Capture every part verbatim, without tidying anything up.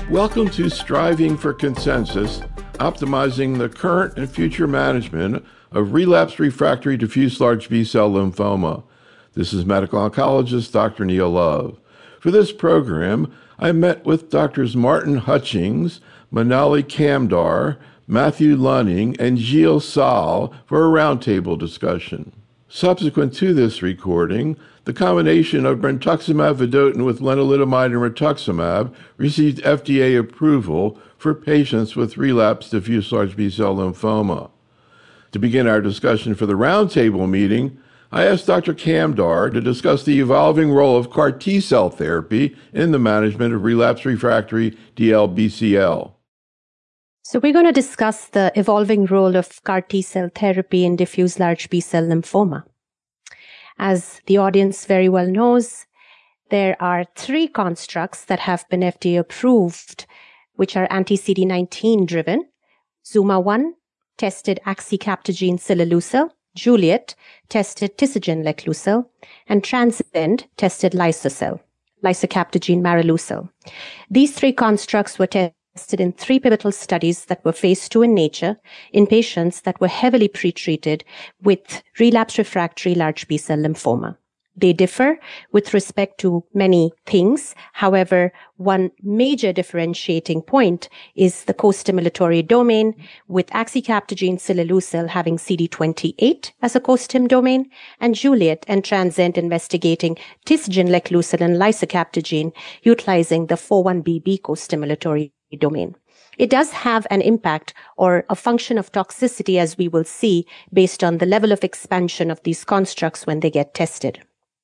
Welcome to Striving for Consensus, optimizing the current and future management of relapsed refractory diffuse large B-cell lymphoma. This is medical oncologist Doctor Neil Love. For this program, I met with Doctors Martin Hutchings, Manali Kamdar, Matthew Lunning, and Gilles Salles for a roundtable discussion. Subsequent to this recording, the combination of brentuximab vedotin with lenalidomide and rituximab received F D A approval for patients with relapsed diffuse large B-cell lymphoma. To begin our discussion for the roundtable meeting, I asked Doctor Kamdar to discuss the evolving role of CAR T-cell therapy in the management of relapsed refractory D L B C L. So we're going to discuss the evolving role of CAR T-cell therapy in diffuse large B-cell lymphoma. As the audience very well knows, there are three constructs that have been F D A approved, which are anti-C D nineteen driven. Zuma one tested axicabtagene ciloleucel, Juliet tested tisagen lecleucel, and Transcend tested Lysocel, lisocabtagene maraleucel. These three constructs were tested tested in three pivotal studies that were phase two in nature in patients that were heavily pretreated with relapsed refractory large B-cell lymphoma. They differ with respect to many things. However, one major differentiating point is the co-stimulatory domain, with axicabtagene ciloleucel having C D twenty-eight as a co-stim domain, and Juliet and Transcend investigating tisagen lecleucel and lisocabtagene utilizing the four one B B co-stimulatory domain. It does have an impact or a function of toxicity, as we will see, based on the level of expansion of these constructs when they get tested.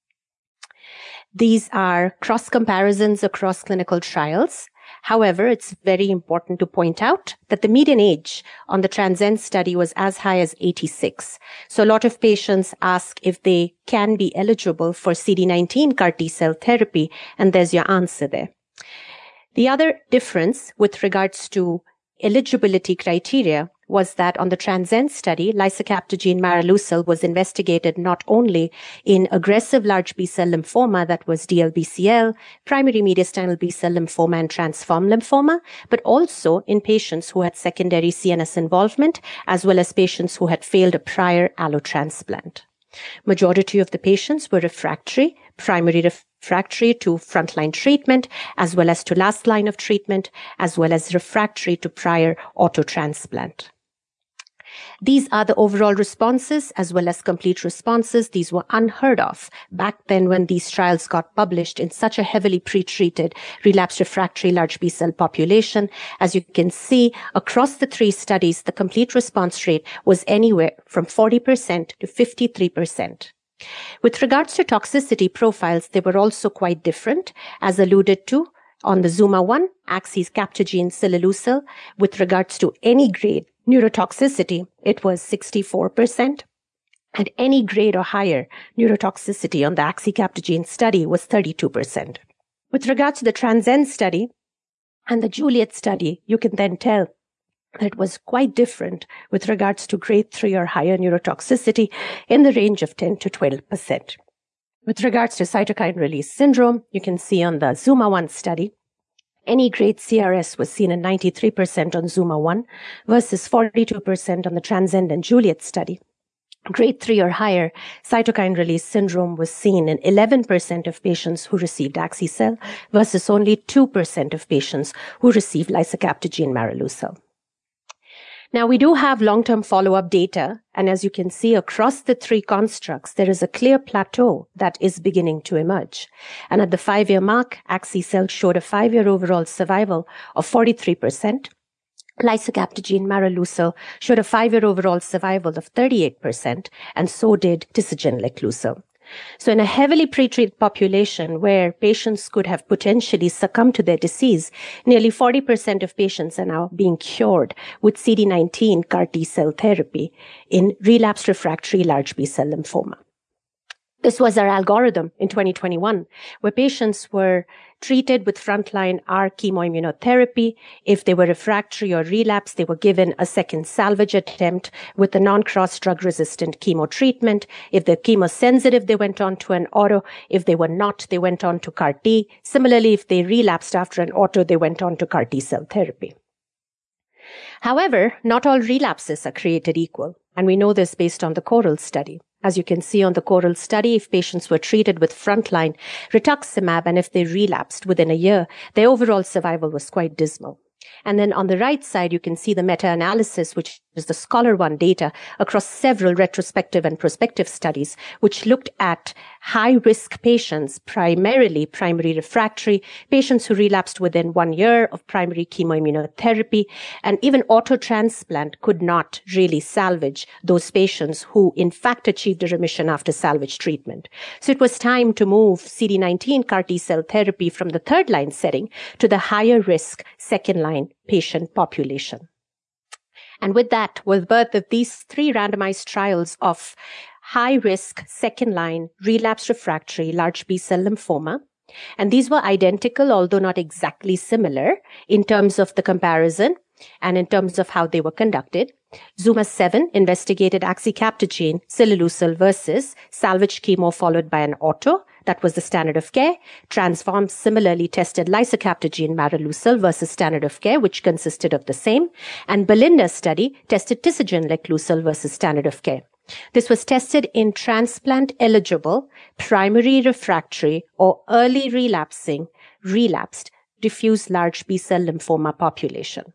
These are cross comparisons across clinical trials. However, it's very important to point out that the median age on the Transcend study was as high as eighty-six. So a lot of patients ask if they can be eligible for C D nineteen CAR T-cell therapy, and there's your answer there. The other difference with regards to eligibility criteria was that on the Transcend study, lisocabtagene maraleucel was investigated not only in aggressive large B-cell lymphoma, that was D L B C L, primary mediastinal B-cell lymphoma, and transform lymphoma, but also in patients who had secondary C N S involvement, as well as patients who had failed a prior allotransplant. Majority of the patients were refractory, primary refractory to frontline treatment, as well as to last line of treatment, as well as refractory to prior autotransplant. These are the overall responses as well as complete responses. These were unheard of back then when these trials got published in such a heavily pretreated relapsed refractory large B-cell population. As you can see, across the three studies, the complete response rate was anywhere from forty percent to fifty-three percent. With regards to toxicity profiles, they were also quite different, as alluded to on the Zuma one, axicabtagene ciloleucel. With regards to any grade neurotoxicity, it was sixty-four percent, and any grade or higher neurotoxicity on the axicabtagene study was thirty-two percent. With regards to the Transcend study and the Juliet study, you can then tell that it was quite different with regards to grade three or higher neurotoxicity in the range of ten to twelve percent. With regards to cytokine release syndrome, you can see on the Zuma one study, any grade C R S was seen in ninety-three percent on Zuma one versus forty-two percent on the Transcend and Juliet study. Grade three or higher cytokine release syndrome was seen in eleven percent of patients who received Axi-cel versus only two percent of patients who received lisocabtagene maraleucel. Now, we do have long-term follow-up data, and as you can see across the three constructs, there is a clear plateau that is beginning to emerge. And at the five-year mark, Axi-cel showed a five-year overall survival of forty-three percent. Lisocabtagene maraleucel showed a five-year overall survival of thirty-eight percent, and so did tisagen lecleucel. So in a heavily pretreated population where patients could have potentially succumbed to their disease, nearly forty percent of patients are now being cured with C D nineteen CAR T-cell therapy in relapsed refractory large B-cell lymphoma. This was our algorithm in twenty twenty-one, where patients were treated with frontline R chemoimmunotherapy. If they were refractory or relapsed, they were given a second salvage attempt with a non-cross drug resistant chemo treatment. If they're chemosensitive, they went on to an auto. If they were not, they went on to C A R T. Similarly, if they relapsed after an auto, they went on to C A R T cell therapy. However, not all relapses are created equal, and we know this based on the CORAL study. As you can see on the CORAL study, if patients were treated with frontline rituximab and if they relapsed within a year, their overall survival was quite dismal. And then on the right side, you can see the meta-analysis, which is the Scholar One data across several retrospective and prospective studies, which looked at high-risk patients, primarily primary refractory, patients who relapsed within one year of primary chemoimmunotherapy, and even auto-transplant could not really salvage those patients who, in fact, achieved a remission after salvage treatment. So it was time to move C D nineteen C A R T cell therapy from the third-line setting to the higher-risk second-line patient population. And with that, with birth of these three randomized trials of high-risk second-line relapsed refractory large B-cell lymphoma, and these were identical, although not exactly similar in terms of the comparison and in terms of how they were conducted. ZUMA seven investigated axicabtagene cilta-cel versus salvage chemo followed by an auto. That was the standard of care. Transform similarly tested lisocabtagene maraleucel versus standard of care, which consisted of the same. And Belinda study tested tisagen leclusel versus standard of care. This was tested in transplant-eligible, primary refractory, or early relapsing, relapsed, diffuse large B-cell lymphoma population.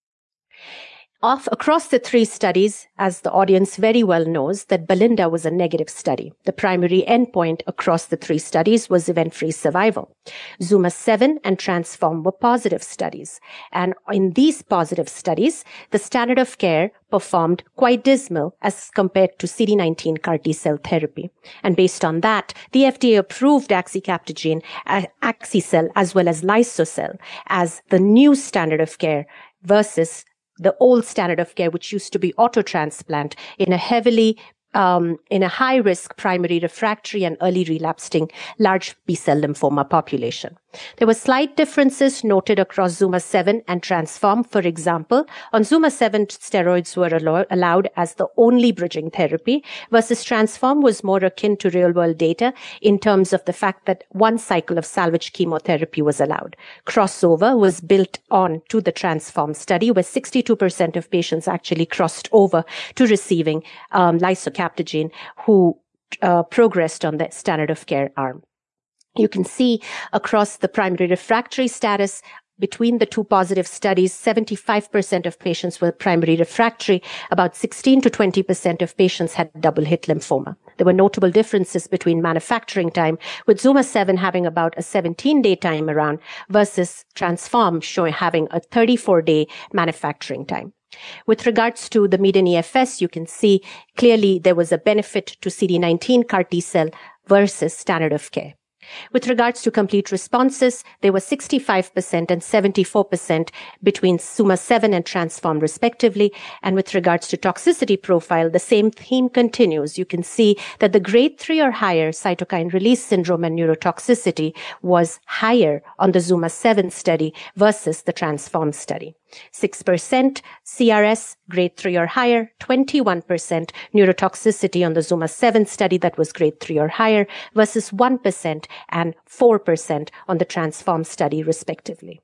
Off across the three studies, as the audience very well knows, that Belinda was a negative study. The primary endpoint across the three studies was event-free survival. ZUMA seven and Transform were positive studies. And in these positive studies, the standard of care performed quite dismal as compared to C D nineteen C A R T cell therapy. And based on that, the F D A approved axicabtagene, axicel, as well as Lysocel as the new standard of care versus the old standard of care, which used to be auto-transplant in a heavily, um, in a high-risk primary refractory and early relapsing large B-cell lymphoma population. There were slight differences noted across ZUMA seven and Transform. For example, on ZUMA seven, steroids were allo- allowed as the only bridging therapy, versus Transform was more akin to real-world data in terms of the fact that one cycle of salvage chemotherapy was allowed. Crossover was built on to the Transform study, where sixty-two percent of patients actually crossed over to receiving um, lisocabtagene, who uh, progressed on the standard of care arm. You can see across the primary refractory status, between the two positive studies, seventy-five percent of patients were primary refractory. About sixteen to twenty percent of patients had double hit lymphoma. There were notable differences between manufacturing time, with ZUMA seven having about a seventeen day time around versus Transform showing having a thirty-four day manufacturing time. With regards to the median E F S, you can see clearly there was a benefit to C D nineteen C A R T cell versus standard of care. With regards to complete responses, they were sixty-five percent and seventy-four percent between ZUMA seven and Transform respectively. And with regards to toxicity profile, the same theme continues. You can see that the grade three or higher cytokine release syndrome and neurotoxicity was higher on the ZUMA seven study versus the Transform study. six percent C R S, grade three or higher, twenty-one percent neurotoxicity on the ZUMA seven study that was grade three or higher versus one percent and four percent on the Transform study, respectively.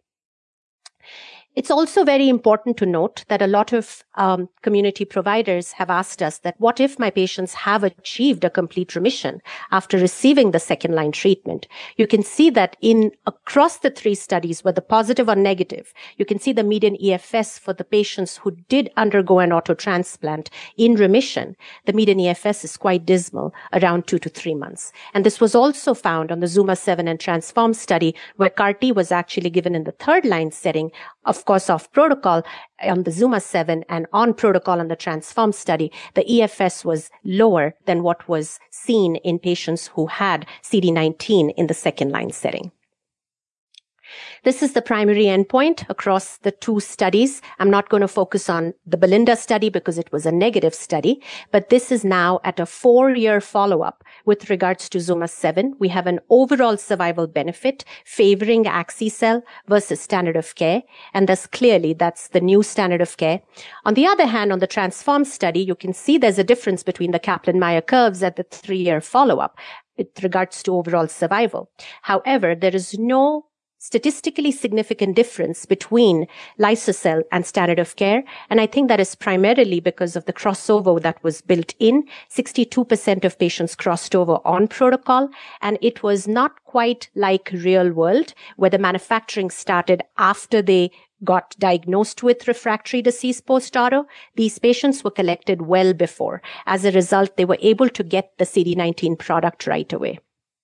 It's also very important to note that a lot of um, community providers have asked us that what if my patients have achieved a complete remission after receiving the second line treatment? You can see that in across the three studies, whether positive or negative, you can see the median E F S for the patients who did undergo an auto transplant in remission. The median E F S is quite dismal, around two to three months. And this was also found on the ZUMA seven and Transform study, where C A R T was actually given in the third line setting, of course, off protocol on the ZUMA seven, and on protocol on the Transform study, the E F S was lower than what was seen in patients who had C D nineteen in the second line setting. This is the primary endpoint across the two studies. I'm not going to focus on the Belinda study because it was a negative study, but this is now at a four-year follow-up with regards to Zuma seven. We have an overall survival benefit favoring Axi-cel versus standard of care, and thus clearly that's the new standard of care. On the other hand, on the Transform study, you can see there's a difference between the Kaplan-Meier curves at the three-year follow-up with regards to overall survival. However, there is no statistically significant difference between liso-cel and standard of care. And I think that is primarily because of the crossover that was built in. sixty-two percent of patients crossed over on protocol. And it was not quite like real world, where the manufacturing started after they got diagnosed with refractory disease post-auto. These patients were collected well before. As a result, they were able to get the C D nineteen product right away.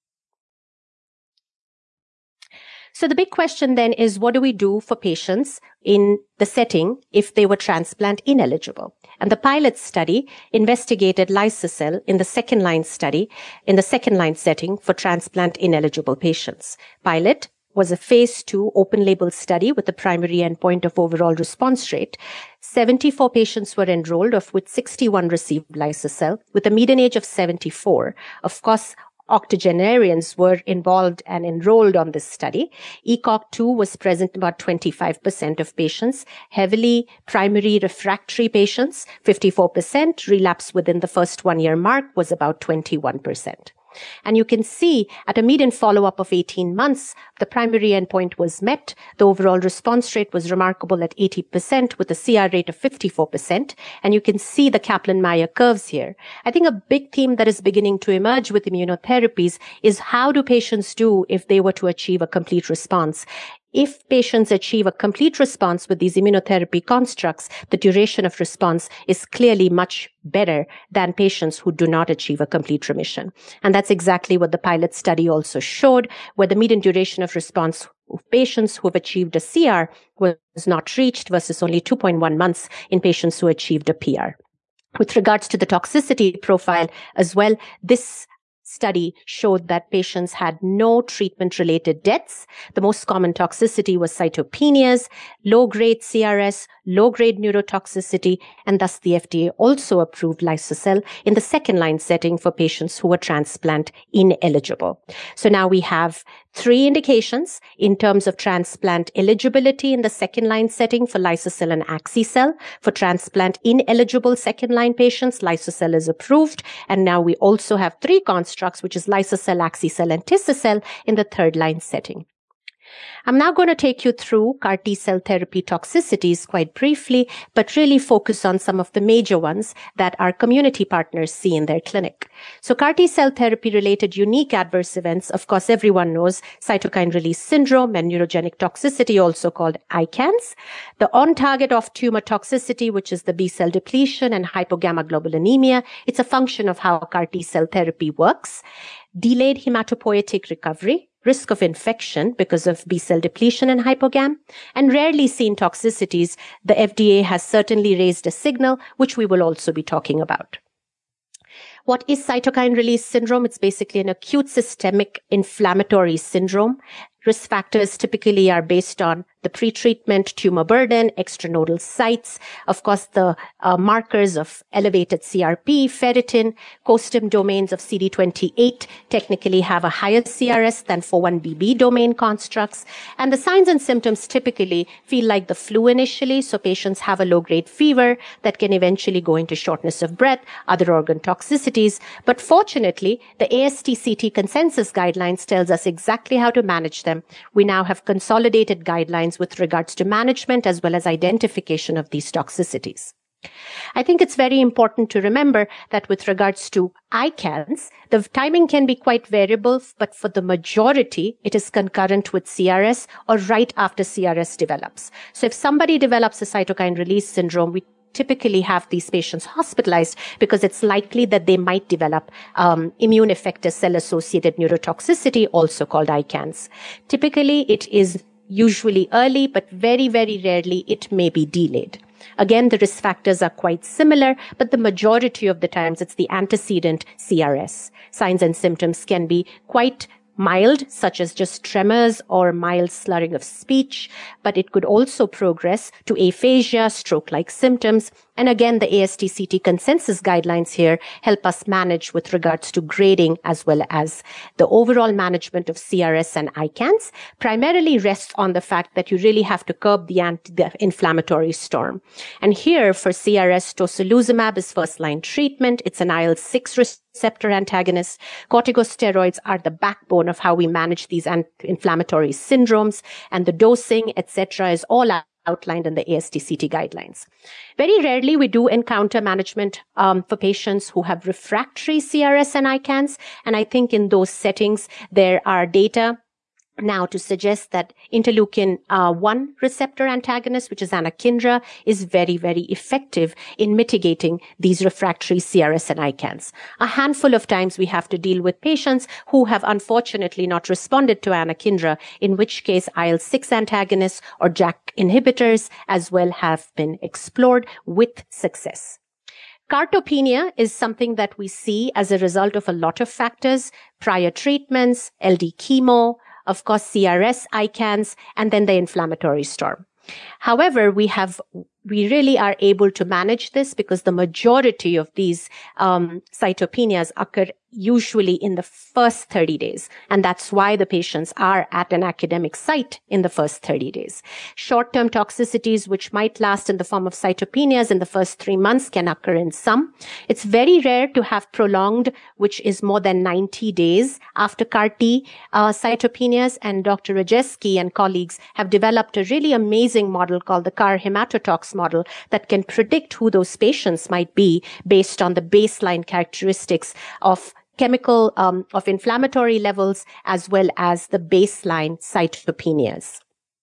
So the big question then is, what do we do for patients in the setting if they were transplant ineligible? And the pilot study investigated liso-cel in the second line study, in the second line setting for transplant ineligible patients. Pilot was a phase two open label study with the primary endpoint of overall response rate. seventy-four patients were enrolled, of which sixty-one received liso-cel with a median age of seventy-four. Of course, octogenarians were involved and enrolled on this study. E C O G two was present in about twenty-five percent of patients. Heavily primary refractory patients, fifty-four percent. Relapse within the first one year mark was about twenty-one percent. And you can see at a median follow-up of eighteen months, the primary endpoint was met. The overall response rate was remarkable at eighty percent with a C R rate of fifty-four percent. And you can see the Kaplan-Meier curves here. I think a big theme that is beginning to emerge with immunotherapies is how do patients do if they were to achieve a complete response? If patients achieve a complete response with these immunotherapy constructs, the duration of response is clearly much better than patients who do not achieve a complete remission. And that's exactly what the pilot study also showed, where the median duration of response of patients who have achieved a C R was not reached versus only two point one months in patients who achieved a P R. With regards to the toxicity profile as well, this study showed that patients had no treatment-related deaths. The most common toxicity was cytopenias, low-grade C R S, low-grade neurotoxicity, and thus the F D A also approved liso-cel in the second-line setting for patients who were transplant ineligible. So now we have three indications in terms of transplant eligibility in the second-line setting for liso-cel and Axi-cel. For transplant ineligible second-line patients, liso-cel is approved, and now we also have three constructs, which is liso-cel, Axi-cel, and Tisa-cel in the third-line setting. I'm now going to take you through C A R T-cell therapy toxicities quite briefly, but really focus on some of the major ones that our community partners see in their clinic. So C A R T-cell therapy-related unique adverse events, of course, everyone knows cytokine release syndrome and neurogenic toxicity, also called I CANS. The on-target off-tumor toxicity, which is the B-cell depletion and hypogammaglobulinemia. It's a function of how C A R T-cell therapy works. Delayed hematopoietic recovery, risk of infection because of B-cell depletion and hypogam, and rarely seen toxicities. The F D A has certainly raised a signal, which we will also be talking about. What is cytokine release syndrome? It's basically an acute systemic inflammatory syndrome. Risk factors typically are based on the pretreatment, tumor burden, extranodal sites, of course, the uh, markers of elevated C R P, ferritin, co-stim domains of C D twenty-eight technically have a higher C R S than four one B B domain constructs. And the signs and symptoms typically feel like the flu initially. So patients have a low-grade fever that can eventually go into shortness of breath, other organ toxicities. But fortunately, the A S T C T consensus guidelines tells us exactly how to manage them. We now have consolidated guidelines with regards to management as well as identification of these toxicities. I think it's very important to remember that with regards to I CANS, the timing can be quite variable, but for the majority, it is concurrent with C R S or right after C R S develops. So if somebody develops a cytokine release syndrome, we typically have these patients hospitalized because it's likely that they might develop um, immune effector cell-associated neurotoxicity, also called I CANS. Typically, it is usually early, but very, very rarely it may be delayed. Again, the risk factors are quite similar, but the majority of the times it's the antecedent C R S. Signs and symptoms can be quite mild, such as just tremors or mild slurring of speech, but it could also progress to aphasia, stroke-like symptoms. And again, the A S T C T consensus guidelines here help us manage with regards to grading as well as the overall management of C R S and I CANS, primarily rests on the fact that you really have to curb the, anti- the inflammatory storm. And here for C R S, tocilizumab is first-line treatment. It's an I L six receptor antagonist. Corticosteroids are the backbone of how we manage these inflammatory syndromes, and the dosing, et cetera, is all out. outlined in the A S T C T guidelines. Very rarely we do encounter management um, for patients who have refractory C R S and I CANS, and I think in those settings there are data now to suggest that interleukin uh, one receptor antagonist, which is anakinra, is very, very effective in mitigating these refractory C R S and I CANS. A handful of times we have to deal with patients who have unfortunately not responded to anakinra, in which case I L six antagonists or JAK inhibitors as well have been explored with success. Cartopenia is something that we see as a result of a lot of factors: prior treatments, L D chemo, of course, C R S, I CANS, and then the inflammatory storm. However, we have, we really are able to manage this because the majority of these um, cytopenias occur usually in the first thirty days. And that's why the patients are at an academic site in the first thirty days. Short-term toxicities, which might last in the form of cytopenias in the first three months, can occur in some. It's very rare to have prolonged, which is more than ninety days after C A R T uh, cytopenias. And Doctor Rajeski and colleagues have developed a really amazing model called the C A R hematotox model that can predict who those patients might be based on the baseline characteristics of chemical, um, of inflammatory levels, as well as the baseline cytopenias.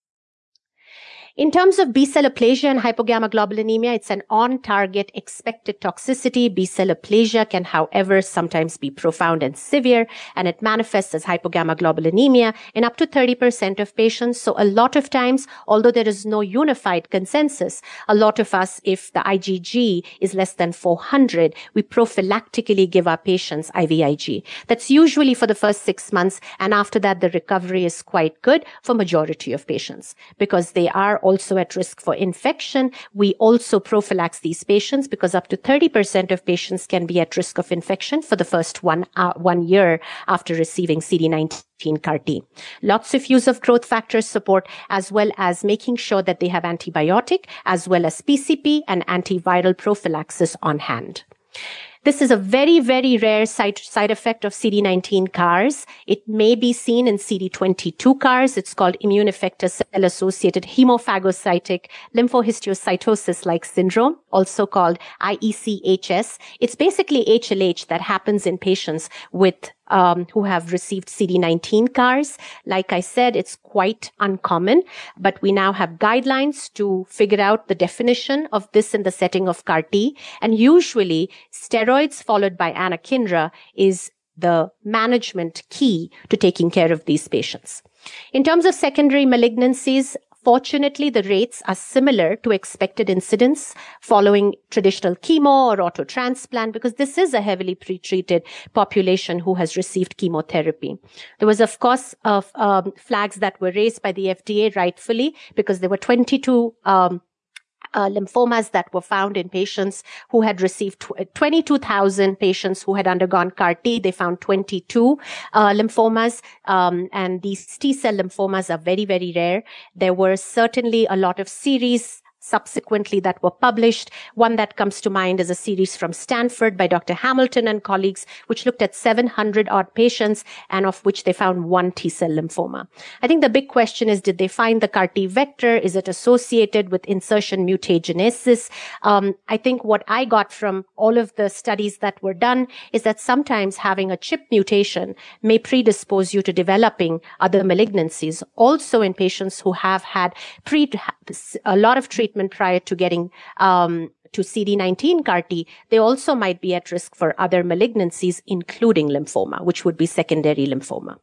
In terms of B-cell aplasia and hypogammaglobulinemia, it's an on-target expected toxicity. B-cell aplasia can, however, sometimes be profound and severe, and it manifests as hypogammaglobulinemia in up to thirty percent of patients. So a lot of times, although there is no unified consensus, a lot of us, if the I G G is less than four hundred, we prophylactically give our patients I V I G. That's usually for the first six months, and after that, the recovery is quite good for majority of patients because they are also at risk for infection. We also prophylax these patients because up to thirty percent of patients can be at risk of infection for the first one, uh, one year after receiving C D nineteen C A R T. Lots of use of growth factor support, as well as making sure that they have antibiotic, as well as P C P and antiviral prophylaxis on hand. This is a very, very rare side, side effect of C D nineteen C A Rs. It may be seen in C D twenty-two C A Rs. It's called immune effector cell-associated hemophagocytic lymphohistiocytosis-like syndrome, also called I E C H S. It's basically H L H that happens in patients with Um, who have received C D nineteen C A Rs. Like I said, it's quite uncommon, but we now have guidelines to figure out the definition of this in the setting of C A R T. And usually steroids followed by anakinra is the management key to taking care of these patients. In terms of secondary malignancies, fortunately, the rates are similar to expected incidence following traditional chemo or autotransplant because this is a heavily pretreated population who has received chemotherapy. There was, of course, of um, flags that were raised by the F D A rightfully because there were twenty-two um, Uh, lymphomas that were found in patients who had received twenty-two thousand patients who had undergone C A R T. They found twenty-two uh, lymphomas, um, and these T-cell lymphomas are very, very rare. There were certainly a lot of series subsequently that were published. One that comes to mind is a series from Stanford by Doctor Hamilton and colleagues, which looked at seven hundred odd patients, and of which they found one T-cell lymphoma. I think the big question is, did they find the C A R T vector? Is it associated with insertion mutagenesis? Um, I think what I got from all of the studies that were done is that sometimes having a CHIP mutation may predispose you to developing other malignancies. Also in patients who have had pre a lot of treatment prior to getting um, to C D nineteen C A R T, they also might be at risk for other malignancies, including lymphoma, which would be secondary lymphoma.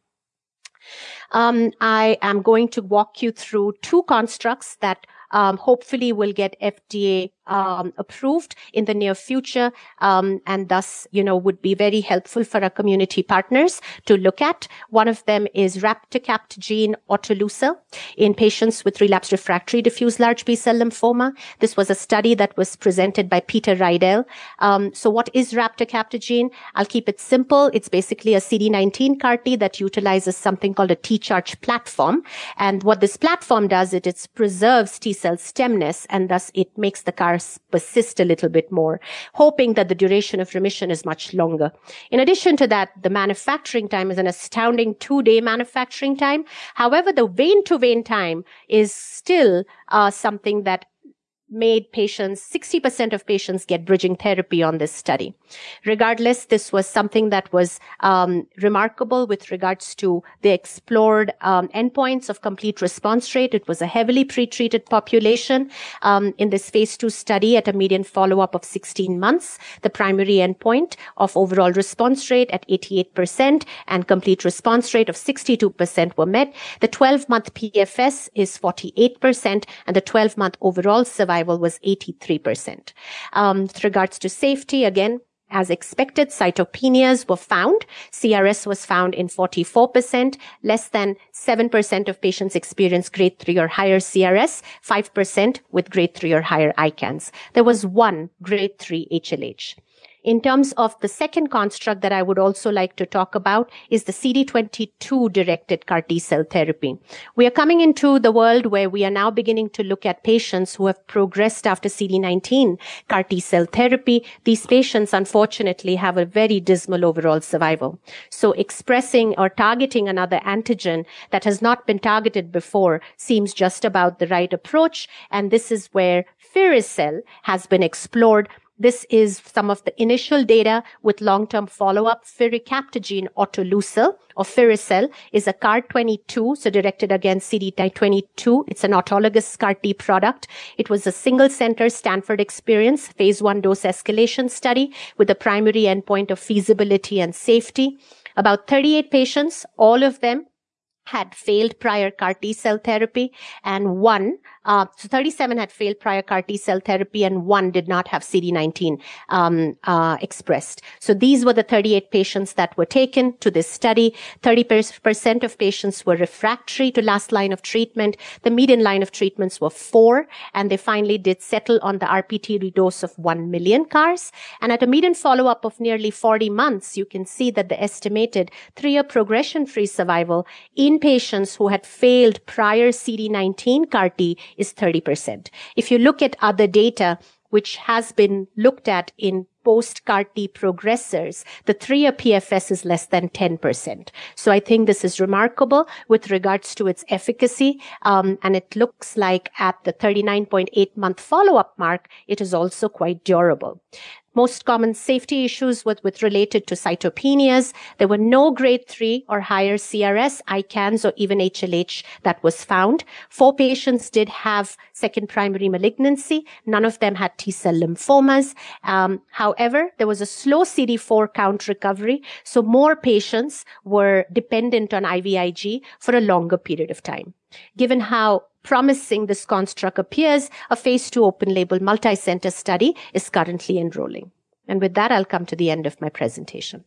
Um, I am going to walk you through two constructs that um, hopefully will get F D A um, approved in the near future, um, and thus, you know, would be very helpful for our community partners to look at. One of them is raptacabtagene autoleucel in patients with relapsed refractory diffuse large B-cell lymphoma. This was a study that was presented by Peter Rydell. Um, so what is raptacabtagene? I'll keep it simple. It's basically a C D nineteen C A R T that utilizes something called a T-Charge platform. And what this platform does, it, it preserves T-cell stemness, and thus it makes the C A R persist a little bit more, hoping that the duration of remission is much longer. In addition to that, the manufacturing time is an astounding two-day manufacturing time. However, the vein-to-vein time is still uh, something that made patients, sixty percent of patients get bridging therapy on this study. Regardless, this was something that was um, remarkable with regards to the explored um, endpoints of complete response rate. It was a heavily pretreated population um, in this phase two study at a median follow-up of sixteen months. The primary endpoint of overall response rate at eighty-eight percent and complete response rate of sixty-two percent were met. The twelve-month P F S is forty-eight percent and the twelve-month overall survival was eighty-three percent. Um, with regards to safety, again, as expected, cytopenias were found. C R S was found in forty-four percent. Less than seven percent of patients experienced grade three or higher C R S, five percent with grade three or higher I CANS. There was one grade three H L H. In terms of the second construct that I would also like to talk about is the C D twenty-two directed C A R T-cell therapy. We are coming into the world where we are now beginning to look at patients who have progressed after C D nineteen C A R T-cell therapy. These patients, unfortunately, have a very dismal overall survival. So expressing or targeting another antigen that has not been targeted before seems just about the right approach. And this is where firi-cel has been explored. This is some of the initial data with long-term follow-up. Firicaptagene autoleucel, or firi-cel, is a C A R twenty-two, so directed against C D twenty-two. It's an autologous C A R T product. It was a single-center Stanford experience, phase one dose escalation study with a primary endpoint of feasibility and safety. About thirty-eight patients, all of them had failed prior C A R T-cell therapy, and one, uh, so thirty-seven had failed prior C A R T-cell therapy, and one did not have C D nineteen um, uh, expressed. So these were the thirty-eight patients that were taken to this study. thirty percent of patients were refractory to last line of treatment. The median line of treatments were four, and they finally did settle on the R P T redose of one million C A Rs. And at a median follow-up of nearly forty months, you can see that the estimated three-year progression-free survival in patients who had failed prior C D nineteen C A R T is thirty percent. If you look at other data, which has been looked at in post-C A R T progressors, the three-year P F S is less than ten percent. So I think this is remarkable with regards to its efficacy, um, and it looks like at the thirty-nine point eight month follow-up mark, it is also quite durable. Most common safety issues with, with related to cytopenias. There were no grade three or higher C R S, I CANS, or even H L H that was found. Four patients did have second primary malignancy. None of them had T-cell lymphomas. Um, however, there was a slow C D four count recovery, so more patients were dependent on I V I G for a longer period of time. Given how promising this construct appears, a phase two open-label multi-center study is currently enrolling. And with that, I'll come to the end of my presentation.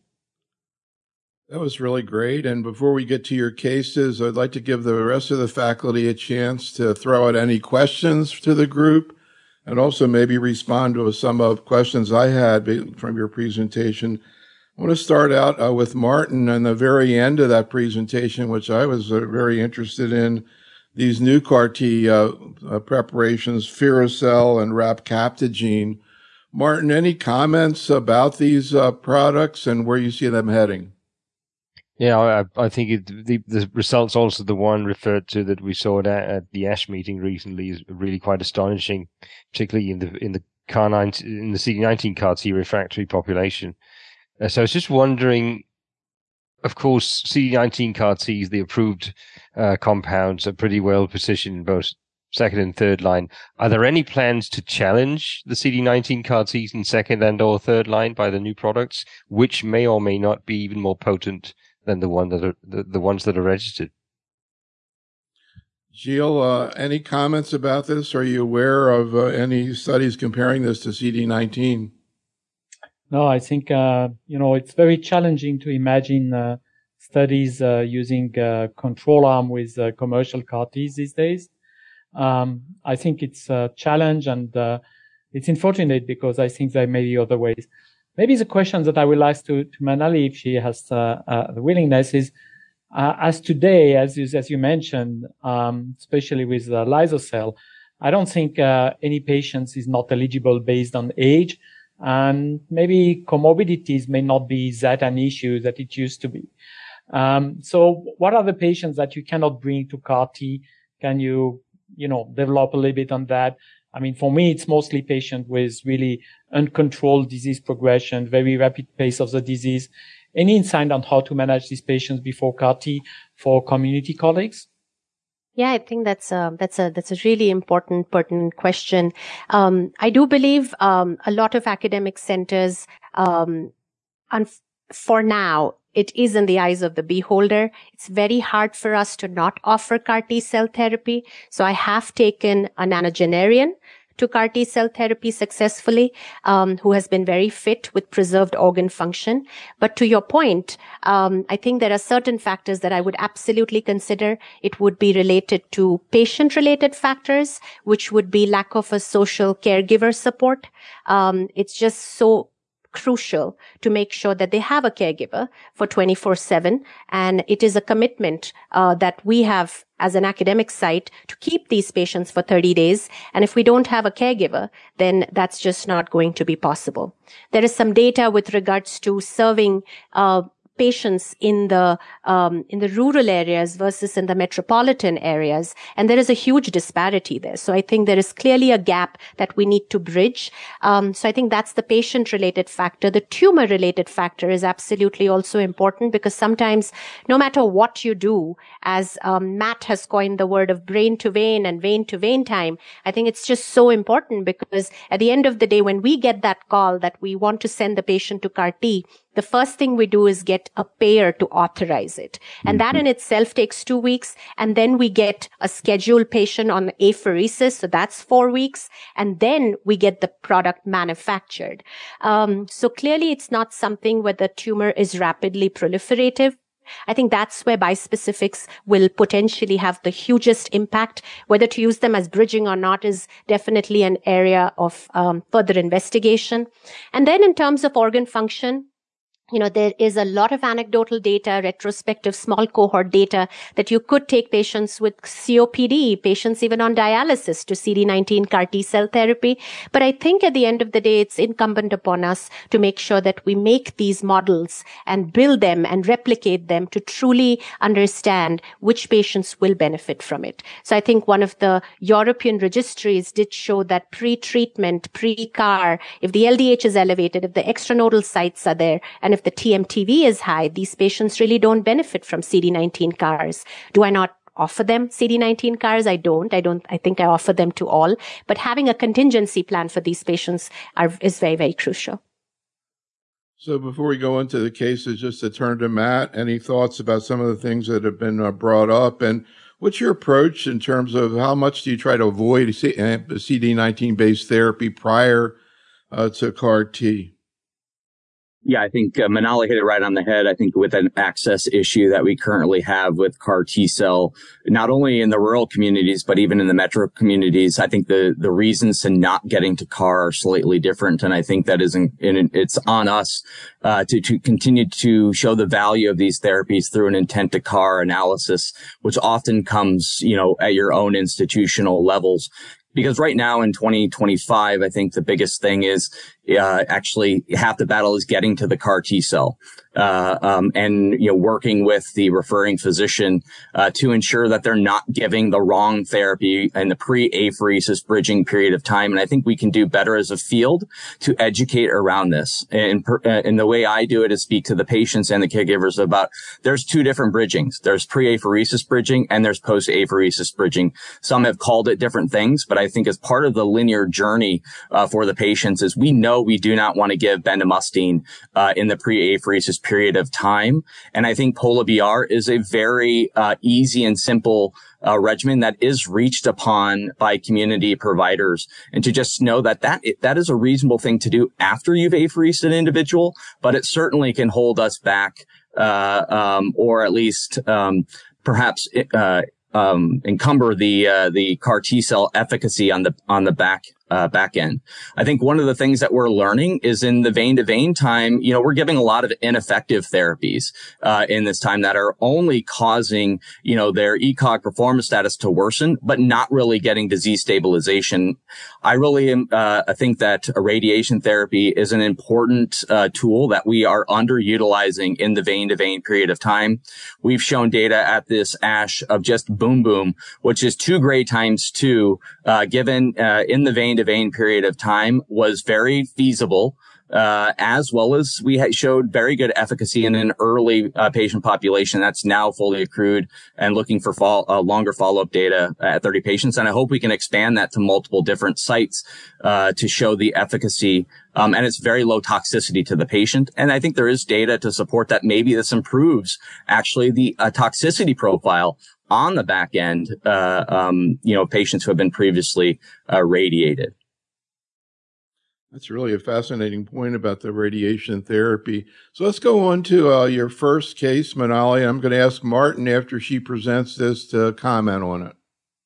That was really great. And before we get to your cases, I'd like to give the rest of the faculty a chance to throw out any questions to the group and also maybe respond to some of the questions I had from your presentation. I want to start out uh, with Martin and the very end of that presentation, which I was uh, very interested in. These new C A R T uh, uh, preparations, firi-cel and raptacabtagene. Martin, any comments about these uh, products and where you see them heading? Yeah, I, I think it, the, the results, also the one referred to that we saw at, at the ASH meeting recently, is really quite astonishing, particularly in the in the C A R nineteen, in the C D nineteen C A R T refractory population. Uh, so I was just wondering. Of course, C D nineteen C A R Ts, the approved uh, compounds, are pretty well positioned in both second and third line. Are there any plans to challenge the C D nineteen C A R Ts in second and or third line by the new products, which may or may not be even more potent than the one that are the, the ones that are registered? Gilles, uh, any comments about this? Are you aware of uh, any studies comparing this to C D nineteen? No, I think, uh, you know, it's very challenging to imagine uh, studies uh, using uh, control arm with uh, commercial C A R Ts these days. Um, I think it's a challenge, and uh, it's unfortunate because I think there may be other ways. Maybe the question that I will ask to, to Manali, if she has uh, uh, the willingness, is uh, as today, as you, as you mentioned, um, especially with uh, Lysocell, I don't think uh, any patients is not eligible based on age. And maybe comorbidities may not be that an issue that it used to be. Um, so what are the patients that you cannot bring to C A R T? Can you, you know, develop a little bit on that? I mean, for me, it's mostly patients with really uncontrolled disease progression, very rapid pace of the disease. Any insight on how to manage these patients before C A R T for community colleagues? Yeah, I think that's a, that's a, that's a really important, pertinent question. Um, I do believe, um, a lot of academic centers, um, and for now, it is in the eyes of the beholder. It's very hard for us to not offer C A R T cell therapy. So I have taken a nonagenarian to C A R T cell therapy successfully, um, who has been very fit with preserved organ function. But to your point, um, I think there are certain factors that I would absolutely consider. It would be related to patient-related factors, which would be lack of a social caregiver support. Um, it's just so crucial to make sure that they have a caregiver for twenty-four seven. And it is a commitment uh, that we have as an academic site to keep these patients for thirty days. And if we don't have a caregiver, then that's just not going to be possible. There is some data with regards to serving uh, patients in the um, in the rural areas versus in the metropolitan areas, and there is a huge disparity there. So I think there is clearly a gap that we need to bridge. Um, so I think that's the patient-related factor. The tumor-related factor is absolutely also important, because sometimes, no matter what you do, as um, Matt has coined the word of brain to vein and vein to vein time, I think it's just so important, because at the end of the day, when we get that call that we want to send the patient to C A R T, the first thing we do is get a payer to authorize it. And that in itself takes two weeks. And then we get a scheduled patient on apheresis. So that's four weeks. And then we get the product manufactured. Um, so clearly it's not something where the tumor is rapidly proliferative. I think that's where bispecifics will potentially have the hugest impact. Whether to use them as bridging or not is definitely an area of um, further investigation. And then in terms of organ function, you know, there is a lot of anecdotal data, retrospective small cohort data, that you could take patients with C O P D, patients even on dialysis, to C D nineteen C A R T cell therapy. But I think at the end of the day, it's incumbent upon us to make sure that we make these models and build them and replicate them to truly understand which patients will benefit from it. So I think one of the European registries did show that pre-treatment, pre-C A R, if the L D H is elevated, if the extranodal sites are there, and if the T M T V is high, these patients really don't benefit from C D nineteen C A Rs. Do I not offer them C D nineteen C A Rs? I don't. I don't. I think I offer them to all. But having a contingency plan for these patients are, is very, very crucial. So before we go into the cases, just to turn to Matt, any thoughts about some of the things that have been uh, brought up? And what's your approach in terms of how much do you try to avoid C D nineteen-based therapy prior uh, to C A R T? Yeah, I think uh, Manali hit it right on the head. I think with an access issue that we currently have with C A R T-cell, not only in the rural communities, but even in the metro communities, I think the, the reasons to not getting to C A R are slightly different. And I think that is, in, in, it's on us uh, to, to continue to show the value of these therapies through an intent to C A R analysis, which often comes, you know, at your own institutional levels. Because right now in twenty twenty-five, I think the biggest thing is uh, actually half the battle is getting to the C A R T cell, uh, um, and you know working with the referring physician uh, to ensure that they're not giving the wrong therapy in the pre-apheresis bridging period of time. And I think we can do better as a field to educate around this. And, per, uh, and the way I do it is speak to the patients and the caregivers about there's two different bridgings. There's pre-apheresis bridging and there's post-apheresis bridging. Some have called it different things, but I I think as part of the linear journey uh, for the patients is we know know, we do not want to give bendamustine uh, in the pre-apheresis period of time. And I think Pola-B R is a very uh, easy and simple uh, regimen that is reached upon by community providers. And to just know that that, that is a reasonable thing to do after you've apheresed an individual, but it certainly can hold us back, uh, um, or at least um, perhaps uh, um, encumber the uh, the CAR T cell efficacy on the on the back uh, back end. I think one of the things that we're learning is in the vein to vein time, you know, we're giving a lot of ineffective therapies uh, in this time that are only causing, you know, their E C O G performance status to worsen, but not really getting disease stabilization. I really am, uh, I think that radiation therapy is an important uh, tool that we are underutilizing in the vein to vein period of time. We've shown data at this ASH of just boom boom, which is two gray times two, uh, given uh, in the vein to vein period of time was very feasible, uh, as well as we had showed very good efficacy in an early uh, patient population that's now fully accrued and looking for fall, uh, longer follow-up data at thirty patients. And I hope we can expand that to multiple different sites uh, to show the efficacy. Um, and it's very low toxicity to the patient. And I think there is data to support that maybe this improves actually the uh, toxicity profile on the back end, uh, um, you know, patients who have been previously uh, radiated. That's really a fascinating point about the radiation therapy. So let's go on to uh, your first case, Manali. I'm going to ask Martin after she presents this to comment on it.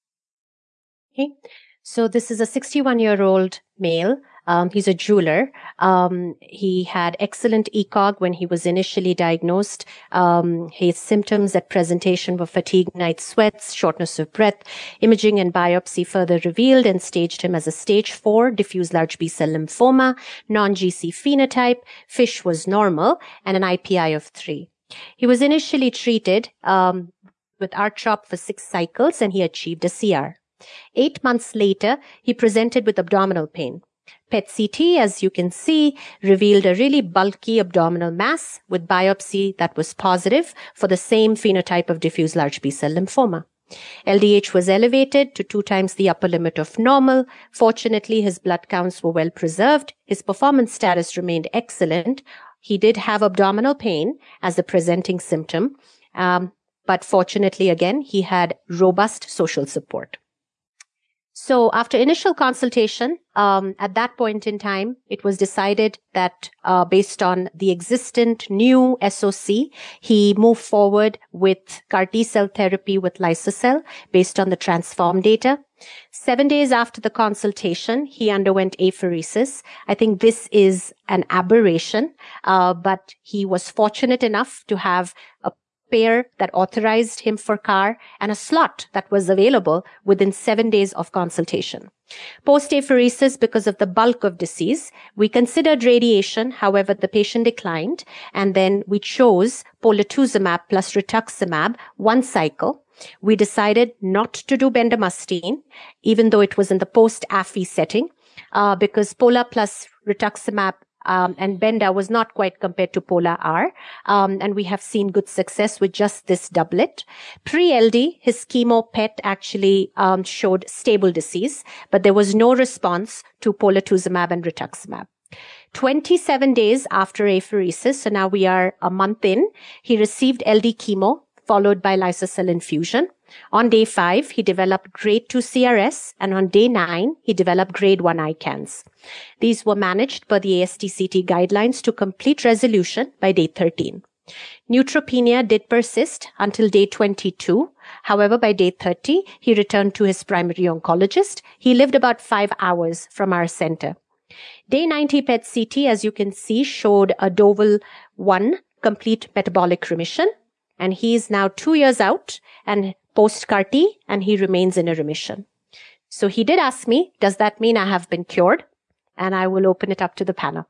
Okay. So this is a sixty-one-year-old male. Um, he's a jeweler. Um, he had excellent E C O G when he was initially diagnosed. Um, his symptoms at presentation were fatigue, night sweats, shortness of breath. Imaging and biopsy further revealed and staged him as a stage four diffuse large B-cell lymphoma, non-G C phenotype. FISH was normal and an I P I of three. He was initially treated um, with R C H O P for six cycles and he achieved a C R. Eight months later, he presented with abdominal pain. P E T C T, as you can see, revealed a really bulky abdominal mass with biopsy that was positive for the same phenotype of diffuse large B-cell lymphoma. L D H was elevated to two times the upper limit of normal. Fortunately, his blood counts were well preserved. His performance status remained excellent. He did have abdominal pain as the presenting symptom, um, but fortunately, again, he had robust social support. So after initial consultation, um, at that point in time, it was decided that uh, based on the existent new S O C, he moved forward with CAR T-cell therapy with Lysocell based on the transform data. Seven days after the consultation, he underwent apheresis. I think this is an aberration, uh, but he was fortunate enough to have a payer that authorized him for C A R and a slot that was available within seven days of consultation. Post-apheresis, because of the bulk of disease, we considered radiation. However, the patient declined, and then we chose polatuzumab plus rituximab, one cycle. We decided not to do bendamustine, even though it was in the post-A F I setting, uh, because Pola plus rituximab Um, and Benda was not quite compared to Pola-R, um, and we have seen good success with just this doublet. Pre-L D, his chemo P E T actually um, showed stable disease, but there was no response to polatuzumab and rituximab. twenty-seven days after apheresis, so now we are a month in, he received L D chemo, followed by Lysocell infusion. On day five, he developed grade two C R S, and on day nine, he developed grade one I C A N S. These were managed per the A S T C T guidelines to complete resolution by day thirteen. Neutropenia did persist until day twenty-two. However, by day thirty, he returned to his primary oncologist. He lived about five hours from our center. Day ninety P E T C T, as you can see, showed a D O V L one complete metabolic remission, and he is now two years out and post-C A R T, and he remains in a remission. So he did ask me, does that mean I have been cured? And I will open it up to the panel.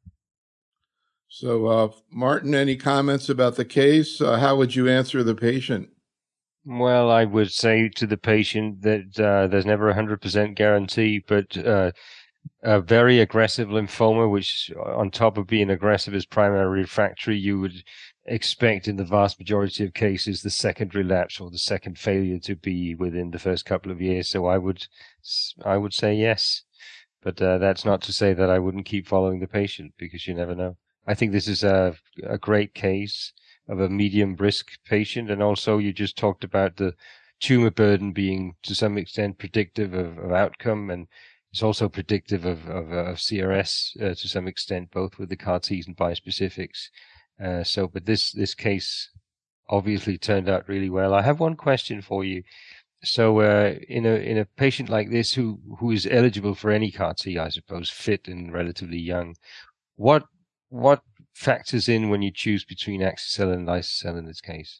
So, uh, Martin, any comments about the case? Uh, how would you answer the patient? Well, I would say to the patient that uh, there's never a one hundred percent guarantee, but uh, a very aggressive lymphoma, which on top of being aggressive is primary refractory, you would expect in the vast majority of cases the second relapse or the second failure to be within the first couple of years. So I would, I would say yes. But uh, that's not to say that I wouldn't keep following the patient, because you never know. I think this is a, a great case of a medium risk patient. And also you just talked about the tumor burden being to some extent predictive of, of outcome. And it's also predictive of, of, of C R S uh, to some extent, both with the C A R Ts and bispecifics. Uh, so, but this, this case obviously turned out really well. I have one question for you. So, uh, in a, in a patient like this who, who is eligible for any C A R T, I suppose, fit and relatively young, what, what factors in when you choose between axi-cel and liso-cel in this case?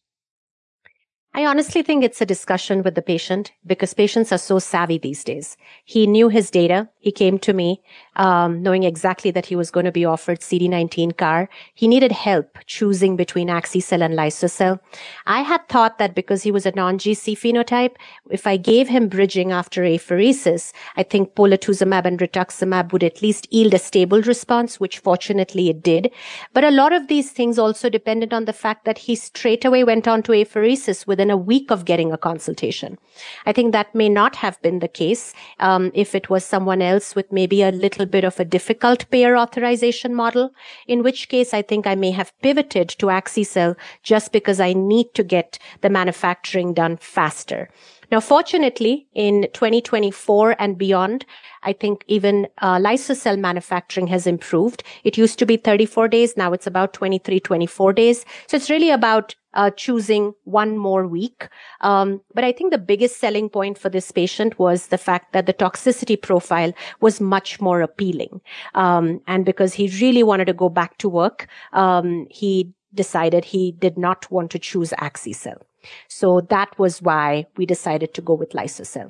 I honestly think it's a discussion with the patient, because patients are so savvy these days. He knew his data. He came to me, um, knowing exactly that he was going to be offered C D nineteen C A R. He needed help choosing between axi-cel and liso-cel. I had thought that because he was a non-G C phenotype, if I gave him bridging after apheresis, I think polatuzumab and rituximab would at least yield a stable response, which fortunately it did. But a lot of these things also depended on the fact that he straight away went on to apheresis within a week of getting a consultation. I think that may not have been the case um, if it was someone else with maybe a little bit of a difficult payer authorization model, in which case I think I may have pivoted to axi-cel just because I need to get the manufacturing done faster. Now, fortunately, in twenty twenty-four and beyond, I think even uh, liso-cel manufacturing has improved. It used to be thirty-four days. Now it's about twenty-three, twenty-four days. So it's really about uh, choosing one more week. Um, but I think the biggest selling point for this patient was the fact that the toxicity profile was much more appealing. Um, and because he really wanted to go back to work, um, he decided he did not want to choose axi-cel. So that was why we decided to go with liso-cel.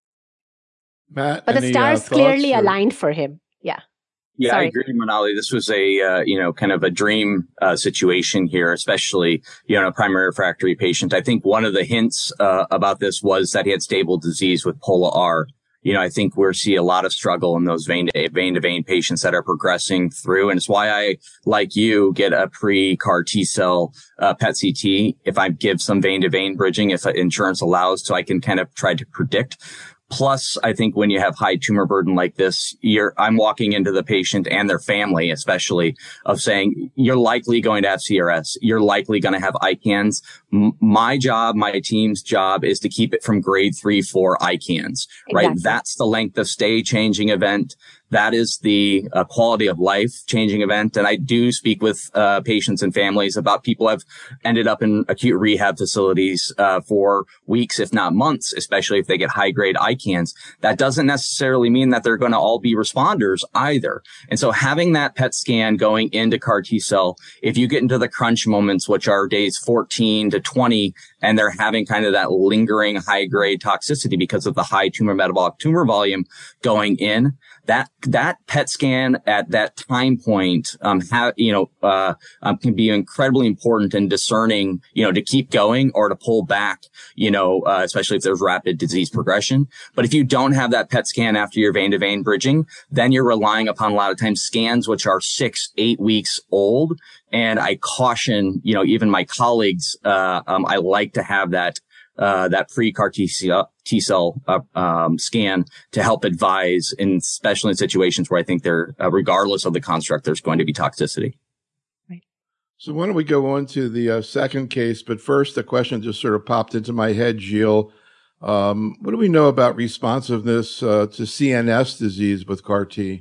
Matt, but the any, stars uh, clearly or... aligned for him. Yeah. Yeah, Sorry. I agree, Manali. This was a, uh, you know, kind of a dream uh, situation here, especially, you know, a primary refractory patient. I think one of the hints uh, about this was that he had stable disease with POLA-R. You know, I think we're see a lot of struggle in those vein to vein to vein patients that are progressing through. And it's why I, like you, get a pre-C A R T-cell uh, P E T C T if I give some vein to vein bridging, if insurance allows, so I can kind of try to predict. Plus, I think when you have high tumor burden like this, you're, I'm walking into the patient and their family, especially, of saying, you're likely going to have C R S. You're likely going to have I CANS. M- my job, my team's job is to keep it from grade three, four I CANS, right? Exactly. That's the length of stay changing event. That is the uh, quality of life changing event. And I do speak with uh, patients and families about people who have ended up in acute rehab facilities uh, for weeks, if not months, especially if they get high grade I CANS. That doesn't necessarily mean that they're going to all be responders either. And so having that P E T scan going into C A R T-cell, if you get into the crunch moments, which are days fourteen to twenty, and they're having kind of that lingering high grade toxicity because of the high tumor metabolic tumor volume going in, that that P E T scan at that time point, um, ha, you know, uh, um, can be incredibly important in discerning, you know, to keep going or to pull back, you know, uh, especially if there's rapid disease progression. But if you don't have that P E T scan after your vein to vein bridging, then you're relying upon a lot of times scans which are six, eight weeks old. And I caution, you know, even my colleagues, uh, um, I like to have that, uh, that pre-C A R T-cell, T-cell, uh, um, scan to help advise, in, especially in situations where I think there, uh, regardless of the construct, there's going to be toxicity. Right. So why don't we go on to the uh, second case? But first, the question just sort of popped into my head, Gilles. Um, what do we know about responsiveness uh, to C N S disease with C A R T?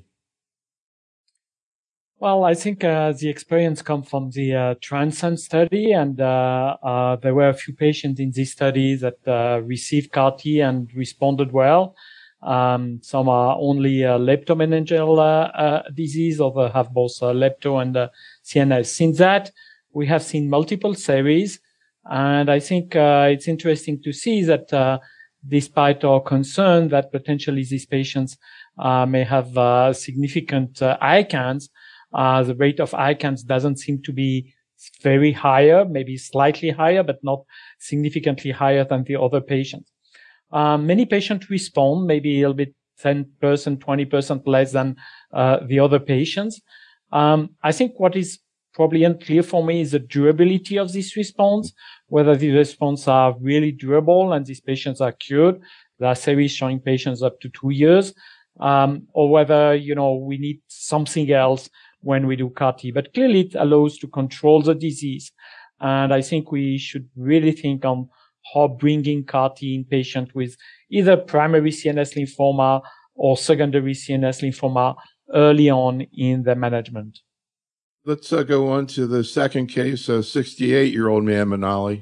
Well, I think uh, the experience comes from the uh, Transcend study, and uh, uh, there were a few patients in this study that uh, received C A R T and responded well. Um, some are only uh, leptomeningeal uh, uh, disease, others have both uh, lepto and uh, C N S. Since that, we have seen multiple series, and I think uh, it's interesting to see that uh, despite our concern that potentially these patients uh, may have uh, significant uh, I CANS, Uh, the rate of I CANS doesn't seem to be very higher, maybe slightly higher, but not significantly higher than the other patients. Uh, many patients respond, maybe a little bit ten percent, twenty percent less than uh, the other patients. Um, I think what is probably unclear for me is the durability of this response, whether the responses are really durable and these patients are cured. There are series showing patients up to two years. um, or whether, you know, we need something else when we do C A R T. But clearly it allows to control the disease. And I think we should really think on how bringing C A R T in patients with either primary C N S lymphoma or secondary C N S lymphoma early on in the management. Let's uh, go on to the second case, a sixty-eight-year-old man, Manali.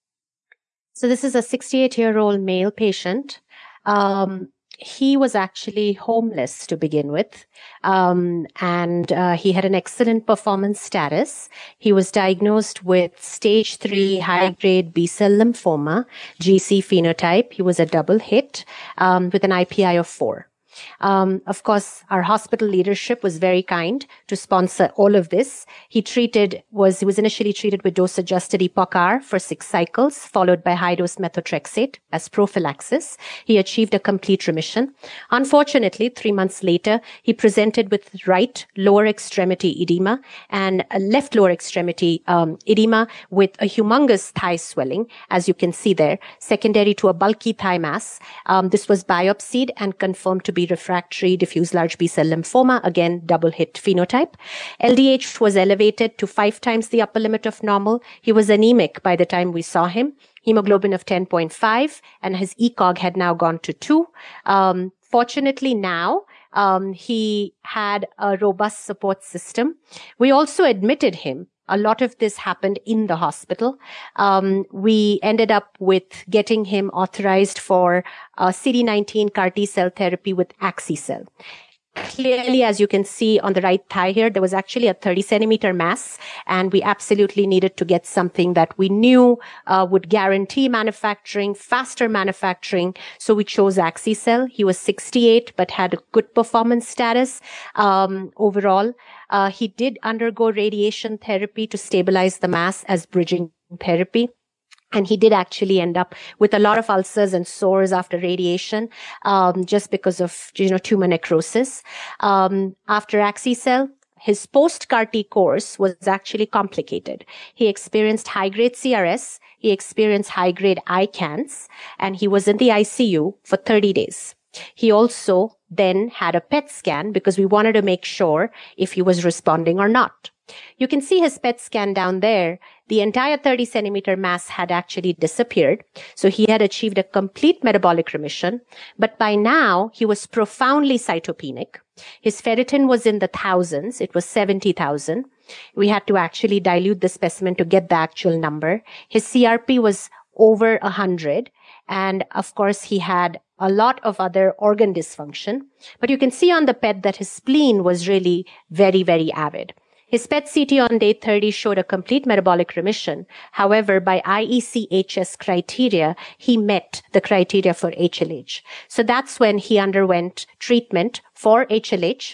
So this is a sixty-eight-year-old male patient. Um, he was actually homeless to begin with, um, and uh, he had an excellent performance status. He was diagnosed with stage three high-grade B-cell lymphoma, G C phenotype. He was a double hit um, with an I P I of four. Um, of course, our hospital leadership was very kind to sponsor all of this. He treated was he was initially treated with dose-adjusted Epoch-R for six cycles, followed by high-dose methotrexate as prophylaxis. He achieved a complete remission. Unfortunately, three months later, he presented with right lower extremity edema and a left lower extremity um, edema with a humongous thigh swelling, as you can see there, secondary to a bulky thigh mass. Um, this was biopsied and confirmed to be refractory diffuse large B-cell lymphoma, again, double hit phenotype. L D H was elevated to five times the upper limit of normal. He was anemic by the time we saw him, hemoglobin of ten point five, and his E C O G had now gone to two. Um, fortunately now, um, he had a robust support system. We also admitted him. A lot of this happened in the hospital. Um, we ended up with getting him authorized for uh, C D nineteen C A R T cell therapy with Axi-cell. Clearly, as you can see on the right thigh here, there was actually a thirty centimeter mass, and we absolutely needed to get something that we knew uh, would guarantee manufacturing, faster manufacturing. So we chose Axi-cell. He was sixty-eight, but had a good performance status um, overall. Uh, he did undergo radiation therapy to stabilize the mass as bridging therapy. And he did actually end up with a lot of ulcers and sores after radiation, um, just because of, you know, tumor necrosis. Um, after Axi-cell, his post-C A R T course was actually complicated. He experienced high-grade C R S, he experienced high-grade I CANS, and he was in the I C U for thirty days. He also then had a P E T scan because we wanted to make sure if he was responding or not. You can see his P E T scan down there. The entire thirty centimeter mass had actually disappeared. So he had achieved a complete metabolic remission. But by now, he was profoundly cytopenic. His ferritin was in the thousands. It was seventy thousand. We had to actually dilute the specimen to get the actual number. His C R P was over one hundred. And of course, he had a lot of other organ dysfunction. But you can see on the P E T that his spleen was really very, very avid. His P E T C T on day thirty showed a complete metabolic remission. However, by I E C H S criteria, he met the criteria for H L H. So that's when he underwent treatment for H L H.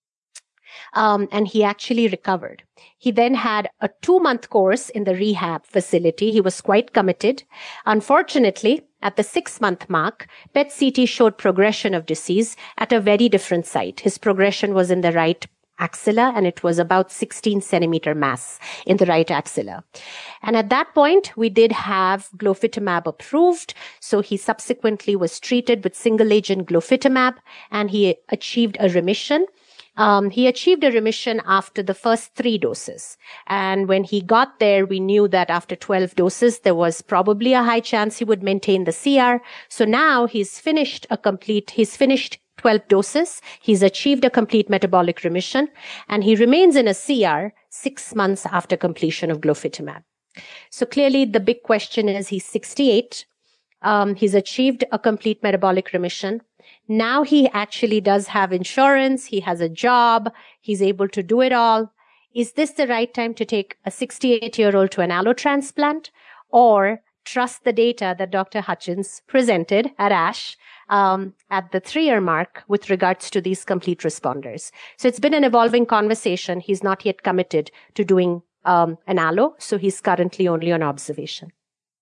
Um, and he actually recovered. He then had a two-month course in the rehab facility. He was quite committed. Unfortunately, at the six-month mark, P E T C T showed progression of disease at a very different site. His progression was in the right axilla, and it was about sixteen centimeter mass in the right axilla. And at that point, we did have glofitamab approved. So he subsequently was treated with single-agent glofitamab, and he achieved a remission. Um, he achieved a remission after the first three doses. And when he got there, we knew that after twelve doses, there was probably a high chance he would maintain the C R. So now he's finished a complete, he's finished twelve doses. He's achieved a complete metabolic remission, and he remains in a C R six months after completion of glofitamab. So clearly the big question is he's sixty-eight. Um, he's achieved a complete metabolic remission. Now he actually does have insurance. He has a job. He's able to do it all. Is this the right time to take a sixty-eight-year-old to an allotransplant, or trust the data that Doctor Hutchins presented at ASH um, at the three-year mark with regards to these complete responders? So it's been an evolving conversation. He's not yet committed to doing um, an allo, so he's currently only on observation.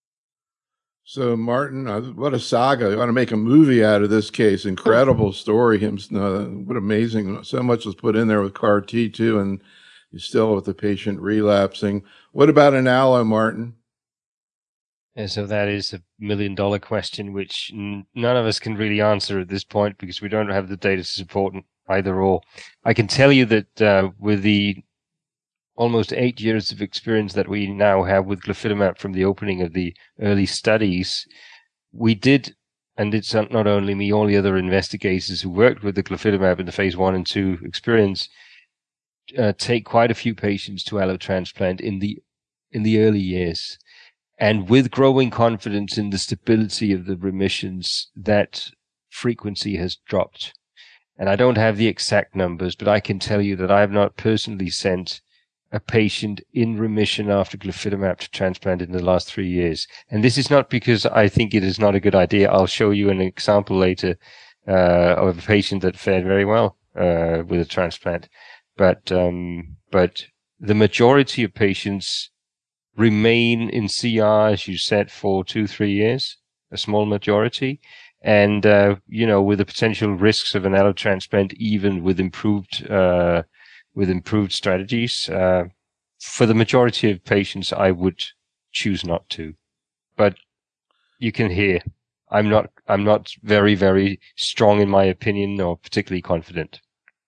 So, Martin, uh, what a saga. You want to make a movie out of this case. Incredible story. Him, uh, what amazing. So much was put in there with C A R T, too, and you're still with the patient relapsing. What about an allo, Martin? And so that is a million dollar question, which n- none of us can really answer at this point because we don't have the data to support either or. I can tell you that uh, with the almost eight years of experience that we now have with glofitamab from the opening of the early studies, we did, and it's not only me, all the other investigators who worked with the glofitamab in the phase one and two experience, uh, take quite a few patients to allotransplant in the in the early years. And with growing confidence in the stability of the remissions, that frequency has dropped. And I don't have the exact numbers, but I can tell you that I have not personally sent a patient in remission after glofitamab to transplant in the last three years. And this is not because I think it is not a good idea. I'll show you an example later uh, of a patient that fared very well uh, with a transplant. But um, but the majority of patients remain in C R, as you said, for two, three years, a small majority. And, uh, you know, with the potential risks of an allotransplant, even with improved, uh, with improved strategies, uh, for the majority of patients, I would choose not to. But you can hear, I'm not, I'm not very, very strong in my opinion or particularly confident.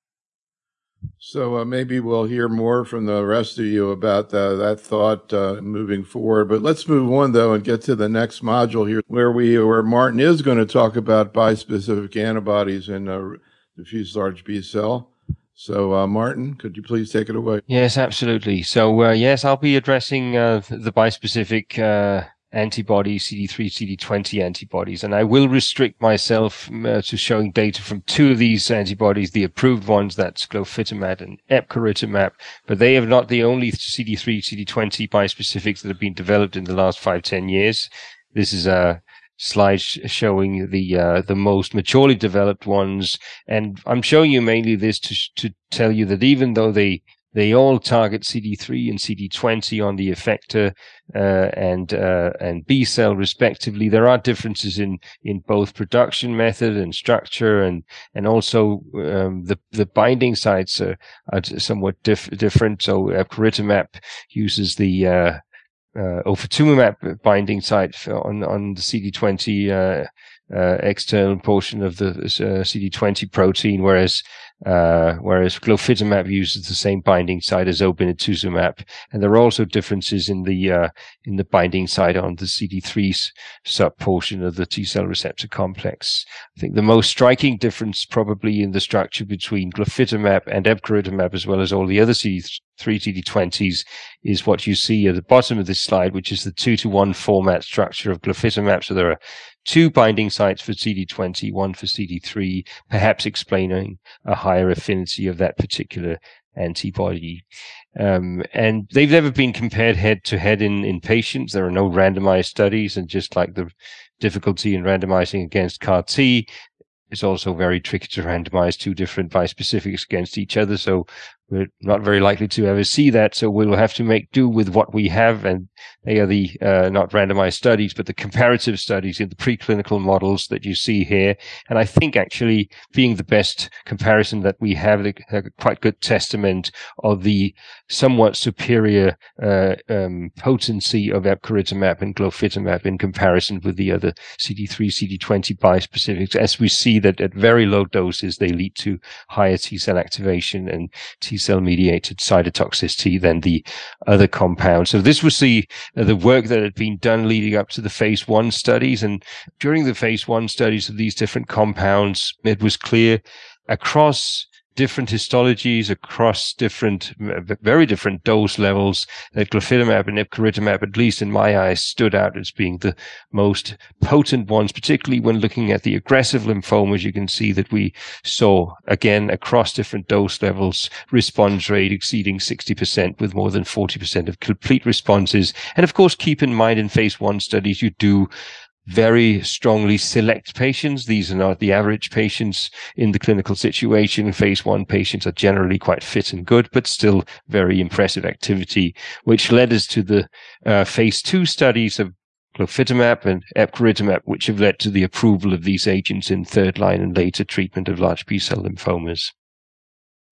So uh, maybe we'll hear more from the rest of you about uh, that thought uh, moving forward. But let's move on, though, and get to the next module here, where we, where Martin is going to talk about bispecific antibodies in uh, diffuse large B cell. So, uh, Martin, could you please take it away? Yes, absolutely. So, uh, yes, I'll be addressing uh, the bispecific uh, antibodies, C D three, C D twenty antibodies, and I will restrict myself uh, to showing data from two of these antibodies, the approved ones, that's glofitamab and epcoritamab, but they are not the only C D three, C D twenty bispecifics that have been developed in the last five, ten years. This is a slide showing the uh, the most maturely developed ones, and I'm showing you mainly this to to tell you that even though they They all target C D three and C D twenty on the effector uh, and uh, and B cell respectively. There are differences in in both production method and structure, and and also um, the the binding sites are, are somewhat diff- different. So epcoritamab uses the uh, uh, ofatumumab binding site on on the C D twenty uh, uh, external portion of the uh, C D twenty protein, whereas Uh, whereas glofitamab uses the same binding site as obinutuzumab, and there are also differences in the uh, in the binding site on the C D three sub portion of the T cell receptor complex. I think the most striking difference, probably in the structure between glofitamab and epcoritamab, as well as all the other C D three C D twenties, is what you see at the bottom of this slide, which is the two to one format structure of glofitamab. So there are two binding sites for C D twenty, one for C D three, perhaps explaining a higher affinity of that particular antibody. Um, and they've never been compared head to head in, in patients. There are no randomized studies, and just like the difficulty in randomizing against C A R T, it's also very tricky to randomize two different bispecifics against each other. So we're not very likely to ever see that. So we'll have to make do with what we have. And they are the, uh, not randomized studies, but the comparative studies in the preclinical models that you see here. And I think actually being the best comparison that we have, a quite good testament of the somewhat superior, uh, um, potency of epcoritamab and glofitamab in comparison with the other C D three, C D twenty bispecifics, as we see that at very low doses, they lead to higher T cell activation and T cell mediated cytotoxicity than the other compounds. So this was the uh, the work that had been done leading up to the phase one studies. And during the phase one studies of these different compounds, it was clear across different histologies, across different, very different dose levels, that glofitamab and epcoritamab, at least in my eyes, stood out as being the most potent ones, particularly when looking at the aggressive lymphomas. You can see that we saw, again, across different dose levels, response rate exceeding sixty percent with more than forty percent of complete responses. And of course, keep in mind in phase one studies, you do very strongly select patients. These are not the average patients in the clinical situation. Phase one patients are generally quite fit and good, but still very impressive activity, which led us to the uh, phase two studies of glofitamab and epcoritamab, which have led to the approval of these agents in third line and later treatment of large B-cell lymphomas.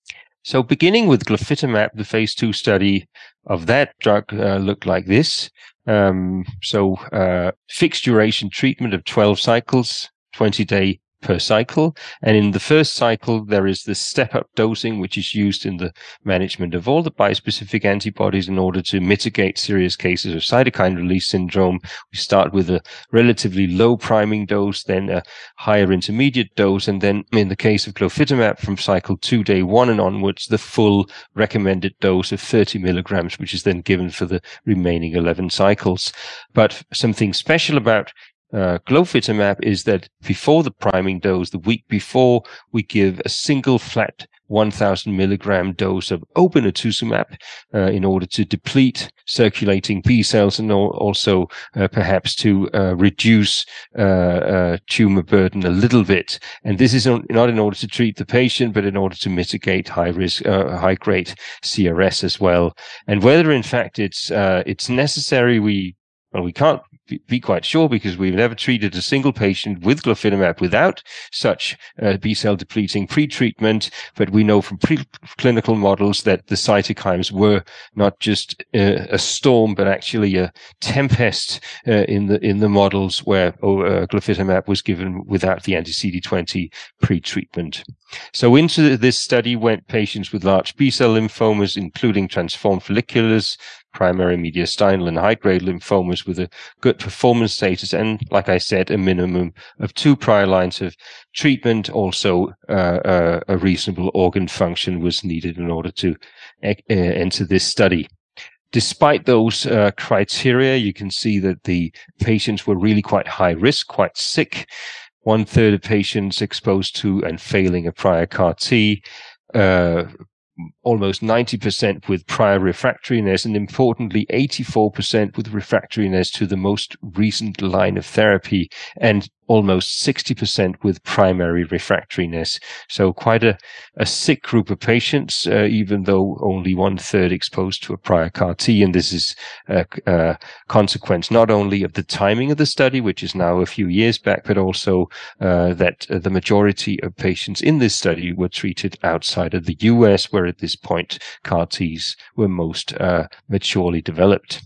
So beginning with glofitamab, the phase two study of that drug uh, looked like this. Um, so uh, fixed duration treatment of twelve cycles, twenty day per cycle. And in the first cycle, there is this step-up dosing, which is used in the management of all the bispecific antibodies in order to mitigate serious cases of cytokine release syndrome. We start with a relatively low priming dose, then a higher intermediate dose, and then in the case of glofitamab, from cycle two, day one and onwards, the full recommended dose of thirty milligrams, which is then given for the remaining eleven cycles. But something special about Uh, glofitamab is that before the priming dose, the week before, we give a single flat one thousand milligram dose of obinutuzumab uh, in order to deplete circulating B cells and also uh, perhaps to uh, reduce uh, uh, tumor burden a little bit. And this is not in order to treat the patient, but in order to mitigate high risk, uh, high grade C R S as well. And whether in fact it's uh, it's necessary, we well we can't be quite sure because we've never treated a single patient with glofitamab without such uh, B-cell depleting pre-treatment, but we know from preclinical models that the cytokines were not just uh, a storm, but actually a tempest uh, in the in the models where uh, glofitamab was given without the anti-C D twenty pre-treatment. So into this study went patients with large B-cell lymphomas, including transformed folliculars, primary mediastinal and high-grade lymphomas with a good performance status, and like I said, a minimum of two prior lines of treatment. Also, uh, uh, a reasonable organ function was needed in order to uh, enter this study. Despite those uh, criteria, you can see that the patients were really quite high risk, quite sick. One third of patients exposed to and failing a prior C A R T, uh, almost ninety percent with prior refractoriness, and importantly, eighty-four percent with refractoriness to the most recent line of therapy, and almost sixty percent with primary refractoriness. So quite a, a sick group of patients, uh, even though only one third exposed to a prior C A R T. And this is a, a consequence not only of the timing of the study, which is now a few years back, but also uh, that uh, the majority of patients in this study were treated outside of the U S, where at this point C A R Ts were most uh, maturely developed.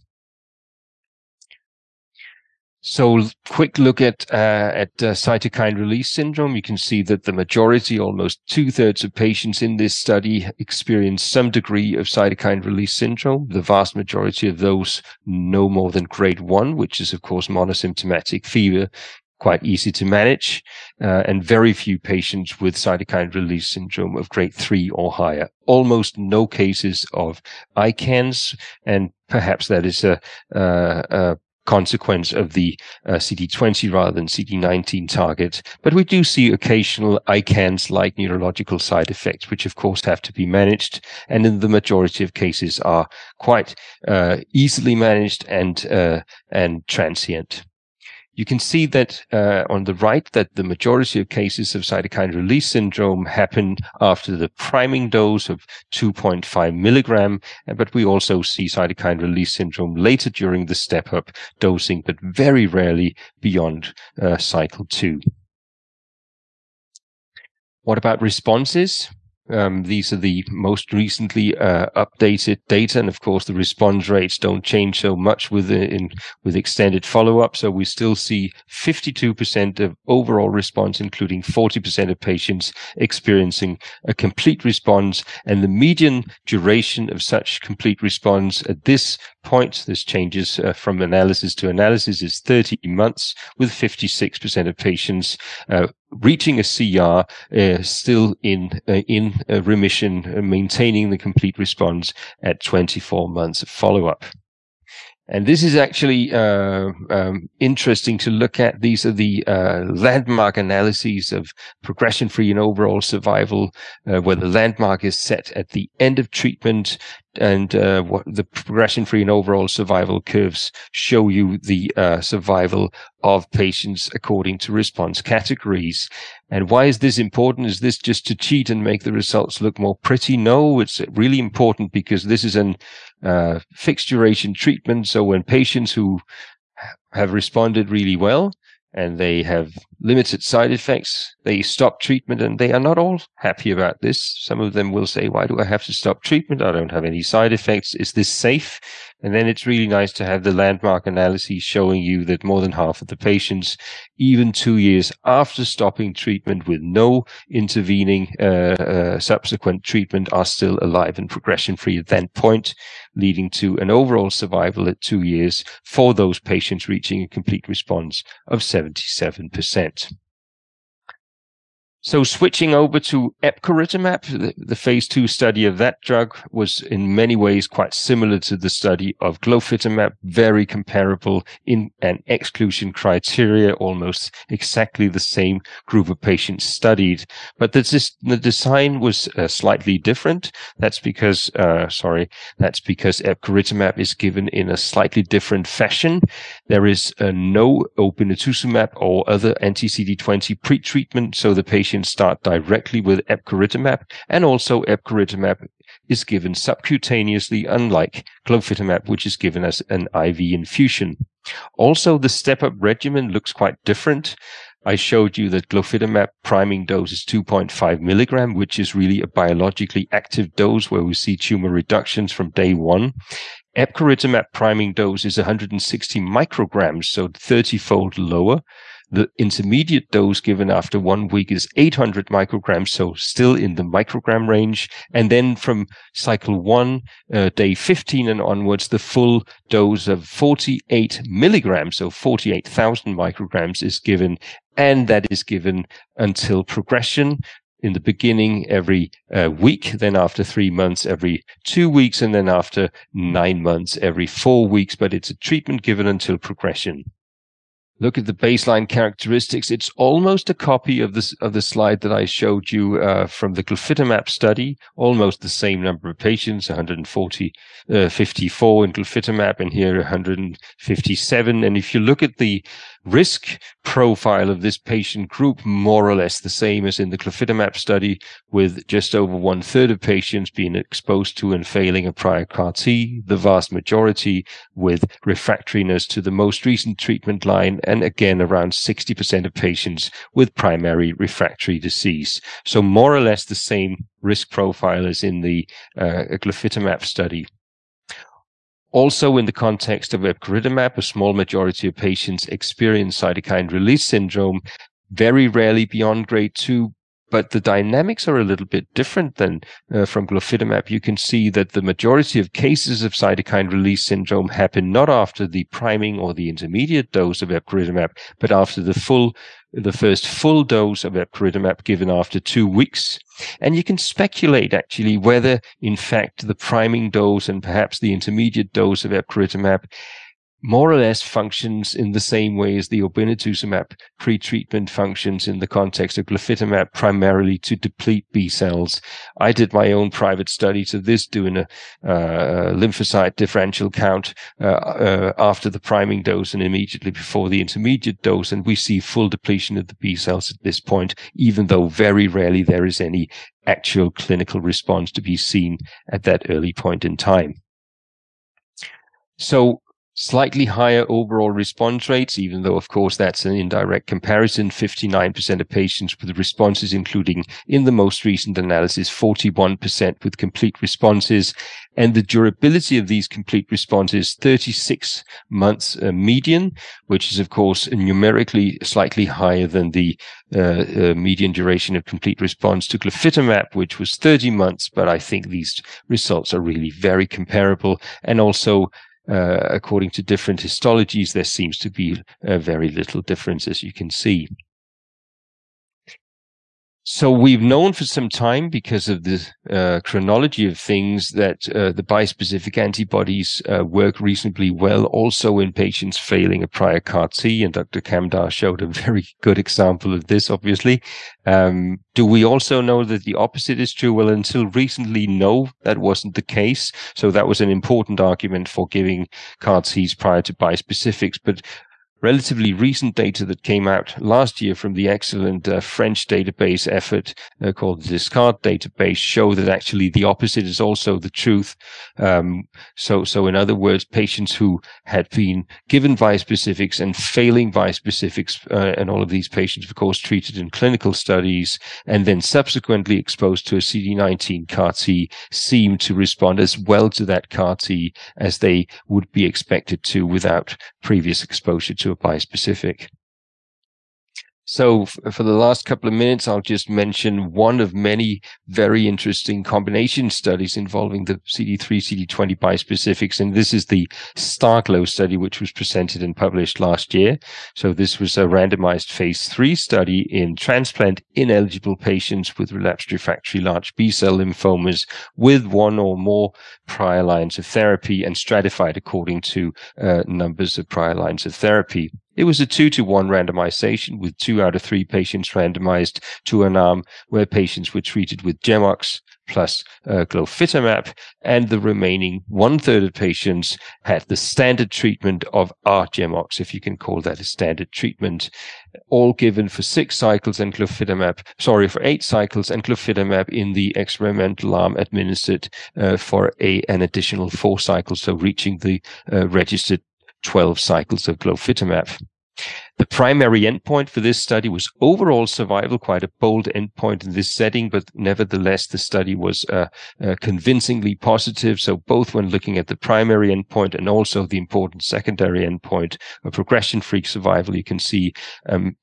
So, quick look at uh, at uh, cytokine release syndrome. You can see that the majority, almost two thirds of patients in this study, experienced some degree of cytokine release syndrome. The vast majority of those no more than grade one, which is of course monosymptomatic fever, quite easy to manage, uh, and very few patients with cytokine release syndrome of grade three or higher. Almost no cases of I CANS, and perhaps that is a, uh, a consequence of the uh, C D twenty rather than C D nineteen target. But we do see occasional I CANS-like neurological side effects, which of course have to be managed, and in the majority of cases are quite uh, easily managed and uh, and transient. You can see that uh, on the right that the majority of cases of cytokine release syndrome happen after the priming dose of two point five milligram, but we also see cytokine release syndrome later during the step-up dosing, but very rarely beyond uh, cycle two. What about responses? Um, these are the most recently uh, updated data, and of course the response rates don't change so much with the, in, with extended follow-up. So we still see fifty-two percent of overall response, including forty percent of patients experiencing a complete response, and the median duration of such complete response at this point, this changes uh, from analysis to analysis, is thirty months, with fifty-six percent of patients uh, reaching a C R, uh, still in uh, in uh, remission, uh, maintaining the complete response at twenty-four months of follow-up. And this is actually uh, um, interesting to look at. These are the uh, landmark analyses of progression-free and overall survival, uh, where the landmark is set at the end of treatment, and uh, what the progression-free and overall survival curves show you the uh, survival of patients according to response categories. And why is this important? Is this just to cheat and make the results look more pretty? No, it's really important because this is an uh, fixed duration treatment. So when patients who have responded really well and they have limited side effects, they stop treatment, and they are not all happy about this. Some of them will say, why do I have to stop treatment? I don't have any side effects. Is this safe? And then it's really nice to have the landmark analyses showing you that more than half of the patients, even two years after stopping treatment with no intervening uh, uh, subsequent treatment, are still alive and progression-free at that point, leading to an overall survival at two years for those patients reaching a complete response of seventy-seven percent. So switching over to epcoritamab, the, the phase two study of that drug was in many ways quite similar to the study of glofitamab, very comparable in an exclusion criteria, almost exactly the same group of patients studied. But the, this, the design was uh, slightly different. That's because, uh, sorry, that's because epcoritamab is given in a slightly different fashion. There is uh, no obinutuzumab or other anti-C D twenty pretreatment, so the patient start directly with epcoritamab, and also epcoritamab is given subcutaneously, unlike glofitamab, which is given as an I V infusion. Also, the step-up regimen looks quite different. I showed you that glofitamab priming dose is two point five milligram, which is really a biologically active dose where we see tumor reductions from day one. Epcoritamab priming dose is one hundred sixty micrograms, so thirty-fold lower. The intermediate dose given after one week is eight hundred micrograms, so still in the microgram range. And then from cycle one, uh, day fifteen and onwards, the full dose of forty-eight milligrams, so forty-eight thousand micrograms is given, and that is given until progression. In the beginning, every uh, week, then after three months, every two weeks, and then after nine months, every four weeks. But it's a treatment given until progression. Look at the baseline characteristics. It's almost a copy of this of the slide that I showed you uh, from the glofitamab study. Almost the same number of patients, one hundred forty, uh, fifty-four in glofitamab, and here one hundred fifty-seven. And if you look at the risk profile of this patient group, more or less the same as in the glofitamab study, with just over one third of patients being exposed to and failing a prior C A R T, the vast majority with refractoriness to the most recent treatment line, and again around sixty percent of patients with primary refractory disease. So more or less the same risk profile as in the uh, glofitamab study. Also, in the context of epcoritamab, a small majority of patients experience cytokine release syndrome, very rarely beyond grade two, but the dynamics are a little bit different than uh, from glofitamab. You can see that the majority of cases of cytokine release syndrome happen not after the priming or the intermediate dose of epcoritamab, but after the full the first full dose of epcoritamab given after two weeks. And you can speculate, actually, whether, in fact, the priming dose and perhaps the intermediate dose of epcoritamab more or less functions in the same way as the obinutuzumab pre-treatment functions in the context of glofitamab, primarily to deplete B cells. I did my own private studies of this, doing a uh, lymphocyte differential count uh, uh, after the priming dose and immediately before the intermediate dose, and we see full depletion of the B cells at this point, even though very rarely there is any actual clinical response to be seen at that early point in time. So, slightly higher overall response rates, even though, of course, that's an indirect comparison. fifty-nine percent of patients with responses, including in the most recent analysis, forty-one percent with complete responses. And the durability of these complete responses, thirty-six months uh, median, which is, of course, numerically slightly higher than the uh, uh, median duration of complete response to glofitamab, which was thirty months. But I think these results are really very comparable. And also, Uh, according to different histologies, there seems to be uh, very little difference, as you can see. So we've known for some time, because of the uh, chronology of things, that uh, the bispecific antibodies uh, work reasonably well also in patients failing a prior C A R T, and Doctor Kamdar showed a very good example of this, obviously. Um, do we also know that the opposite is true? Well, until recently, no, that wasn't the case. So that was an important argument for giving C A R Ts prior to bispecifics. But relatively recent data that came out last year from the excellent uh, French database effort uh, called the DISCARD database show that actually the opposite is also the truth. Um, so, so in other words, patients who had been given bispecifics and failing bispecifics, uh, and all of these patients, of course, treated in clinical studies and then subsequently exposed to a C D nineteen C A R T, seemed to respond as well to that C A R T as they would be expected to without previous exposure to a bispecific. So f- for the last couple of minutes, I'll just mention one of many very interesting combination studies involving the C D three, C D twenty bispecifics. And this is the STARGLO study, which was presented and published last year. So this was a randomized phase three study in transplant ineligible patients with relapsed refractory large B-cell lymphomas with one or more prior lines of therapy and stratified according to uh, numbers of prior lines of therapy. It was a two to one randomization with two out of three patients randomized to an arm where patients were treated with GemOx plus uh, glofitamab, and the remaining one third of patients had the standard treatment of R-GemOx, if you can call that a standard treatment, all given for six cycles and glofitamab, sorry, for eight cycles and glofitamab in the experimental arm administered uh, for a, an additional four cycles, so reaching the uh, registered twelve cycles of glofitamab. The primary endpoint for this study was overall survival, quite a bold endpoint in this setting, but nevertheless, the study was uh, uh, convincingly positive. So both when looking at the primary endpoint and also the important secondary endpoint of progression-free survival, you can see um,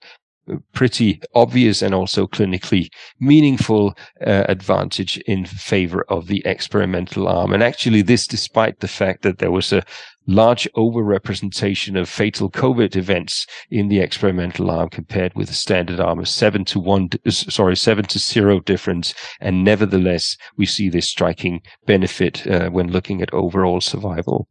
pretty obvious and also clinically meaningful uh, advantage in favor of the experimental arm. And actually this despite the fact that there was a large overrepresentation of fatal COVID events in the experimental arm compared with the standard arm of seven to one, sorry, seven to zero difference. And nevertheless, we see this striking benefit uh, when looking at overall survival.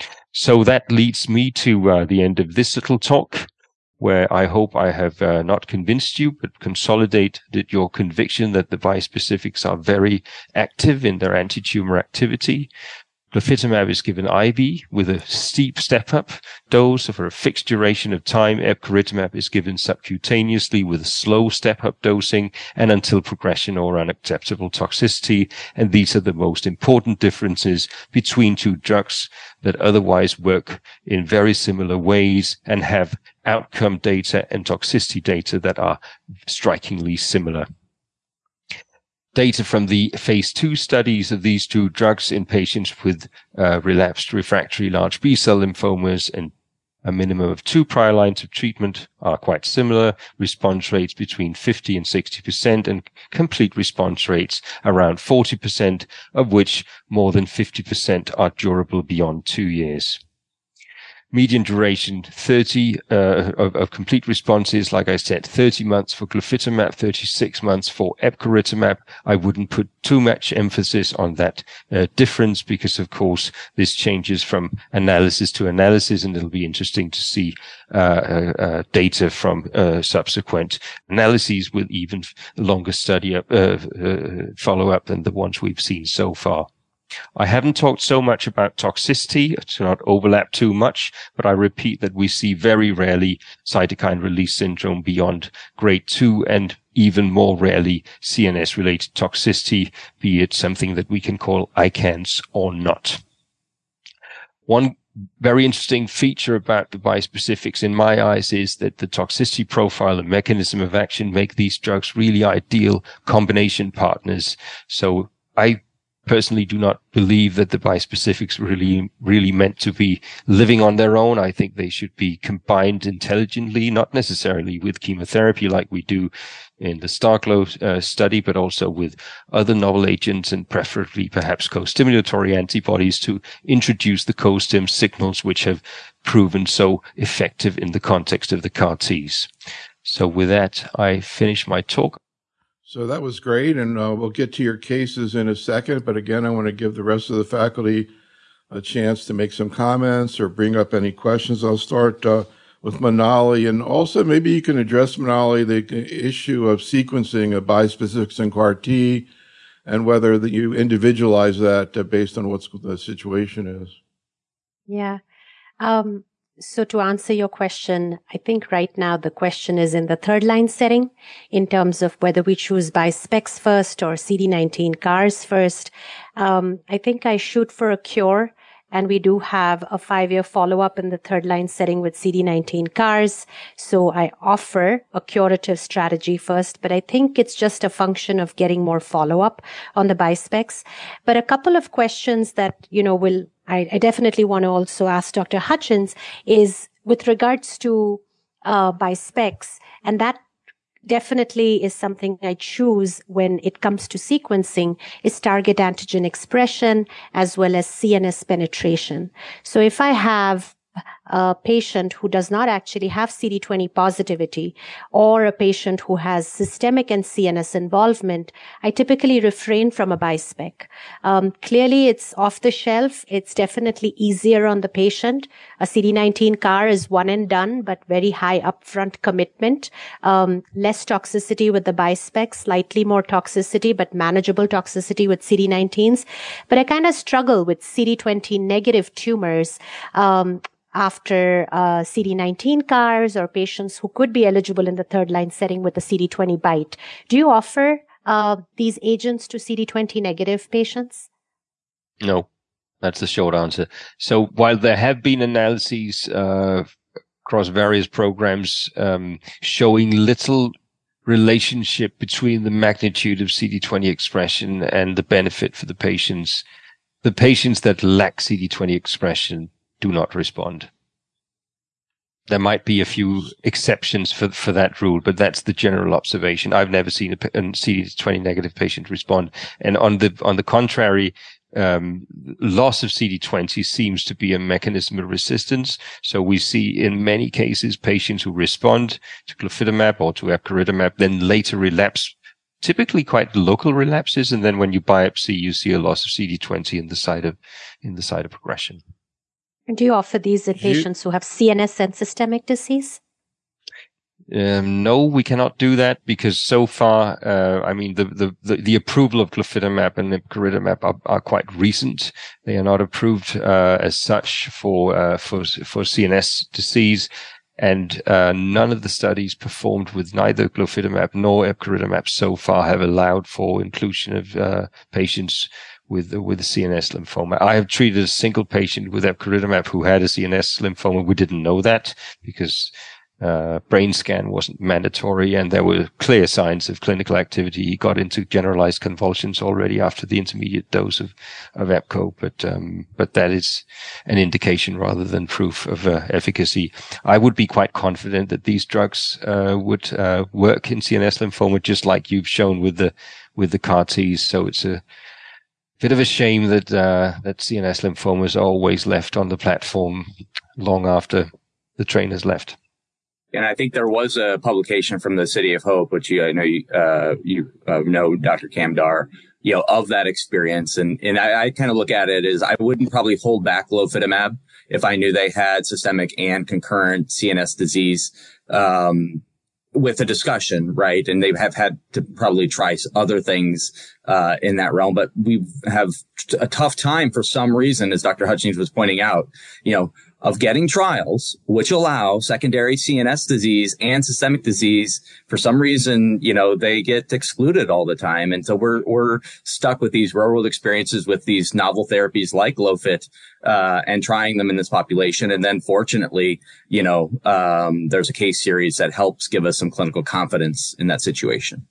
So that leads me to uh, the end of this little talk, where I hope I have uh, not convinced you, but consolidated your conviction that the bispecifics are very active in their anti-tumor activity. Glofitamab is given I V with a steep step-up dose for a fixed duration of time. Epcoritamab is given subcutaneously with a slow step-up dosing and until progression or unacceptable toxicity. And these are the most important differences between two drugs that otherwise work in very similar ways and have outcome data and toxicity data that are strikingly similar. Data from the phase two studies of these two drugs in patients with uh, relapsed refractory large B-cell lymphomas and a minimum of two prior lines of treatment are quite similar. Response rates between fifty and sixty percent and complete response rates around forty percent, of which more than fifty percent are durable beyond two years. Median duration thirty uh, of, of complete responses, like I said, thirty months for glofitamab, thirty-six months for epcoritamab. I wouldn't put too much emphasis on that uh, difference because, of course, this changes from analysis to analysis, and it'll be interesting to see uh, uh, uh, data from uh, subsequent analyses with even longer study up, uh, uh, follow-up than the ones we've seen so far. I haven't talked so much about toxicity to not overlap too much, but I repeat that we see very rarely cytokine release syndrome beyond grade two and even more rarely C N S-related toxicity, be it something that we can call I CANS or not. One very interesting feature about the bispecifics in my eyes is that the toxicity profile and mechanism of action make these drugs really ideal combination partners. So I personally do not believe that the bispecifics really, really meant to be living on their own. I think they should be combined intelligently, not necessarily with chemotherapy like we do in the STARGLO uh, study, but also with other novel agents and preferably perhaps co-stimulatory antibodies to introduce the co-stim signals which have proven so effective in the context of the C A R Ts. So with that, I finish my talk. So that was great, and uh, we'll get to your cases in a second. But again, I want to give the rest of the faculty a chance to make some comments or bring up any questions. I'll start uh, with Manali, and also maybe you can address, Manali, the issue of sequencing of bispecifics and C A R T and whether that you individualize that uh, based on what the situation is. Yeah. Um, So to answer your question, I think right now the question is in the third line setting in terms of whether we choose bispecs first or C D nineteen C A R S first. Um, I think I shoot for a cure, and we do have a five-year follow-up in the third line setting with C D nineteen C A R S. So I offer a curative strategy first, but I think it's just a function of getting more follow-up on the bispecs. But a couple of questions that, you know, will I, I definitely want to also ask Doctor Hutchings is with regards to uh, bispecs, and that definitely is something I choose when it comes to sequencing, is target antigen expression as well as C N S penetration. So if I have a patient who does not actually have C D twenty positivity or a patient who has systemic and C N S involvement, I typically refrain from a bispec. Um, clearly, it's off the shelf. It's definitely easier on the patient. A C D nineteen C A R is one and done, but very high upfront commitment. Um, less toxicity with the bispec, slightly more toxicity, but manageable toxicity with C D nineteens. But I kind of struggle with C D twenty negative tumors. Um, after uh, C D nineteen C A R S or patients who could be eligible in the third line setting with a C D twenty bite. Do you offer uh, these agents to C D twenty negative patients? No, that's the short answer. So while there have been analyses uh, across various programs um, showing little relationship between the magnitude of C D twenty expression and the benefit for the patients, the patients that lack C D twenty expression do not respond. There might be a few exceptions for for that rule, but that's the general observation. I've never seen a, a C D twenty negative patient respond. And on the on the contrary, um, loss of C D twenty seems to be a mechanism of resistance. So we see in many cases patients who respond to glofitamab or to epcoritamab then later relapse, typically quite local relapses, and then when you biopsy, you see a loss of C D twenty in the site of in the site of progression. And do you offer these in patients who have C N S and systemic disease? Um, no, we cannot do that because so far, uh, I mean, the, the, the, the approval of glofitamab and epcoritamab are, are quite recent. They are not approved, uh, as such for, uh, for, for C N S disease. And, uh, none of the studies performed with neither glofitamab nor epcoritamab so far have allowed for inclusion of, uh, patients with with a C N S lymphoma. I have treated a single patient with epcoritamab who had a C N S lymphoma. We didn't know that because uh brain scan wasn't mandatory, and there were clear signs of clinical activity. He got into generalized convulsions already after the intermediate dose of of epco, but um but that is an indication rather than proof of uh, efficacy. I would be quite confident that these drugs uh would uh work in C N S lymphoma, just like you've shown with the with the C A R Ts. So it's a bit of a shame that uh, that C N S lymphomas are always left on the platform long after the train has left. And I think there was a publication from the City of Hope, which you I know you uh, you uh, know Doctor Kamdar, you know, of that experience. And and I, I kind of look at it as I wouldn't probably hold back glofitamab if I knew they had systemic and concurrent C N S disease. Um, with a discussion, right? And they have had to probably try other things uh in that realm, but we have a tough time for some reason, as Doctor Hutchings was pointing out, you know, of getting trials which allow secondary C N S disease and systemic disease. For some reason, you know, they get excluded all the time. And so we're, we're stuck with these real world experiences with these novel therapies like Glofit, uh, and trying them in this population. And then fortunately, you know, um, there's a case series that helps give us some clinical confidence in that situation.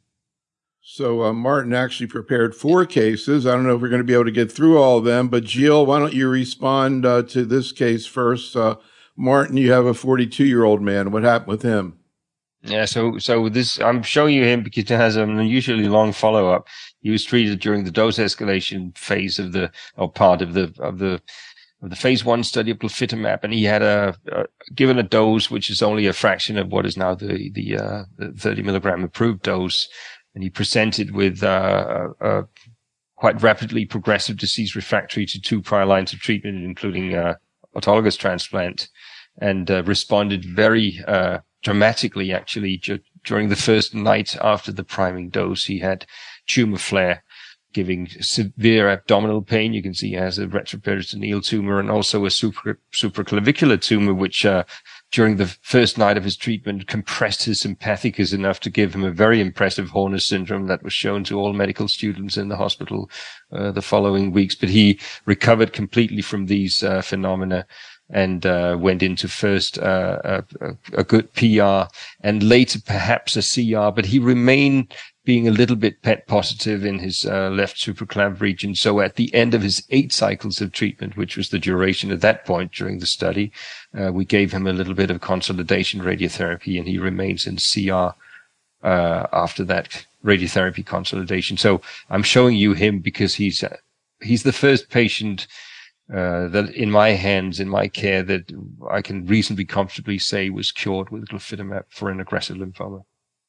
So uh, Martin actually prepared four cases. I don't know if we're going to be able to get through all of them, but Jill, why don't you respond uh, to this case first? Uh, Martin, you have a forty-two-year-old man. What happened with him? Yeah, so so this I'm showing you him because it has an unusually long follow-up. He was treated during the dose escalation phase of the or part of the of the of the phase one study of glofitamab, and he had a, a given a dose which is only a fraction of what is now the the, uh, the thirty milligram approved dose. And he presented with uh, a, a quite rapidly progressive disease refractory to two prior lines of treatment, including uh, autologous transplant, and uh, responded very uh, dramatically, actually. Ju- during the first night after the priming dose, he had tumor flare. giving severe abdominal pain. You can see he has a retroperitoneal tumor and also a super, supraclavicular tumor, which uh, during the first night of his treatment compressed his sympathicus enough to give him a very impressive Horner syndrome that was shown to all medical students in the hospital uh, the following weeks. But he recovered completely from these uh, phenomena and uh, went into first uh, a, a good P R and later perhaps a C R, but he remained being a little bit P E T positive in his uh, left supraclav region. So at the end of his eight cycles of treatment, which was the duration at that point during the study, uh, we gave him a little bit of consolidation radiotherapy, and he remains in C R uh, after that radiotherapy consolidation. So I'm showing you him because he's uh, he's the first patient uh, that in my hands, in my care, that I can reasonably comfortably say was cured with glofitamab for an aggressive lymphoma.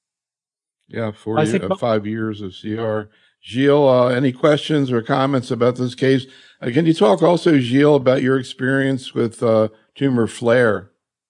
Yeah, four year, uh, five years of C R. Gilles, uh, any questions or comments about this case? Uh, can you talk also, Gilles, about your experience with uh, tumor flare?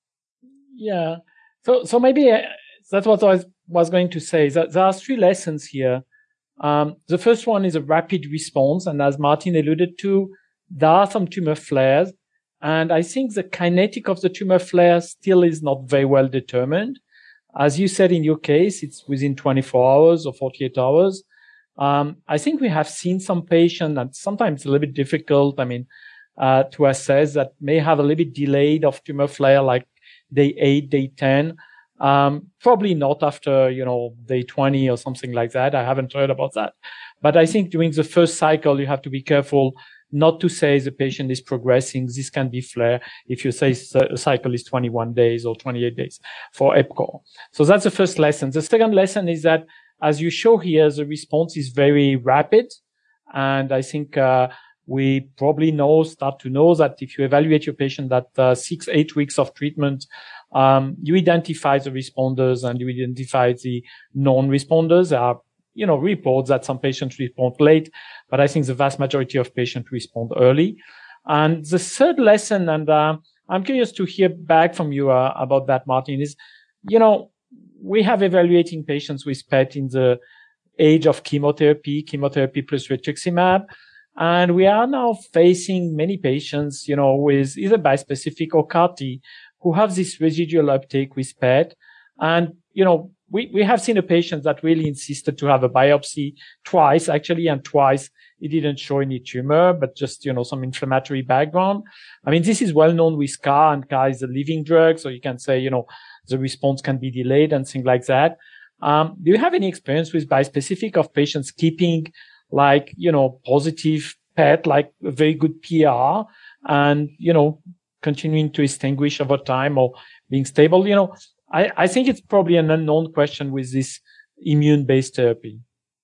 Yeah, so so maybe uh, that's what I was, was going to say. That there are three lessons here. Um, the first one is a rapid response, and as Martin alluded to, there are some tumor flares, and I think the kinetic of the tumor flare still is not very well determined. As you said in your case, it's within twenty-four hours or forty-eight hours. Um, I think we have seen some patients, and sometimes it's a little bit difficult, I mean, uh, to assess, that may have a little bit delayed of tumor flare, like day eight, day ten. Um, probably not after, you know, day twenty or something like that. I haven't heard about that. But I think during the first cycle, you have to be careful not to say the patient is progressing. This can be flare if you say a cycle is twenty-one days or twenty-eight days for EPCOR. So that's the first lesson. The second lesson is that, as you show here, the response is very rapid. And I think uh, we probably know, start to know that if you evaluate your patient at uh, six, eight weeks of treatment, um, you identify the responders and you identify the non-responders. There are you know, reports that some patients respond late, but I think the vast majority of patients respond early. And the third lesson, and uh, I'm curious to hear back from you uh, about that, Martin, is, you know, we have evaluating patients with P E T in the age of chemotherapy, chemotherapy plus rituximab, and we are now facing many patients, you know, with either bispecific or C A R T who have this residual uptake with P E T. And, you know, We, we have seen a patient that really insisted to have a biopsy twice, actually, and twice it didn't show any tumor, but just, you know, some inflammatory background. I mean, this is well known with C A R, and C A R is a living drug, so you can say, you know, the response can be delayed and things like that. Um, do you have any experience with bispecific of patients keeping, like, you know, positive P E T, like a very good P R, and, you know, continuing to extinguish over time or being stable? You know, I, I think it's probably an unknown question with this immune-based therapy.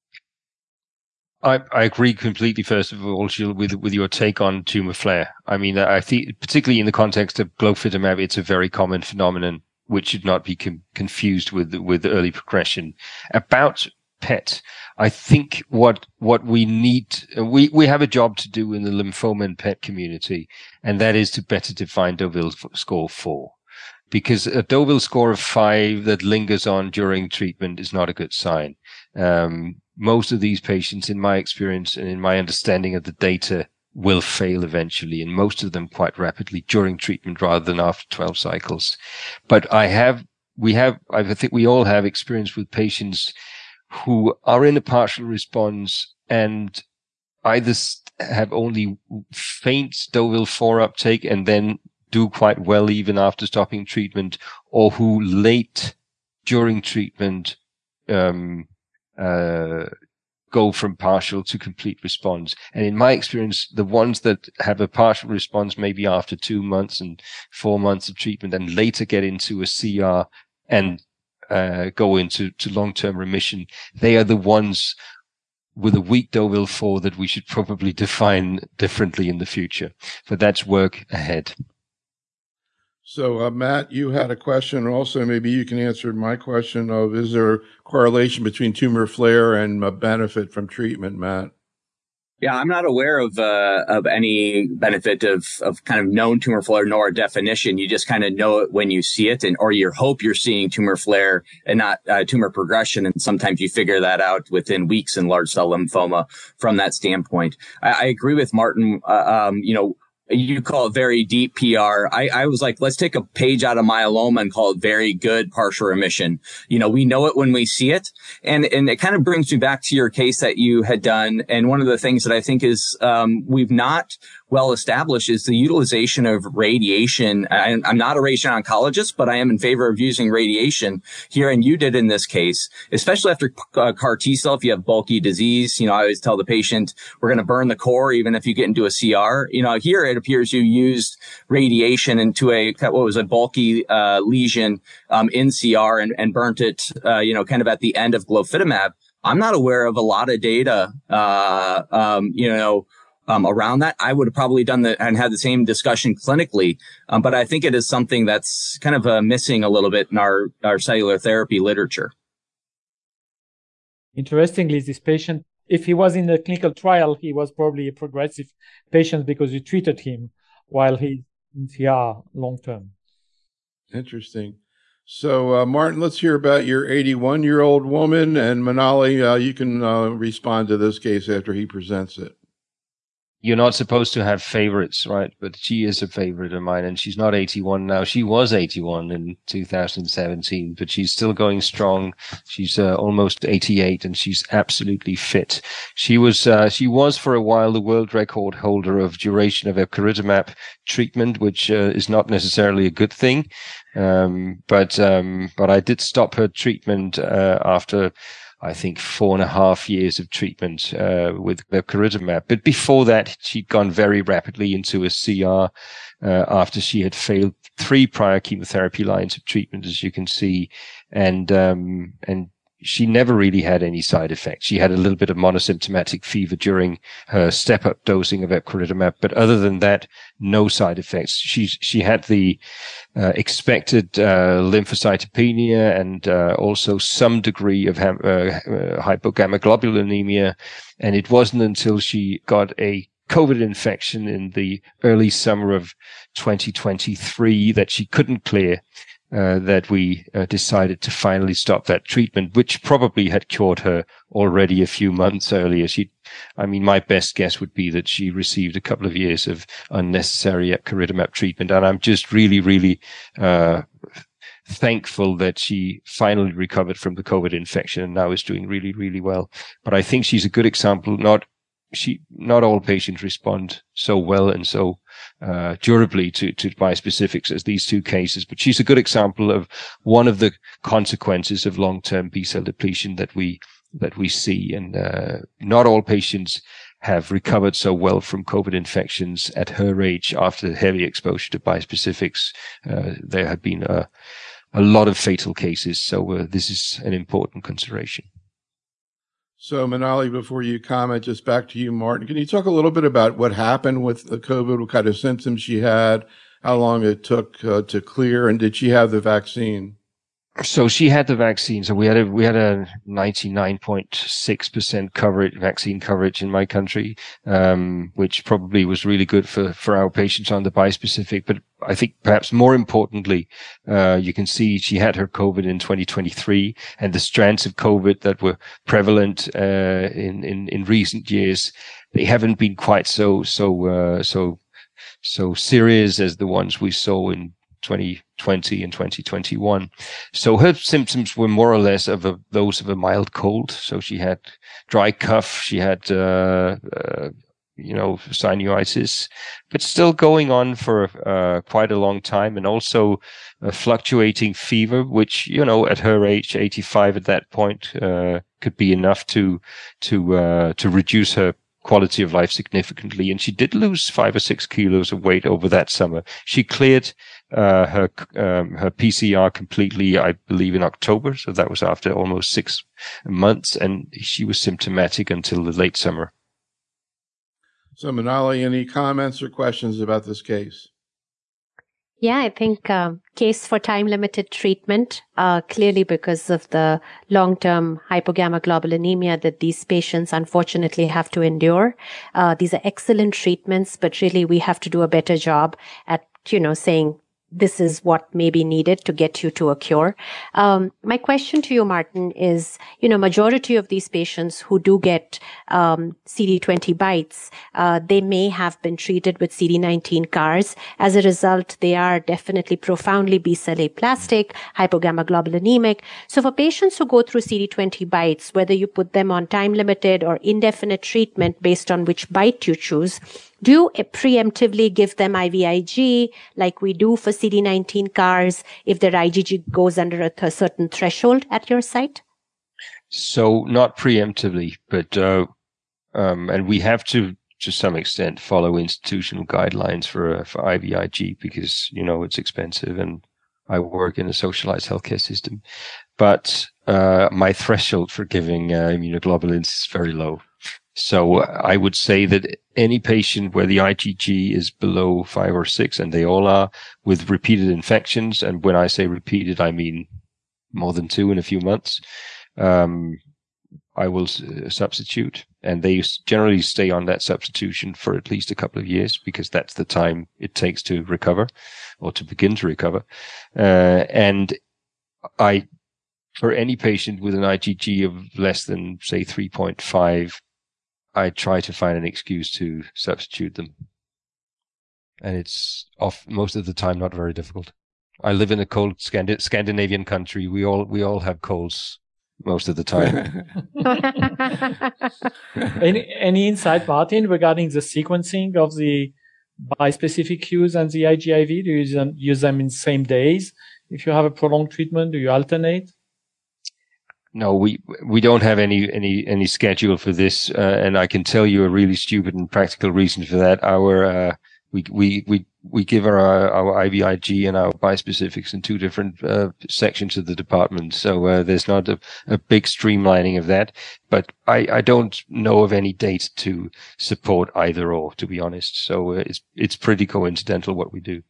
I, I agree completely, first of all, Gilles, with, with your take on tumor flare. I mean, I think, particularly in the context of glofitamab, it's a very common phenomenon which should not be com- confused with, with early progression. About P E T, I think what, what we need, we, we have a job to do in the lymphoma and P E T community, and that is to better define Deauville score four. Because a Deauville score of five that lingers on during treatment is not a good sign. Um, most of these patients, in my experience and in my understanding of the data, will fail eventually, and most of them quite rapidly during treatment rather than after twelve cycles. But I have, we have, I think we all have experience with patients who are in a partial response and either have only faint Deauville four uptake and then do quite well even after stopping treatment, or who late during treatment um uh go from partial to complete response. And in my experience, the ones that have a partial response maybe after two months and four months of treatment and later get into a C R and uh go into to long-term remission, they are the ones with a weak Deauville four that we should probably define differently in the future. But that's work ahead. So, uh, Matt, you had a question. Also, maybe you can answer my question of, is there a correlation between tumor flare and uh, benefit from treatment, Matt? Yeah, I'm not aware of uh, of any benefit of of kind of known tumor flare nor a definition. You just kind of know it when you see it, and or you hope you're seeing tumor flare and not uh, tumor progression. And sometimes you figure that out within weeks in large cell lymphoma. From that standpoint, I, I agree with Martin. Uh, um, you know. You call it very deep P R. I, I was like, let's take a page out of myeloma and call it very good partial remission. You know, we know it when we see it. And, and it kind of brings me back to your case that you had done. And one of the things that I think is, um, we've not well established is the utilization of radiation. I, I'm not a radiation oncologist, but I am in favor of using radiation here. And you did in this case, especially after uh, CAR T cell, if you have bulky disease. You know, I always tell the patient, we're going to burn the core, even if you get into a C R. You know, here it appears you used radiation into a, what was a bulky uh, lesion um, in C R and, and burnt it, uh, you know, kind of at the end of glofitamab. I'm not aware of a lot of data, uh, um, you know, Um, around that. I would have probably done that and had the same discussion clinically. Um, but I think it is something that's kind of uh, missing a little bit in our, our cellular therapy literature. Interestingly, this patient, if he was in a clinical trial, he was probably a progressive patient because you treated him while he's in C R long term. Interesting. So, uh, Martin, let's hear about your eighty-one-year-old woman. And Manali, uh, you can uh, respond to this case after he presents it. You're not supposed to have favorites, right? But she is a favorite of mine, and she's not eighty-one now. She was eighty-one in two thousand seventeen, but she's still going strong. She's uh, almost eighty-eight, and she's absolutely fit. She was, uh, she was for a while the world record holder of duration of epcoritamab treatment, which uh, is not necessarily a good thing. Um, but, um, but I did stop her treatment uh, after I think four and a half years of treatment uh, with epcoritamab. But before that, she'd gone very rapidly into a C R uh, after she had failed three prior chemotherapy lines of treatment, as you can see, and um, and she never really had any side effects. She had a little bit of monosymptomatic fever during her step-up dosing of epcoritamab, but other than that, no side effects. She she had the uh, expected uh, lymphocytopenia and uh, also some degree of ham- uh, uh, hypogammaglobulinemia, and it wasn't until she got a COVID infection in the early summer of twenty twenty-three that she couldn't clear Uh, that we uh, decided to finally stop that treatment, which probably had cured her already a few months earlier. She, I mean, my best guess would be that she received a couple of years of unnecessary epcoritamab treatment. And I'm just really, really uh, thankful that she finally recovered from the COVID infection and now is doing really, really well. But I think she's a good example. Not she, not all patients respond so well and so uh, durably to, to bispecifics as these two cases, but she's a good example of one of the consequences of long-term B-cell depletion that we, that we see. And, uh, not all patients have recovered so well from COVID infections at her age after heavy exposure to bispecifics. Uh, there have been a, a lot of fatal cases. So, uh, this is an important consideration. So, Manali, before you comment, just back to you, Martin. Can you talk a little bit about what happened with the COVID, what kind of symptoms she had, how long it took uh, to clear, and did she have the vaccine? So she had the vaccine. So we had a, we had a ninety-nine point six percent coverage, vaccine coverage in my country, um, which probably was really good for, for our patients on the bispecific. But I think perhaps more importantly, uh, you can see she had her COVID in twenty twenty-three, and the strands of COVID that were prevalent, uh, in, in, in recent years, they haven't been quite so, so, uh, so, so serious as the ones we saw in twenty twenty and twenty twenty-one. So her symptoms were more or less of a, those of a mild cold. So she had dry cough, she had, uh, uh, you know, sinusitis, but still going on for uh, quite a long time, and also a fluctuating fever, which, you know, at her age, eighty-five at that point, uh, could be enough to, to, uh, to reduce her quality of life significantly. And she did lose five or six kilos of weight over that summer. She cleared uh, her um, her P C R completely, I believe, in October. So that was after almost six months, and she was symptomatic until the late summer. So, Manali, any comments or questions about this case? Yeah, I think um, case for time-limited treatment, uh, clearly because of the long-term hypogammaglobulinemia that these patients unfortunately have to endure. Uh, these are excellent treatments, but really we have to do a better job at, you know, saying, this is what may be needed to get you to a cure. Um, my question to you, Martin, is, you know, majority of these patients who do get um, C D twenty bites, uh, they may have been treated with C D nineteen C A Rs. As a result, they are definitely profoundly B-cell aplastic, hypogammaglobulinemic. So for patients who go through C D twenty bites, whether you put them on time-limited or indefinite treatment based on which bite you choose, do you preemptively give them I V I G like we do for C D nineteen C A Rs if their IgG goes under a, th- a certain threshold at your site? So not preemptively, but uh, um, and we have to, to some extent, follow institutional guidelines for uh, for I V I G because you know it's expensive, and I work in a socialized healthcare system. But uh, my threshold for giving uh, immunoglobulins is very low. So I would say that any patient where the IgG is below five or six, and they all are, with repeated infections, and when I say repeated, I mean more than two in a few months, um, I will uh, substitute. And they generally stay on that substitution for at least a couple of years because that's the time it takes to recover or to begin to recover. Uh, and I, for any patient with an IgG of less than, say, three point five, I try to find an excuse to substitute them. And it's off most of the time not very difficult. I live in a cold Scandi- Scandinavian country. We all we all have colds most of the time. any, any insight, Martin, regarding the sequencing of the bispecific Qs and the I G I V? Do you use them, use them in the same days? If you have a prolonged treatment, do you alternate? No, we we don't have any any any schedule for this, uh, and I can tell you a really stupid and practical reason for that. Our uh, we we we we give our our I V I G and our bispecifics in two different uh, sections of the department, so uh, there's not a, a big streamlining of that. But I I don't know of any date to support either or, to be honest. So uh, it's it's pretty coincidental what we do.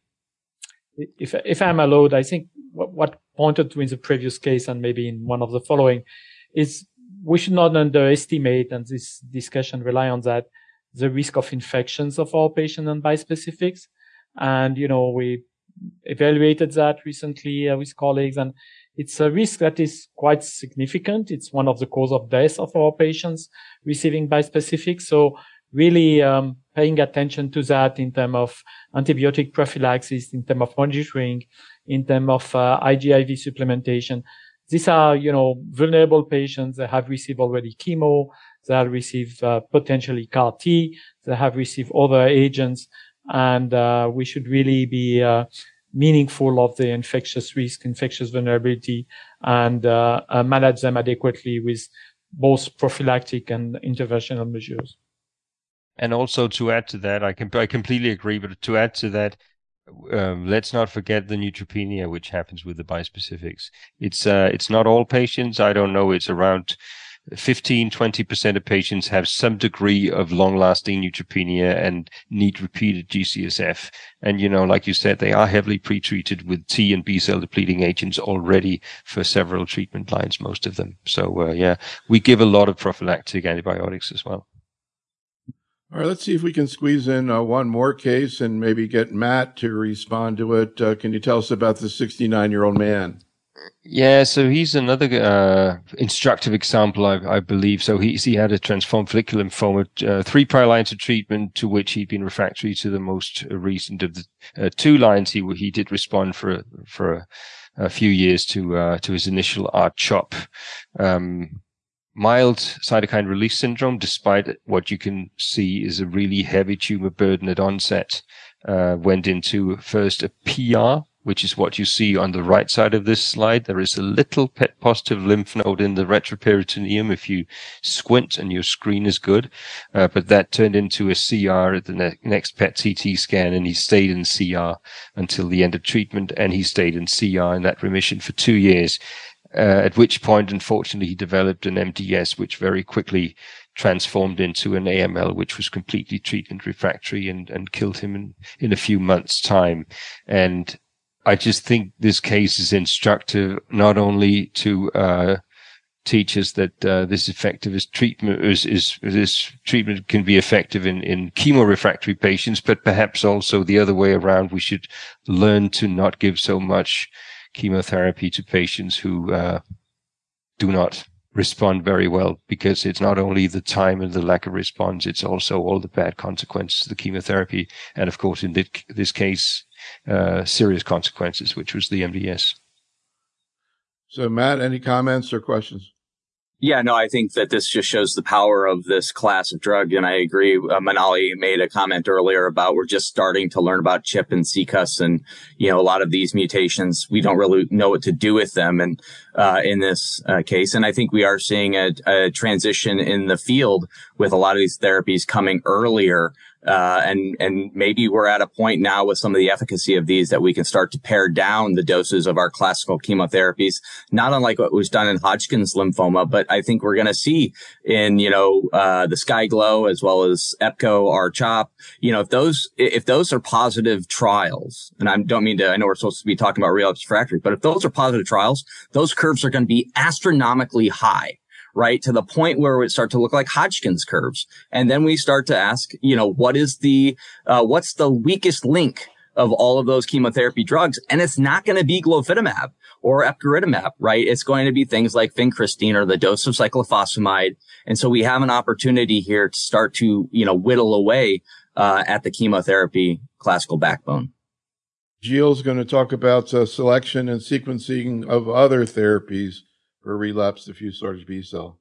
If if I'm allowed, I think what, what pointed to in the previous case and maybe in one of the following is we should not underestimate, and this discussion rely on that, the risk of infections of our patient and bispecifics. And, you know, we evaluated that recently uh, with colleagues, and it's a risk that is quite significant. It's one of the cause of death of our patients receiving bispecifics. So really um, paying attention to that in terms of antibiotic prophylaxis, in terms of monitoring, in terms of uh, I G I V supplementation. These are, you know, vulnerable patients that have received already chemo, that have received uh, potentially C A R T, that have received other agents, and uh, we should really be uh, meaningful of the infectious risk, infectious vulnerability, and uh, uh, manage them adequately with both prophylactic and interventional measures. And also to add to that, I can I completely agree. But to add to that, um, let's not forget the neutropenia, which happens with the bispecifics. It's uh, it's not all patients. I don't know. It's around fifteen, twenty percent of patients have some degree of long-lasting neutropenia and need repeated G C S F. And, you know, like you said, they are heavily pretreated with T and B-cell depleting agents already for several treatment lines, most of them. So, uh, yeah, we give a lot of prophylactic antibiotics as well. All right, let's see if we can squeeze in uh, one more case and maybe get Matt to respond to it. Uh, can you tell us about the sixty-nine-year-old man? Yeah, so he's another uh, instructive example, I, I believe. So he he had a transformed follicular lymphoma, uh, three prior lines of treatment, to which he'd been refractory to the most recent of the uh, two lines. He he did respond for for a, a few years to uh, to his initial R CHOP. Um, Mild cytokine release syndrome, despite what you can see is a really heavy tumor burden at onset, uh, went into first a P R, which is what you see on the right side of this slide. There is a little P E T-positive lymph node in the retroperitoneum if you squint and your screen is good. Uh, but that turned into a C R at the ne- next P E T C T scan, and he stayed in C R until the end of treatment, and he stayed in C R in that remission for two years. uh, at which point, unfortunately, he developed an M D S, which very quickly transformed into an A M L, which was completely treatment refractory and, and killed him in, in a few months' time. And I just think this case is instructive, not only to uh, teach us that uh, this effective is treatment is, is this treatment can be effective in, in chemo-refractory patients, but perhaps also the other way around. We should learn to not give so much chemotherapy to patients who uh, do not respond very well, because it's not only the time and the lack of response, it's also all the bad consequences of the chemotherapy. And of course, in this case, uh, serious consequences, which was the M D S. So Matt, any comments or questions? Yeah, no, I think that this just shows the power of this class of drug. And I agree. Uh, Manali made a comment earlier about we're just starting to learn about CHIP and C C U S. And, you know, a lot of these mutations, we don't really know what to do with them. And, uh, in this uh, case, and I think we are seeing a, a transition in the field with a lot of these therapies coming earlier. Uh, and, and maybe we're at a point now with some of the efficacy of these that we can start to pare down the doses of our classical chemotherapies, not unlike what was done in Hodgkin's lymphoma. But I think we're going to see in, you know, uh, the SkyGlow as well as EPCO, R-CHOP, you know, if those, if those are positive trials, and I don't mean to, I know we're supposed to be talking about relapse refractory, but if those are positive trials, those curves are going to be astronomically high. Right, to the point where it would start to look like Hodgkin's curves. And then we start to ask, you know, what is the, uh, what's the weakest link of all of those chemotherapy drugs? And it's not going to be glofitamab or epcoritamab, right? It's going to be things like vincristine or the dose of cyclophosphamide. And so we have an opportunity here to start to, you know, whittle away, uh, at the chemotherapy classical backbone. Gilles going to talk about uh, selection and sequencing of other therapies for relapsed diffuse large B-cell.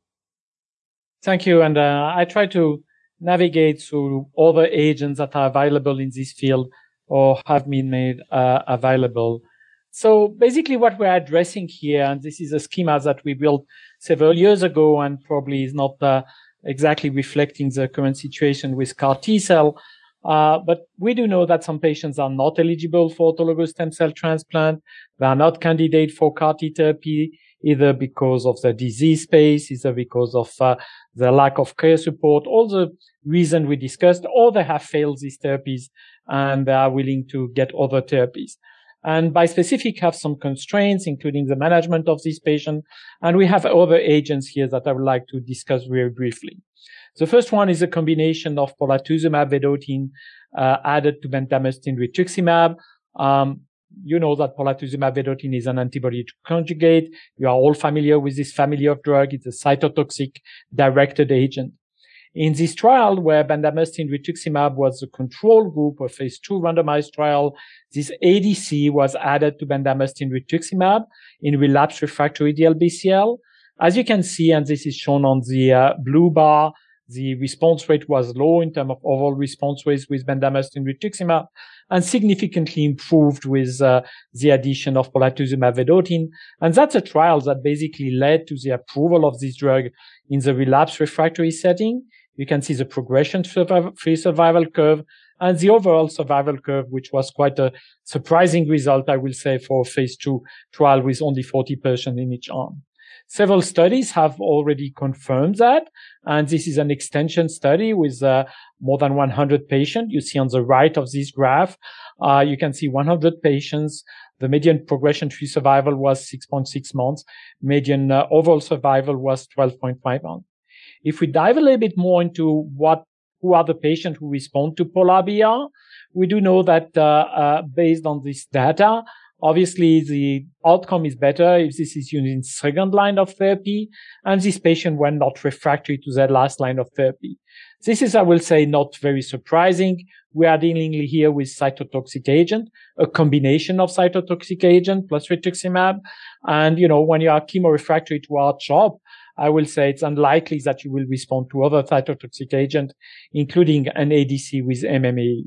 Thank you. And uh, I try to navigate through other agents that are available in this field or have been made uh, available. So basically what we're addressing here, and this is a schema that we built several years ago and probably is not uh, exactly reflecting the current situation with CAR T-cell. Uh, but we do know that some patients are not eligible for autologous stem cell transplant. They are not candidate for CAR T therapy, either because of the disease space, either because of uh, the lack of care support, all the reasons we discussed, or they have failed these therapies and they are willing to get other therapies. And bispecific have some constraints, including the management of these patients. And we have other agents here that I would like to discuss very briefly. The first one is a combination of polatuzumab vedotin uh, added to bendamustine rituximab. Um, You know that polatuzumab vedotin is an antibody conjugate. You are all familiar with this family of drugs. It's a cytotoxic directed agent. In this trial, where bendamustine rituximab was the control group of phase two randomized trial, this A D C was added to bendamustine rituximab in relapsed refractory D L B C L. As you can see, and this is shown on the uh, blue bar, the response rate was low in terms of overall response rates with bendamustine rituximab, and significantly improved with uh, the addition of polatuzumab vedotin. And that's a trial that basically led to the approval of this drug in the relapse refractory setting. You can see the progression-free survival curve and the overall survival curve, which was quite a surprising result, I will say, for a phase two trial with only forty patients in each arm. Several studies have already confirmed that, and this is an extension study with uh, more than one hundred patients. You see on the right of this graph, uh, you can see one hundred patients. The median progression-free survival was six point six months. Median uh, overall survival was twelve point five months. If we dive a little bit more into what who are the patients who respond to Pola-B R, we do know that uh, uh, based on this data, obviously, the outcome is better if this is used in second line of therapy, and these patients were not refractory to their last line of therapy. This is, I will say, not very surprising. We are dealing here with cytotoxic agent, a combination of cytotoxic agent plus rituximab. And, you know, when you are chemorefractory to R-CHOP, I will say it's unlikely that you will respond to other cytotoxic agent, including an A D C with M M A E.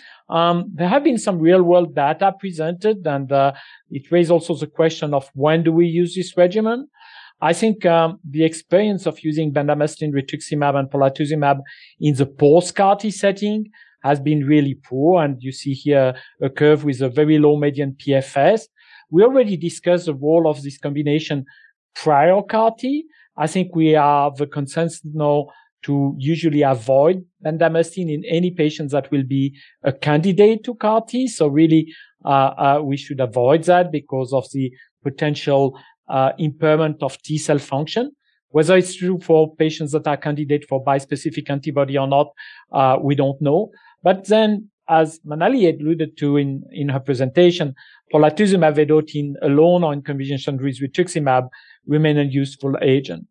Um, there have been some real-world data presented, and uh, it raised also the question of when do we use this regimen. I think um, the experience of using bendamustine rituximab and polatuzumab in the post-CAR T setting has been really poor, and you see here a curve with a very low median P F S. We already discussed the role of this combination prior C A R T. I think we are the consensus now to usually avoid bendamustine in any patients that will be a candidate to C A R T. So really, uh, uh, we should avoid that because of the potential uh, impairment of T cell function. Whether it's true for patients that are candidate for bispecific antibody or not, uh, we don't know. But then, as Manali alluded to in, in her presentation, polatuzumab vedotin alone or in combination with rituximab remain a useful agent.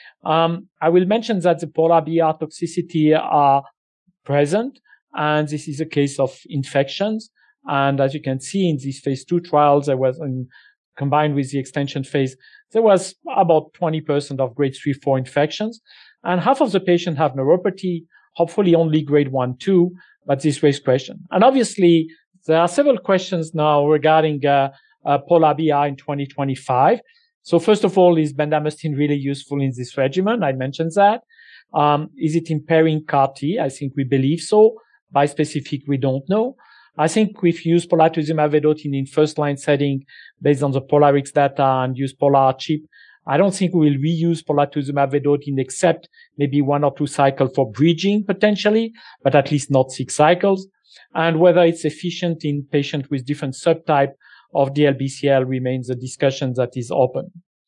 Um, I will mention that the polar B R toxicity are present, and this is a case of infections. And as you can see in these phase two trials, there was, in, combined with the extension phase, there was about twenty percent of grade three, four infections. And half of the patients have neuropathy, hopefully only grade one, two, but this raises question. And obviously, there are several questions now regarding uh, uh, polar B R in twenty twenty-five. So first of all, is bendamustine really useful in this regimen? I mentioned that. Um, is it impairing C A R T? I think we believe so. Bispecific, we don't know. I think we've used polatuzumab vedotin in first-line setting based on the POLARIX data and use POLAR-CHIP. I don't think we will reuse polatuzumab vedotin except maybe one or two cycles for bridging potentially, but at least not six cycles. And whether it's efficient in patients with different subtype of D L B C L remains a discussion that is open.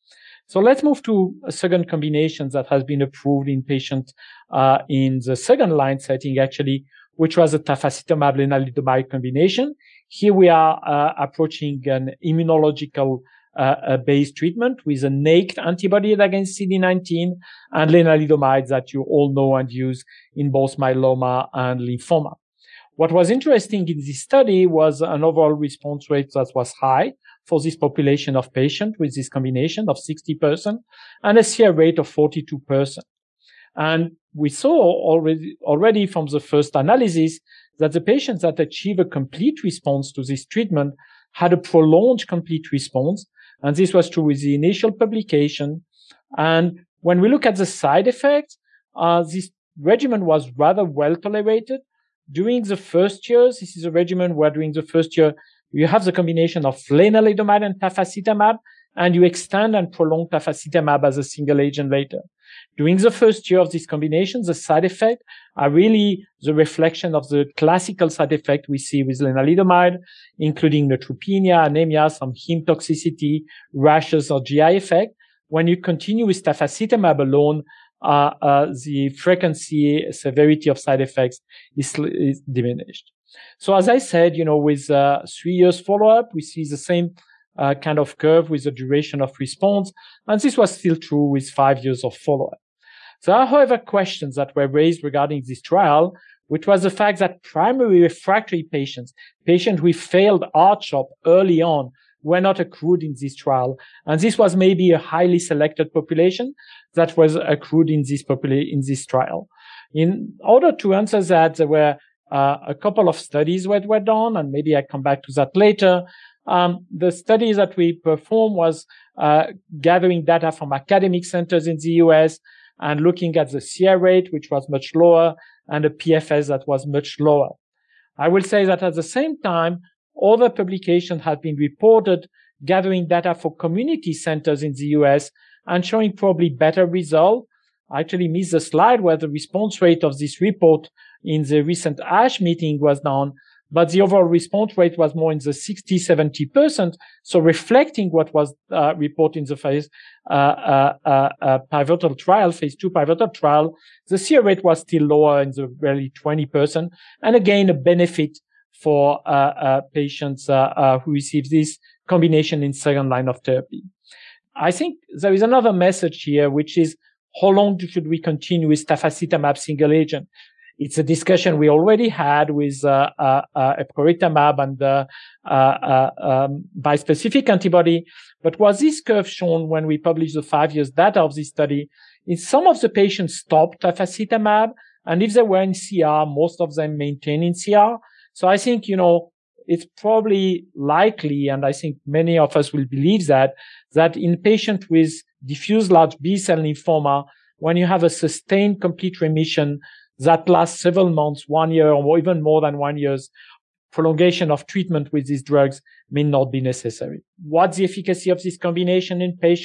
So let's move to a second combination that has been approved in patients uh, in the second line setting, actually, which was a tafasitamab lenalidomide combination. Here we are uh, approaching an immunological uh, uh, based treatment with a naked antibody against C D nineteen and lenalidomide that you all know and use in both myeloma and lymphoma. What was interesting in this study was an overall response rate that was high for this population of patients with this combination of sixty percent and a C R rate of forty-two percent. And we saw already, already from the first analysis that the patients that achieve a complete response to this treatment had a prolonged complete response. And this was true with the initial publication. And when we look at the side effects, uh, this regimen was rather well tolerated. During the first years, this is a regimen where during the first year, you have the combination of lenalidomide and tafasitamab, and you extend and prolong tafasitamab as a single agent later. During the first year of this combination, the side effects are really the reflection of the classical side effect we see with lenalidomide, including neutropenia, anemia, some heme toxicity, rashes, or G I effect. When you continue with tafasitamab alone, uh, uh, the frequency, severity of side effects is, is diminished. So as I said, you know, with uh, three years follow-up, we see the same uh, kind of curve with the duration of response. And this was still true with five years of follow-up. There are, however, questions that were raised regarding this trial, which was the fact that primary refractory patients, patients who failed R CHOP early on, were not accrued in this trial. And this was maybe a highly selected population that was accrued in this popula- in this trial. In order to answer that, there were uh, a couple of studies that were done, and maybe I come back to that later. Um, the study that we performed was uh, gathering data from academic centers in the U S and looking at the C R rate, which was much lower, and the P F S that was much lower. I will say that at the same time, other publications have been reported gathering data for community centers in the U S and showing probably better results. I actually missed the slide where the response rate of this report in the recent ASH meeting was down, but the overall response rate was more in the sixty, seventy percent. So reflecting what was uh, reported in the phase uh, uh, uh, uh, pivotal trial, phase two pivotal trial, the C R rate was still lower in the really twenty percent. And again, a benefit for uh, uh, patients uh, uh, who receive this combination in second line of therapy. I think there is another message here, which is how long should we continue with tafasitamab single agent? It's a discussion we already had with uh, uh, uh, epcoritamab and uh, uh, uh, um, bispecific antibody. But was this curve shown when we published the five years data of this study? In some of the patients stopped tafasitamab, and if they were in C R, most of them maintained in C R. So I think, you know, it's probably likely, and I think many of us will believe that, that in patients with diffuse large B-cell lymphoma, when you have a sustained complete remission that lasts several months, one year, or even more than one year's prolongation of treatment with these drugs may not be necessary. What's the efficacy of this combination in patients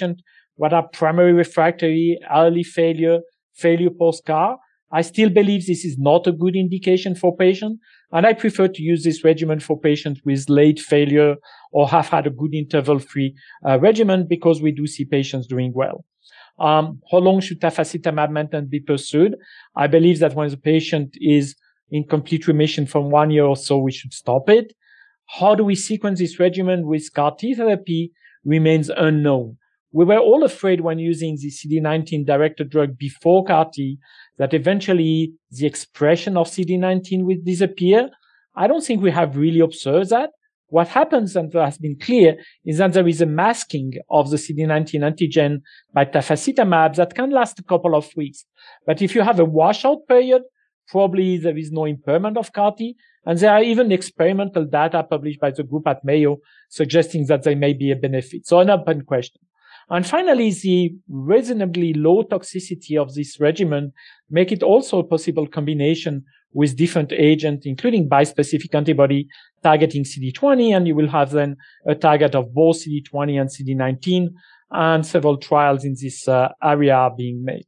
what are primary refractory, early failure, failure post-CAR. I still believe this is not a good indication for patients, and I prefer to use this regimen for patients with late failure or have had a good interval-free uh, regimen, because we do see patients doing well. Um, how long should tafasitamab maintenance be pursued? I believe that when the patient is in complete remission from one year or so, we should stop it. How do we sequence this regimen with C A R T therapy remains unknown. We were all afraid when using the C D nineteen directed drug before C A R T that eventually the expression of C D nineteen would disappear. I don't think we have really observed that. What happens, and that has been clear, is that there is a masking of the C D nineteen antigen by tafasitamab that can last a couple of weeks. But if you have a washout period, probably there is no impairment of C A R T. And there are even experimental data published by the group at Mayo suggesting that there may be a benefit. So an open question. And finally, the reasonably low toxicity of this regimen make it also a possible combination with different agents, including bispecific antibody targeting C D twenty, and you will have then a target of both C D twenty and C D nineteen, and several trials in this uh, area are being made.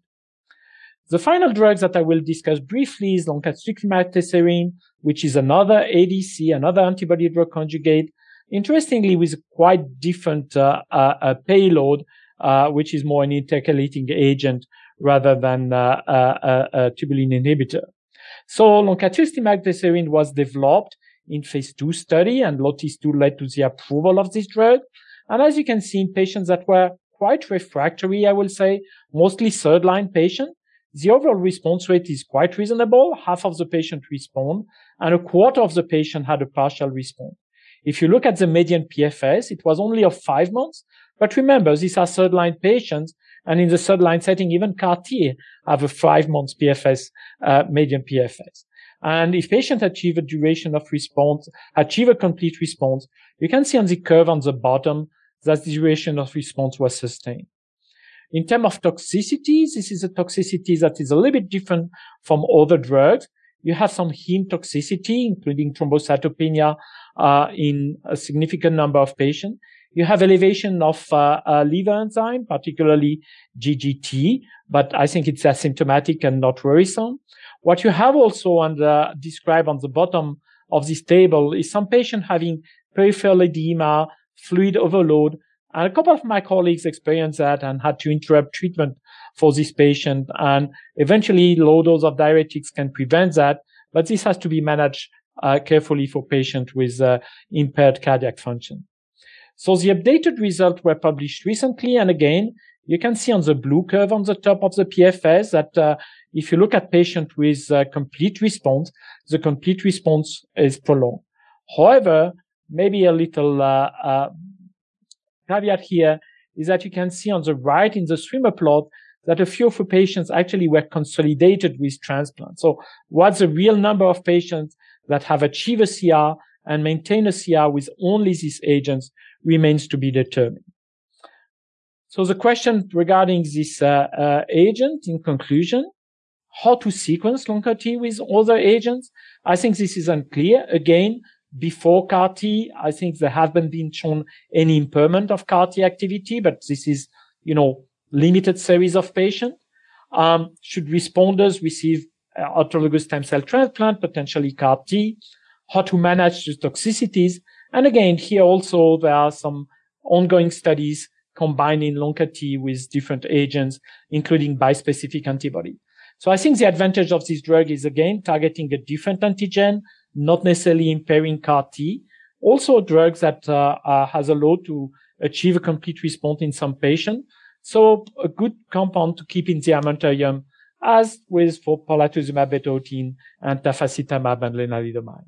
The final drug that I will discuss briefly is loncastuximab tesirine, which is another A D C, another antibody drug conjugate, interestingly with a quite different uh, uh, uh, payload, uh, which is more an intercalating agent rather than uh, uh, a tubulin inhibitor. So loncastuximab tesirine was developed in phase two study, and LOTIS two led to the approval of this drug. And as you can see, in patients that were quite refractory, I will say, mostly third-line patients, the overall response rate is quite reasonable. Half of the patient respond, and a quarter of the patient had a partial response. If you look at the median P F S, it was only of five months. But remember, these are third-line patients, and in the third-line setting, even C A R T have a five-month P F S, uh, median P F S. And if patients achieve a duration of response, achieve a complete response, you can see on the curve on the bottom that the duration of response was sustained. In terms of toxicity, this is a toxicity that is a little bit different from other drugs. You have some heme toxicity, including thrombocytopenia, uh, in a significant number of patients. You have elevation of uh, uh, liver enzyme, particularly G G T, but I think it's asymptomatic and not worrisome. What you have also under, described on the bottom of this table is some patient having peripheral edema, fluid overload, and a couple of my colleagues experienced that and had to interrupt treatment for this patient. And eventually, low dose of diuretics can prevent that, but this has to be managed uh, carefully for patients with uh, impaired cardiac function. So the updated results were published recently, and again, you can see on the blue curve on the top of the P F S that uh, if you look at patients with uh, complete response, the complete response is prolonged. However, maybe a little uh, uh, caveat here is that you can see on the right in the swimmer plot that a few of the patients actually were consolidated with transplant. So what's the real number of patients that have achieved a C R and maintain a C R with only these agents remains to be determined. So the question regarding this uh, uh, agent, in conclusion, how to sequence lonca-T with other agents, I think this is unclear. Again, before C A R T, I think there haven't been shown any impairment of C A R T activity, but this is, you know, limited series of patients. Um, should responders receive uh, autologous stem cell transplant, potentially C A R T? How to manage the toxicities? And again, here also there are some ongoing studies combining lonca-T with different agents, including bispecific antibody. So I think the advantage of this drug is, again, targeting a different antigen, not necessarily impairing C A R T. Also a drug that uh, uh, has allowed to achieve a complete response in some patients. So a good compound to keep in the armamentarium, as with for polatuzumab vedotin and tafasitamab and lenalidomide.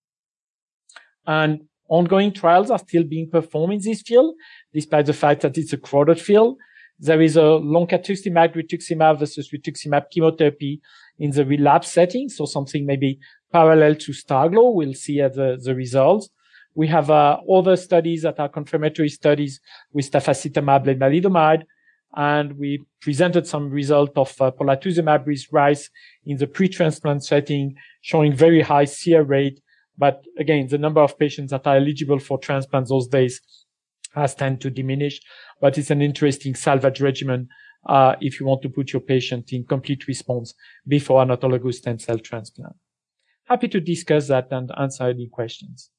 And ongoing trials are still being performed in this field, despite the fact that it's a crowded field. There is a loncastuximab, rituximab versus rituximab chemotherapy in the relapse setting, so something maybe parallel to STARGLO. We'll see uh, the, the results. We have uh, other studies that are confirmatory studies with tafasitamab, lenalidomide, and we presented some result of uh, polatuzumab with rice in the pre-transplant setting, showing very high C R rate. But again, the number of patients that are eligible for transplant those days has tended to diminish, but it's an interesting salvage regimen uh, if you want to put your patient in complete response before an autologous stem cell transplant. Happy to discuss that and answer any questions.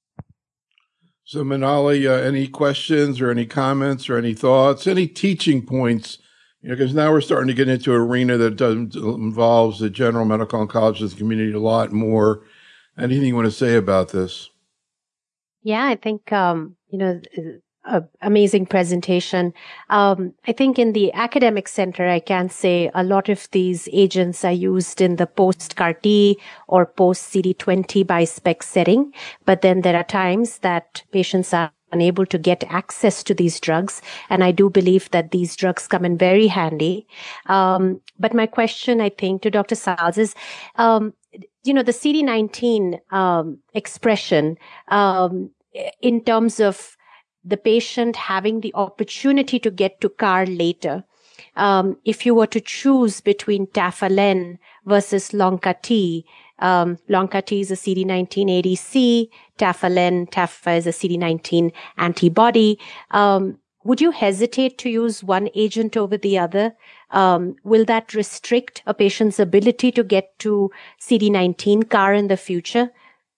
So Manali, uh, any questions or any comments or any thoughts, any teaching points? You know, because now we're starting to get into an arena that does, involves the general medical oncologist community a lot more. Anything you want to say about this? Yeah, I think, um, you know, uh, amazing presentation. Um, I think in the academic center, I can say a lot of these agents are used in the post-C A R T or post-C D twenty bispec setting. But then there are times that patients are unable to get access to these drugs. And I do believe that these drugs come in very handy. Um, but my question, I think, to Doctor Salz is, um, you know, the C D nineteen um, expression um, in terms of the patient having the opportunity to get to C A R later. Um, if you were to choose between Tafalen versus Lonca-T, um, Lonca-T is a C D nineteen A D C, Tafalen, Tafa is a C D nineteen antibody. Um, would you hesitate to use one agent over the other? Um, will that restrict a patient's ability to get to C D nineteen C A R in the future?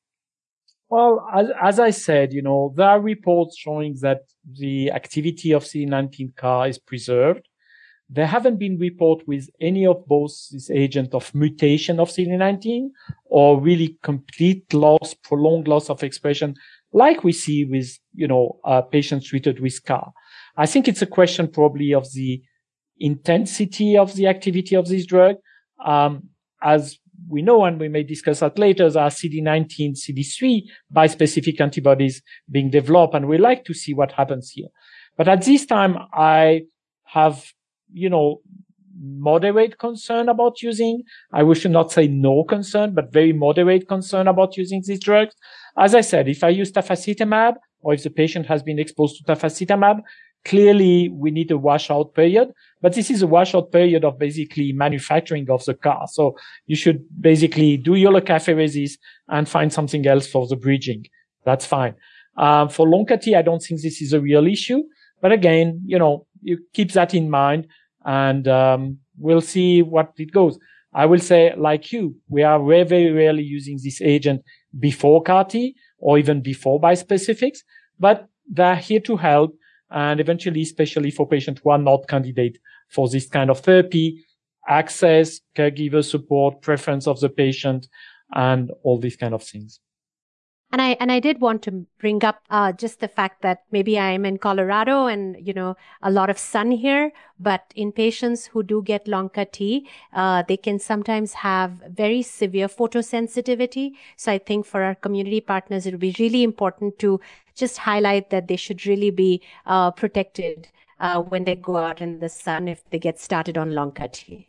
Well, as, as I said, you know, there are reports showing that the activity of C D nineteen C A R is preserved. There haven't been reports with any of both this agent of mutation of C D nineteen or really complete loss, prolonged loss of expression, like we see with, you know, uh, patients treated with C A R. I think it's a question probably of the intensity of the activity of this drug. Um, as we know, and we may discuss that later, there are C D nineteen, C D three bispecific antibodies being developed, and we like to see what happens here. But at this time, I have, you know, moderate concern about using, I wish to not say no concern, but very moderate concern about using these drugs. As I said, if I use tafasitamab, or if the patient has been exposed to tafasitamab, clearly we need a washout period, but this is a washout period of basically manufacturing of the C A R. So you should basically do your leukapheresis and find something else for the bridging. That's fine. Um, for Lonca-T, I don't think this is a real issue, but again, you know, you keep that in mind, and um, we'll see what it goes. I will say, like you, we are very, very rarely using this agent before C A R T or even before bispecifics, but they're here to help, and eventually, especially for patients who are not candidate for this kind of therapy, access, caregiver support, preference of the patient, and all these kind of things. And I and I did want to bring up uh, just the fact that maybe I am in Colorado and, you know, a lot of sun here, but in patients who do get Lonca-T, uh, they can sometimes have very severe photosensitivity. So I think for our community partners, it would be really important to just highlight that they should really be uh, protected uh, when they go out in the sun if they get started on Lonca-T.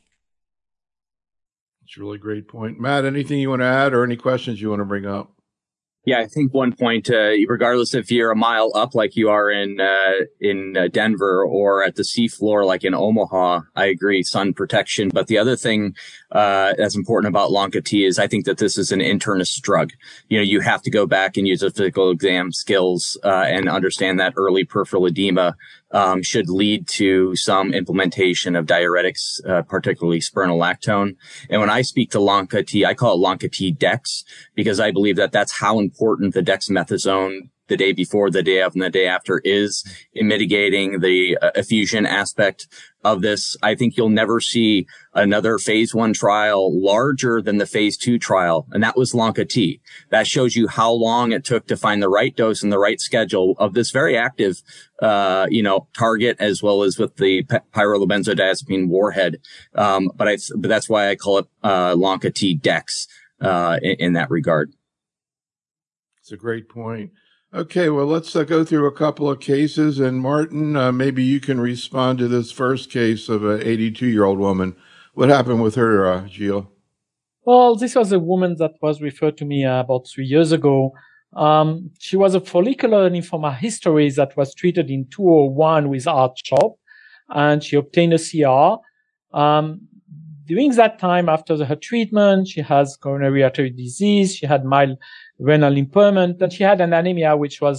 That's a really great point. Matt, anything you want to add or any questions you want to bring up? Yeah, I think one point, uh, regardless if you're a mile up like you are in uh, in uh, Denver or at the seafloor like in Omaha, I agree, sun protection. But the other thing uh, that's important about Lonca-T is I think that this is an internist drug. You know, you have to go back and use a physical exam skills uh, and understand that early peripheral edema um, should lead to some implementation of diuretics, uh, particularly spironolactone. And when I speak to Lonca-T, I call it Lonca-T Dex because I believe that that's how important the dexamethasone the day before, the day of, and the day after is in mitigating the uh, effusion aspect of this. I think you'll never see another phase one trial larger than the phase two trial, and that was Lonca-T. That shows you how long it took to find the right dose and the right schedule of this very active, uh, you know, target, as well as with the pyrrolobenzodiazepine warhead. Um, but I, but that's why I call it uh, Lonca-T Dex uh, in, in that regard. It's a great point. Okay, well, let's uh, go through a couple of cases. And Martin, uh, maybe you can respond to this first case of an eighty-two-year-old woman. What happened with her, uh, Gilles? Well, this was a woman that was referred to me uh, about three years ago. Um, she was a follicular lymphoma hysteresis that was treated in two thousand one with R-CHOP, and she obtained a C R. Um, during that time, after the, her treatment, she has coronary artery disease, she had mild renal impairment, and she had an anemia which was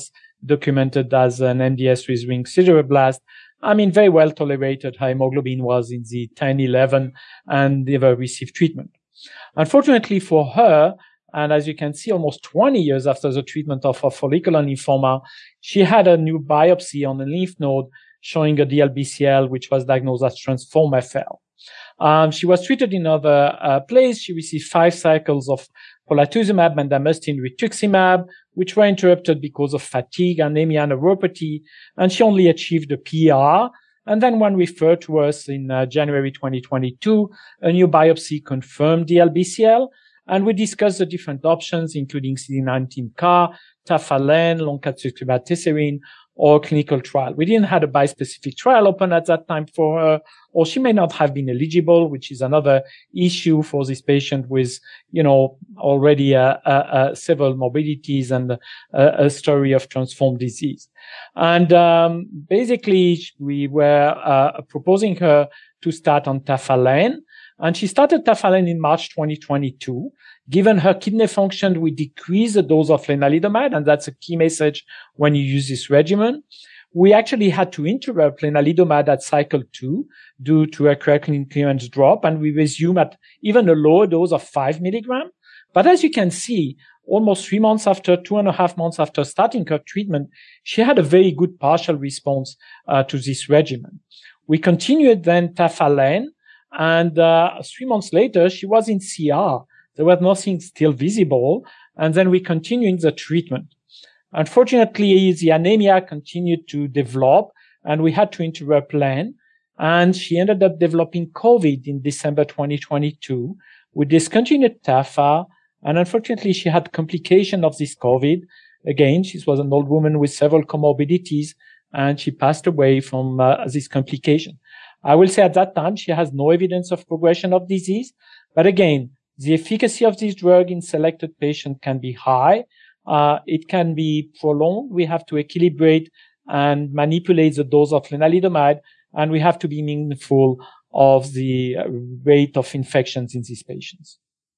documented as an M D S with ring sideroblast. I mean, very well tolerated. Her hemoglobin was in the ten, eleven, and never received treatment. Unfortunately for her, and as you can see, almost twenty years after the treatment of her follicular lymphoma, she had a new biopsy on the lymph node showing a D L B C L, which was diagnosed as transform F L. Um, she was treated in another uh, place. She received five cycles of polatuzumab, bendamustine, rituximab, which were interrupted because of fatigue, anemia, neuropathy, and she only achieved a P R. And then when referred to us in uh, January twenty twenty-two, a new biopsy confirmed D L B C L, and we discussed the different options, including C D nineteen C A R, tafalen, loncastuximab tesirine, or clinical trial. We didn't have a bispecific trial open at that time for her, or she may not have been eligible, which is another issue for this patient with, you know, already uh, uh, uh, several morbidities and uh, a story of transformed disease. And um, basically, we were uh, proposing her to start on tafalen, and she started tafalen in March twenty twenty-two. Given her kidney function, we decrease the dose of lenalidomide, and that's a key message when you use this regimen. We actually had to interrupt lenalidomide at cycle two due to a creatinine clearance drop, and we resume at even a lower dose of five milligrams. But as you can see, almost three months after, two and a half months after starting her treatment, she had a very good partial response uh, to this regimen. We continued then tafalen, and uh, three months later, she was in C R. There was nothing still visible, and then we continued the treatment. Unfortunately, the anemia continued to develop, and we had to interrupt len, and she ended up developing COVID in December twenty twenty-two. We discontinued tafa, and unfortunately, she had complication of this COVID. Again, she was an old woman with several comorbidities, and she passed away from uh, this complication. I will say at that time, she has no evidence of progression of disease, but again, the efficacy of this drug in selected patients can be high. Uh, it can be prolonged. We have to equilibrate and manipulate the dose of lenalidomide, and we have to be mindful of the rate of infections in these patients.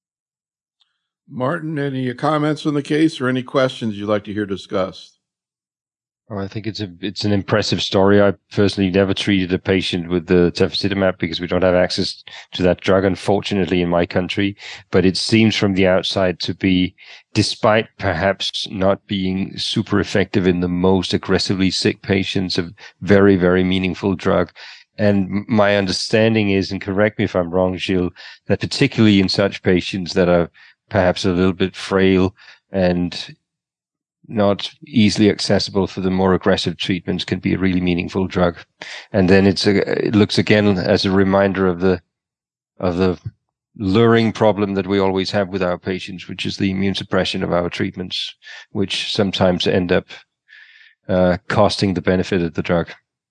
Martin, any comments on the case or any questions you'd like to hear discussed? Oh, I think it's a it's an impressive story. I personally never treated a patient with the tafasitamab because we don't have access to that drug, unfortunately, in my country. But it seems from the outside to be, despite perhaps not being super effective in the most aggressively sick patients, a very, very meaningful drug. And my understanding is, and correct me if I'm wrong, Gilles, that particularly in such patients that are perhaps a little bit frail and not easily accessible for the more aggressive treatments, can be a really meaningful drug. And then it's a, it looks again as a reminder of the of the luring problem that we always have with our patients, which is the immune suppression of our treatments, which sometimes end up uh, costing the benefit of the drug.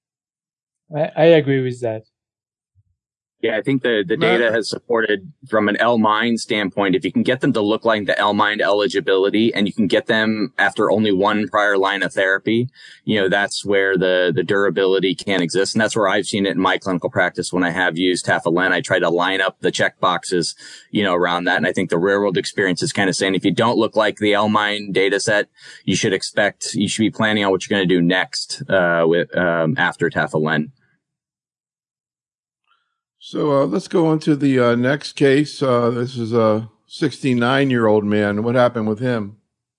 I, I agree with that. Yeah, I think the, the data has supported from an L-MIND standpoint. If you can get them to look like the L-MIND eligibility and you can get them after only one prior line of therapy, you know, that's where the, the durability can exist. And that's where I've seen it in my clinical practice when I have used tafalen. I try to line up the check boxes, you know, around that. And I think the real world experience is kind of saying if you don't look like the L-MIND data set, you should expect, you should be planning on what you're going to do next, uh, with, um, after tafalen. So uh, let's go on to the uh, next case. Uh, this is a sixty-nine-year-old man. What happened with him?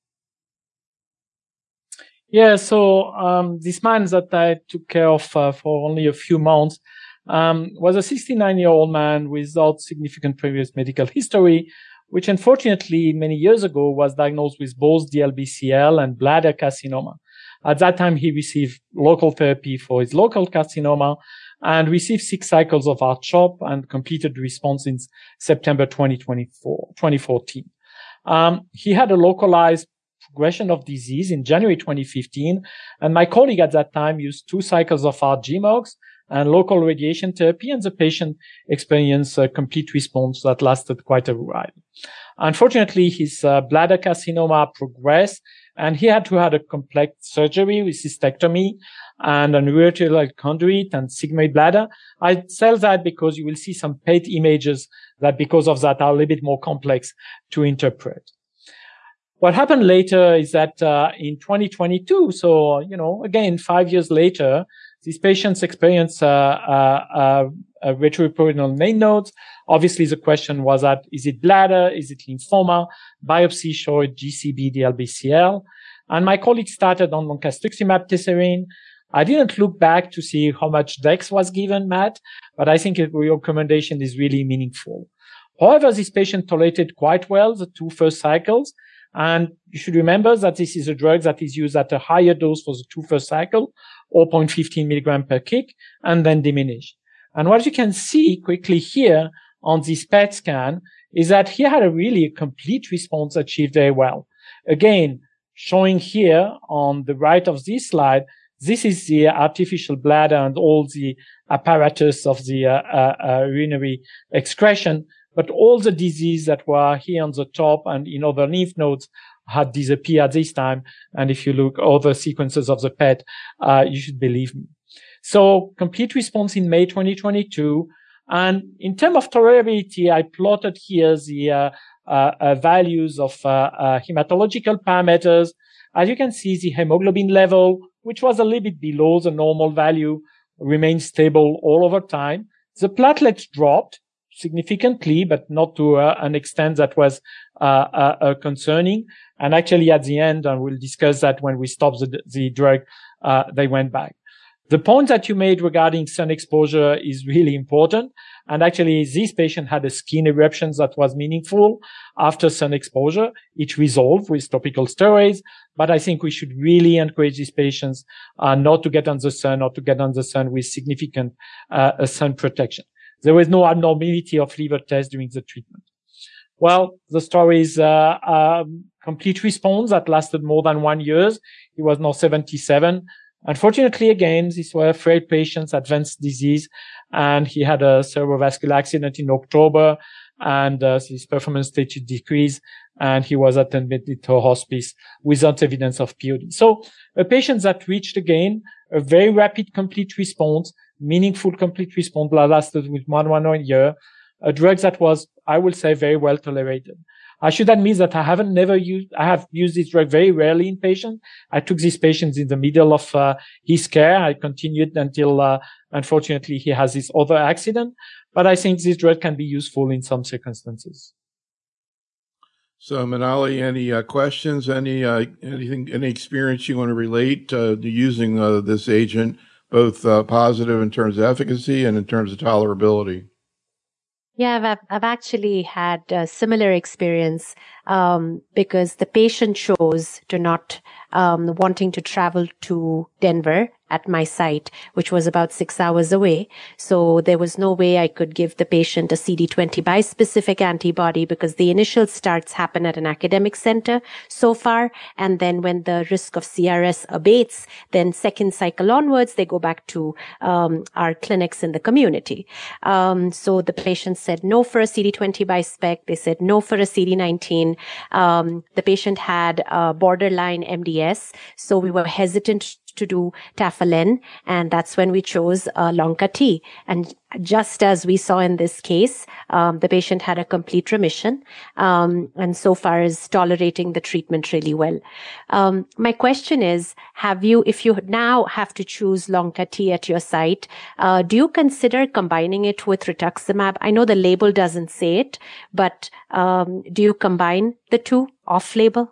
Yeah, so um, this man that I took care of uh, for only a few months um, was a sixty-nine-year-old man without significant previous medical history, which unfortunately many years ago was diagnosed with both D L B C L and bladder carcinoma. At that time, he received local therapy for his local carcinoma and received six cycles of R CHOP and completed the response in September twenty twenty-four, twenty fourteen. Um, he had a localized progression of disease in January twenty fifteen, and my colleague at that time used two cycles of R G M O X and local radiation therapy, and the patient experienced a complete response that lasted quite a while. Unfortunately, his uh, bladder carcinoma progressed, and he had to have a complex surgery with cystectomy and an ureteral conduit and sigmoid bladder. I tell that because you will see some P E T images that because of that are a little bit more complex to interpret. what happened later is that uh, in twenty twenty-two, so, you know, again, five years later, these patients experience uh, uh, uh, uh, retroperitoneal main nodes. Obviously, the question was that, is it bladder? Is it lymphoma? Biopsy showed G C B D L B C L. And my colleague started on loncastuximab tesirine. I didn't look back to see how much dex was given, Matt, but I think your recommendation is really meaningful. However, this patient tolerated quite well the two first cycles. And you should remember that this is a drug that is used at a higher dose for the two first cycle, zero point one five milligram per kick, and then diminished. And what you can see quickly here on this P E T scan is that he had a really complete response achieved very well. Again, showing here on the right of this slide, this is the artificial bladder and all the apparatus of the uh, uh, uh, urinary excretion. But all the disease that were here on the top and in other lymph nodes had disappeared this time. And if you look other sequences of the P E T, uh, you should believe me. So complete response in May twenty twenty-two. And in terms of tolerability, I plotted here the uh, uh, uh, values of uh, uh, hematological parameters. As you can see, the hemoglobin level, which was a little bit below the normal value, remained stable all over time. The platelets dropped significantly, but not to uh, an extent that was uh, uh, uh, concerning. And actually, at the end, and we'll discuss that when we stop the, the drug, uh, they went back. The point that you made regarding sun exposure is really important. And actually, this patient had a skin eruption that was meaningful after sun exposure. It resolved with topical steroids. But I think we should really encourage these patients uh, not to get on the sun or to get on the sun with significant uh, sun protection. There was no abnormality of liver tests during the treatment. Well, the story is uh, um, complete response that lasted more than one year. He was now seventy-seven. Unfortunately, again, these were frail patients, advanced disease, and he had a cerebrovascular accident in October, and uh, his performance status decreased, and he was admitted to hospice without evidence of P O D. So a patient that reached again a very rapid complete response, meaningful complete response that lasted with one, one year, a drug that was, I will say, very well tolerated. I should admit that I haven't never used, I have used this drug very rarely in patients. I took these patients in the middle of uh, his care. I continued until, uh, unfortunately, he has this other accident. But I think this drug can be useful in some circumstances. So, Manali, any uh, questions, any, uh, anything, any experience you want to relate uh, to using uh, this agent, both uh, positive in terms of efficacy and in terms of tolerability? Yeah, I've, I've actually had a similar experience um, because the patient chose to not um, wanting to travel to Denver at my site, which was about six hours away. So there was no way I could give the patient a C D twenty bispecific antibody because the initial starts happen at an academic center so far. And then when the risk of C R S abates, then second cycle onwards, they go back to um, our clinics in the community. Um, so the patient said no for a C D twenty bispec. They said no for a C D nineteen. Um, the patient had uh, borderline M D S. So we were hesitant to do Tafalen, and that's when we chose uh, Lonca-T. And just as we saw in this case, um, the patient had a complete remission, um, and so far is tolerating the treatment really well. Um, my question is, have you, if you now have to choose Lonca-T at your site, uh, do you consider combining it with rituximab? I know the label doesn't say it, but um, do you combine the two off-label?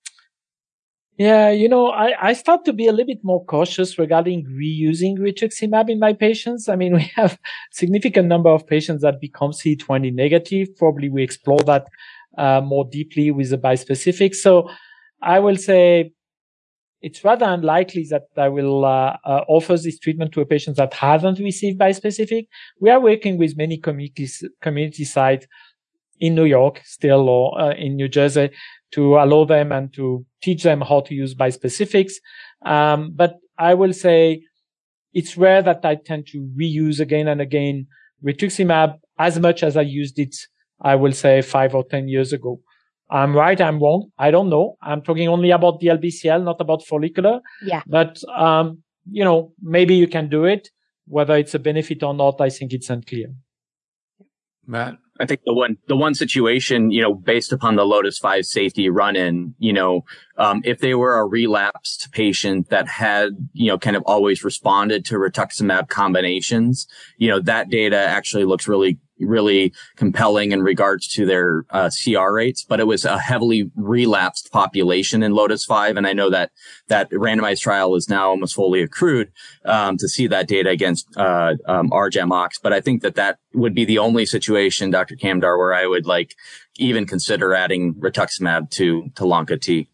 Yeah, you know, I, I start to be a little bit more cautious regarding reusing rituximab in my patients. I mean, we have a significant number of patients that become C D twenty negative. Probably we explore that uh, more deeply with the bispecific. So I will say it's rather unlikely that I will uh, uh, offer this treatment to a patient that hasn't received bispecific. We are working with many community, community sites in New York still or uh, in New Jersey to allow them and to teach them how to use bispecifics. Um, but I will say it's rare that I tend to reuse again and again rituximab as much as I used it, I will say, five or ten years ago. I'm right, I'm wrong. I don't know. I'm talking only about the D L B C L, not about follicular. Yeah. But, um, you know, maybe you can do it. Whether it's a benefit or not, I think it's unclear. Matt? I think the one, the one situation, you know, based upon the Lotus five safety run-in, you know, um, if they were a relapsed patient that had, you know, kind of always responded to rituximab combinations, you know, that data actually looks really, really compelling in regards to their uh, C R rates, but it was a heavily relapsed population in Lotus five. And I know that that randomized trial is now almost fully accrued um, to see that data against uh, um, R GEMOX. But I think that that would be the only situation, Doctor Kamdar, where I would like even consider adding rituximab to, to LONCA-T.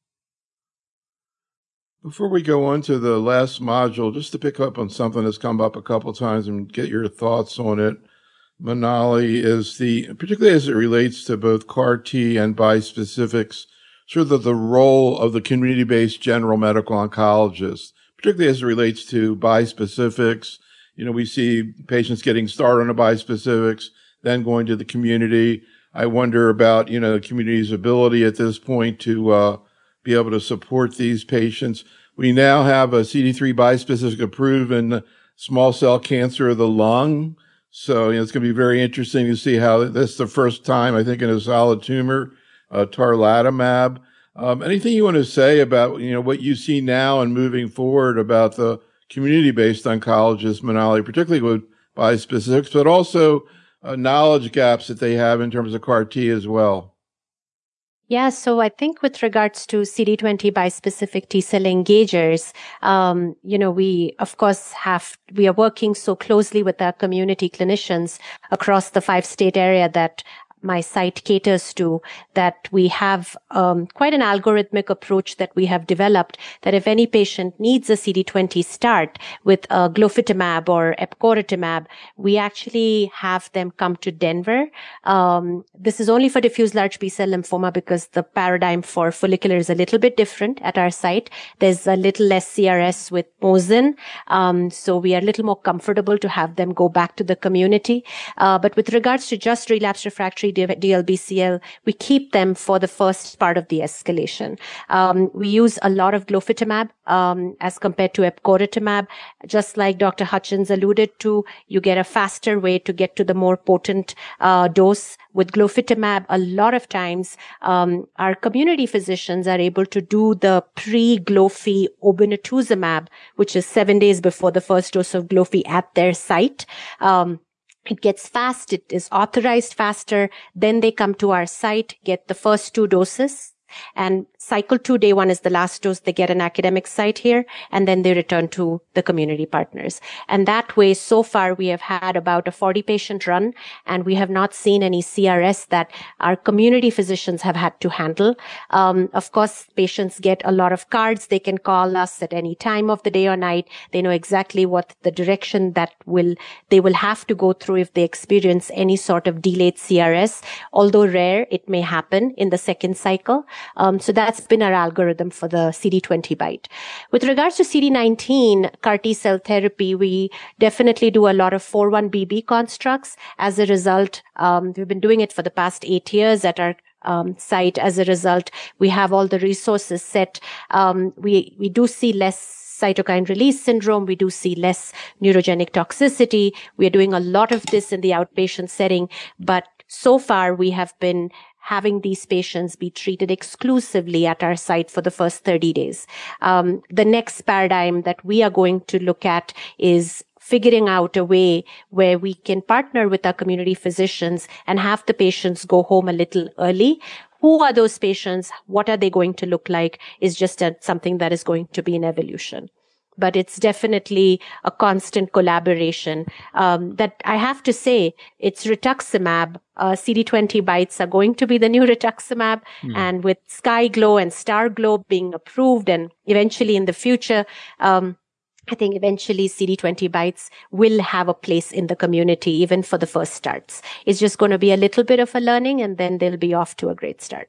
Before we go on to the last module, just to pick up on something that's come up a couple of times and get your thoughts on it, Manali, is the, particularly as it relates to both C A R T and bispecifics, sort of the role of the community-based general medical oncologist, particularly as it relates to bispecifics. You know, we see patients getting started on a bispecifics, then going to the community. I wonder about, you know, the community's ability at this point to uh, be able to support these patients. We now have a C D three bispecific approved in small cell cancer of the lung. So, you know, it's going to be very interesting to see how this is the first time, I think, in a solid tumor, uh, tarlatamab. Um, anything you want to say about, you know, what you see now and moving forward about the community-based oncologists, Manali, particularly with bispecifics, but also uh, knowledge gaps that they have in terms of C A R T as well? Yeah, so I think with regards to C D twenty bispecific T-cell engagers, um, you know, we, of course, have, we are working so closely with our community clinicians across the five-state area that my site caters to, that we have um, quite an algorithmic approach that we have developed, that if any patient needs a C D twenty start with uh, glofitamab or epcoritamab, we actually have them come to Denver. Um, this is only for diffuse large B-cell lymphoma because the paradigm for follicular is a little bit different at our site. There's a little less C R S with Mosin, um, so we are a little more comfortable to have them go back to the community. Uh, but with regards to just relapsed refractory D L B C L, we keep them for the first part of the escalation. Um, we use a lot of glofitamab um, as compared to epcoritamab. Just like Doctor Hutchins alluded to, you get a faster way to get to the more potent uh, dose. With glofitamab, a lot of times um, our community physicians are able to do the pre-glofi obinutuzumab, which is seven days before the first dose of glofi at their site. Um, It gets fast. It is authorized faster. Then they come to our site, get the first two doses. And cycle two, day one is the last dose. They get an academic site here, and then they return to the community partners. And that way, so far, we have had about a forty patient run, and we have not seen any C R S that our community physicians have had to handle. Um, of course, patients get a lot of cards. They can call us at any time of the day or night. They know exactly what the direction that will, they will have to go through if they experience any sort of delayed C R S. Although rare, it may happen in the second cycle. Um, so that's been our algorithm for the C D twenty BiTE. With regards to C D nineteen C A R T cell therapy, we definitely do a lot of four one B B constructs. As a result, um, we've been doing it for the past eight years at our um, site. As a result, we have all the resources set. Um, we we do see less cytokine release syndrome. We do see less neurogenic toxicity. We are doing a lot of this in the outpatient setting, but so far we have been having these patients be treated exclusively at our site for the first thirty days. Um, the next paradigm that we are going to look at is figuring out a way where we can partner with our community physicians and have the patients go home a little early. Who are those patients? What are they going to look like? Is just a, something that is going to be an evolution. But it's definitely a constant collaboration. Um, that I have to say, it's rituximab. Uh, C D twenty BiTEs are going to be the new rituximab. Mm. And with SkyGlow and StarGlow being approved, and eventually in the future, um, I think eventually C D twenty BiTEs will have a place in the community, even for the first starts. It's just going to be a little bit of a learning, and then they'll be off to a great start.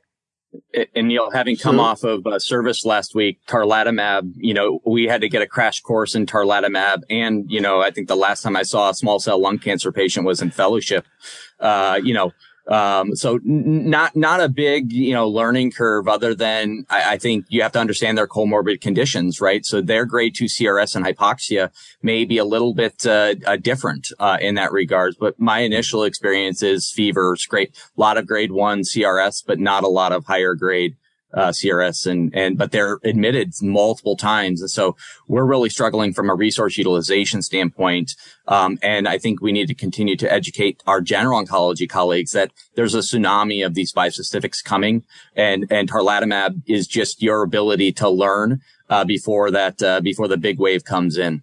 And Neil, having come so, off of uh, service last week, tarlatamab, you know, we had to get a crash course in tarlatamab. And, you know, I think the last time I saw a small cell lung cancer patient was in fellowship. Uh, you know, Um, so n- not, not a big, you know, learning curve other than I, I think you have to understand their comorbid conditions, right? So their grade two C R S and hypoxia may be a little bit, uh, uh different, uh, in that regards. But my initial experience is fever, great, a lot of grade one C R S, but not a lot of higher grade Uh, C R S and, and, but they're admitted multiple times. And so we're really struggling from a resource utilization standpoint. Um, and I think we need to continue to educate our general oncology colleagues that there's a tsunami of these bispecifics coming, and, and tarlatamab is just your ability to learn, uh, before that, uh, before the big wave comes in.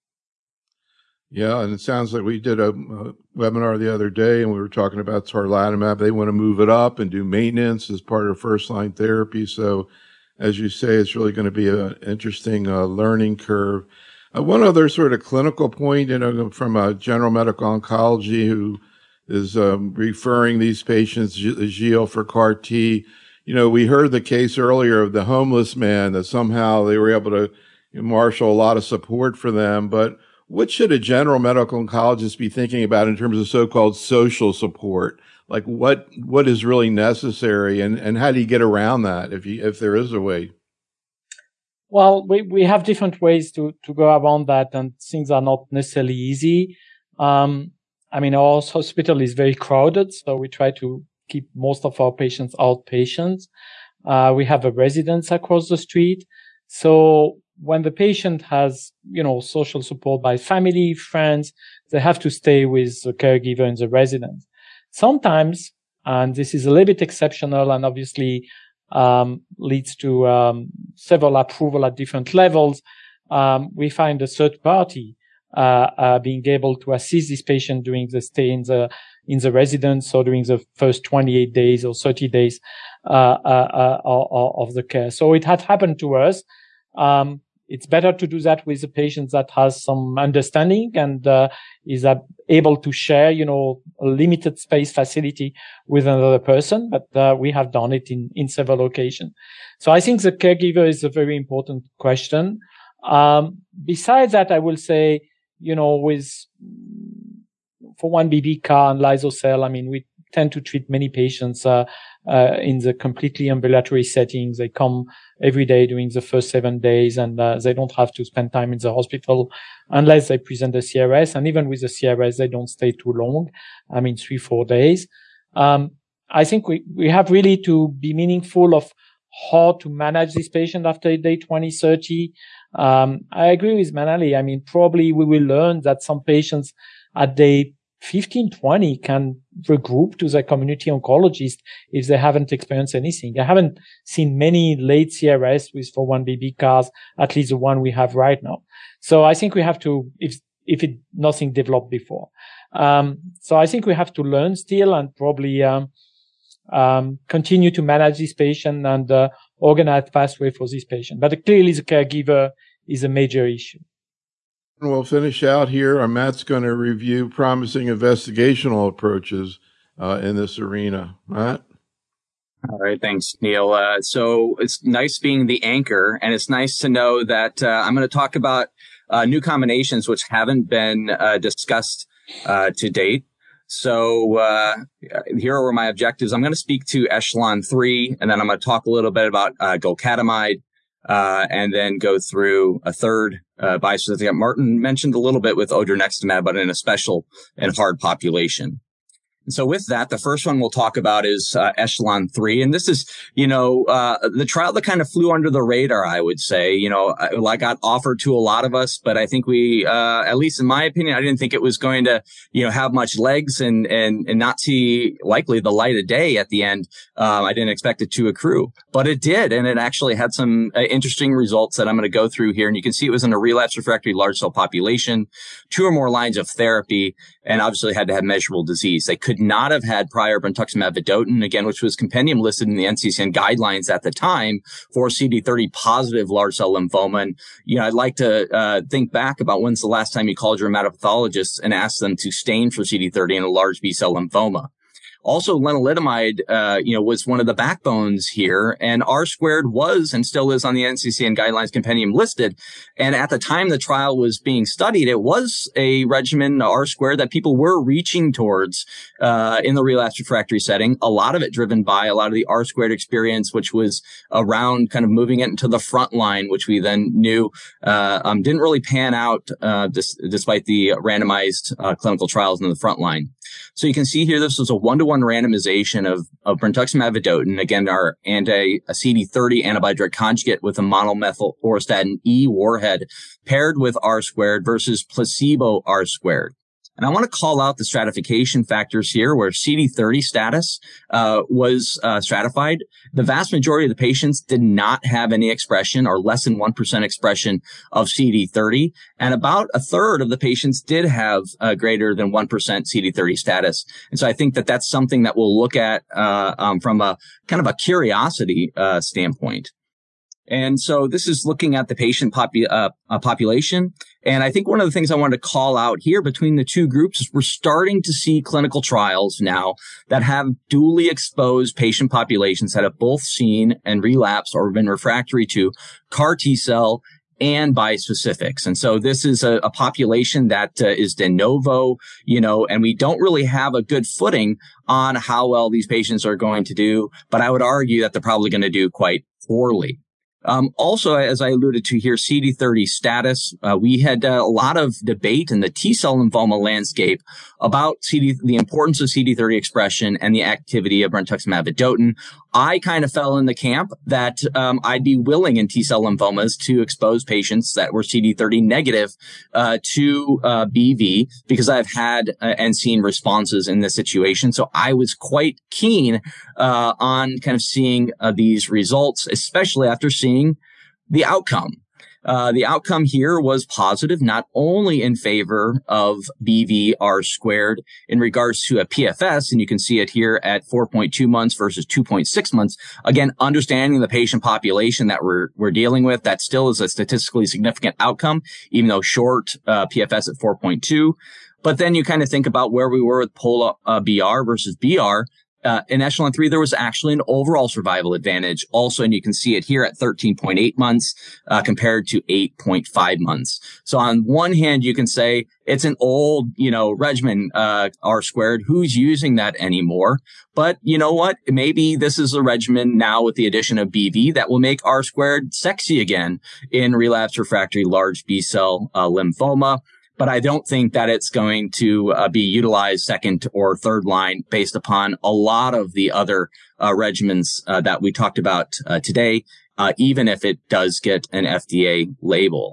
Yeah, and it sounds like we did a, a webinar the other day, and we were talking about tarlatamab. They want to move it up and do maintenance as part of first-line therapy. So, as you say, it's really going to be an interesting uh, learning curve. Uh, one other sort of clinical point, you know, from a general medical oncology who is um, referring these patients, Gilles, for C A R T. You know, we heard the case earlier of the homeless man that somehow they were able to marshal a lot of support for them, but what should a general medical oncologist be thinking about in terms of so-called social support? Like what, what is really necessary, and, and how do you get around that if you, if there is a way? Well, we, we have different ways to, to go around that, and things are not necessarily easy. Um, I mean, our hospital is very crowded, so we try to keep most of our patients outpatients. Uh, we have a residence across the street. So when the patient has, you know, social support by family, friends, they have to stay with the caregiver in the residence. Sometimes, and this is a little bit exceptional and obviously um, leads to um, several approval at different levels, um, we find a third party uh, uh, being able to assist this patient during the stay in the in the residence, or during the first twenty-eight days or thirty days uh, uh, uh, of the care. So it had happened to us. Um, It's better to do that with a patient that has some understanding and uh, is uh, able to share, you know, a limited space facility with another person. But uh, we have done it in, in several occasions. So I think the caregiver is a very important question. Um, besides that, I will say, you know, with for one B B C A R and Lysocell, I mean, we tend to treat many patients uh, uh, in the completely ambulatory settings. They come every day during the first seven days, and uh, they don't have to spend time in the hospital unless they present a C R S. And even with the C R S, they don't stay too long. I mean, three, four days. Um, I think we, we have really to be meaningful of how to manage this patient after day twenty, thirty. Um, I agree with Manali. I mean, probably we will learn that some patients at day fifteen, twenty can regroup to their community oncologist if they haven't experienced anything. I haven't seen many late C R S with four one B B C A Rs, at least the one we have right now. So I think we have to, if, if it, nothing developed before. Um, so I think we have to learn still and probably, um, um, continue to manage this patient and, uh, organize pathway for this patient. But clearly the caregiver is a major issue. We'll finish out here. Matt's going to review promising investigational approaches uh, in this arena. Matt? All right. Thanks, Neil. Uh, so it's nice being the anchor, and it's nice to know that uh, I'm going to talk about uh, new combinations which haven't been uh, discussed uh, to date. So uh, here are my objectives. I'm going to speak to Echelon three, and then I'm going to talk a little bit about uh, golcadomide, uh, and then go through a third uh, bispecific. Martin mentioned a little bit with odronextamab, but in a special and hard population. And so with that, the first one we'll talk about is uh, Echelon three. And this is, you know, uh, the trial that kind of flew under the radar, I would say. You know, like got offered to a lot of us, but I think we, uh, at least in my opinion, I didn't think it was going to, you know, have much legs and, and, and not see likely the light of day at the end. Um, I didn't expect it to accrue, but it did. And it actually had some uh, interesting results that I'm going to go through here. And you can see it was in a relapse refractory large cell population, two or more lines of therapy, and obviously had to have measurable disease. They could not have had prior brentuximab vedotin, again, which was compendium listed in the N C C N guidelines at the time for C D thirty positive large cell lymphoma. And, you know, I'd like to uh, think back about when's the last time you called your hematopathologist and asked them to stain for C D thirty in a large B cell lymphoma. Also, lenalidomide, uh, you know, was one of the backbones here, and R squared was and still is on the N C C N Guidelines Compendium listed. And at the time the trial was being studied, it was a regimen, R squared, that people were reaching towards uh, in the relapse refractory setting. A lot of it driven by a lot of the R squared experience, which was around kind of moving it into the front line, which we then knew uh, um, didn't really pan out uh, dis- despite the randomized uh, clinical trials in the front line. So you can see here, this was a one-to-one randomization of, of brentuximab vedotin, again, our anti-C D thirty antibody-drug conjugate with a monomethyl auristatin E warhead paired with R squared versus placebo R squared. And I want to call out the stratification factors here where C D thirty status uh, was uh, stratified. The vast majority of the patients did not have any expression or less than one percent expression of C D thirty. And about a third of the patients did have uh, greater than one percent C D thirty status. And so I think that that's something that we'll look at uh, um, from a kind of a curiosity uh, standpoint. And so this is looking at the patient popu- uh, uh, population. And I think one of the things I wanted to call out here between the two groups is we're starting to see clinical trials now that have duly exposed patient populations that have both seen and relapsed or been refractory to C A R T-cell and bispecifics. And so this is a, a population that uh, is de novo, you know, and we don't really have a good footing on how well these patients are going to do. But I would argue that they're probably going to do quite poorly. Um, also, as I alluded to here, C D thirty status. Uh, we had uh, a lot of debate in the T-cell lymphoma landscape about C D, the importance of C D thirty expression and the activity of brentuximab vedotin. I kind of fell in the camp that um, I'd be willing in T-cell lymphomas to expose patients that were C D thirty negative uh, to uh, B V because I've had uh, and seen responses in this situation. So I was quite keen uh, on kind of seeing uh, these results, especially after seeing the outcome. Uh, the outcome here was positive, not only in favor of B V R squared in regards to a P F S, and you can see it here at four point two months versus two point six months. Again, understanding the patient population that we're, we're dealing with, that still is a statistically significant outcome, even though short uh, P F S at four point two. But then you kind of think about where we were with POLA uh, B R versus B R. Uh, in Echelon three, there was actually an overall survival advantage also, and you can see it here at thirteen point eight months uh, compared to eight point five months. So on one hand, you can say it's an old, you know, regimen, uh, R squared. Who's using that anymore? But you know what? Maybe this is a regimen now with the addition of B V that will make R squared sexy again in relapsed refractory large B-cell uh, lymphoma. But I don't think that it's going to uh, be utilized second or third line based upon a lot of the other uh, regimens uh, that we talked about uh, today, uh, even if it does get an F D A label.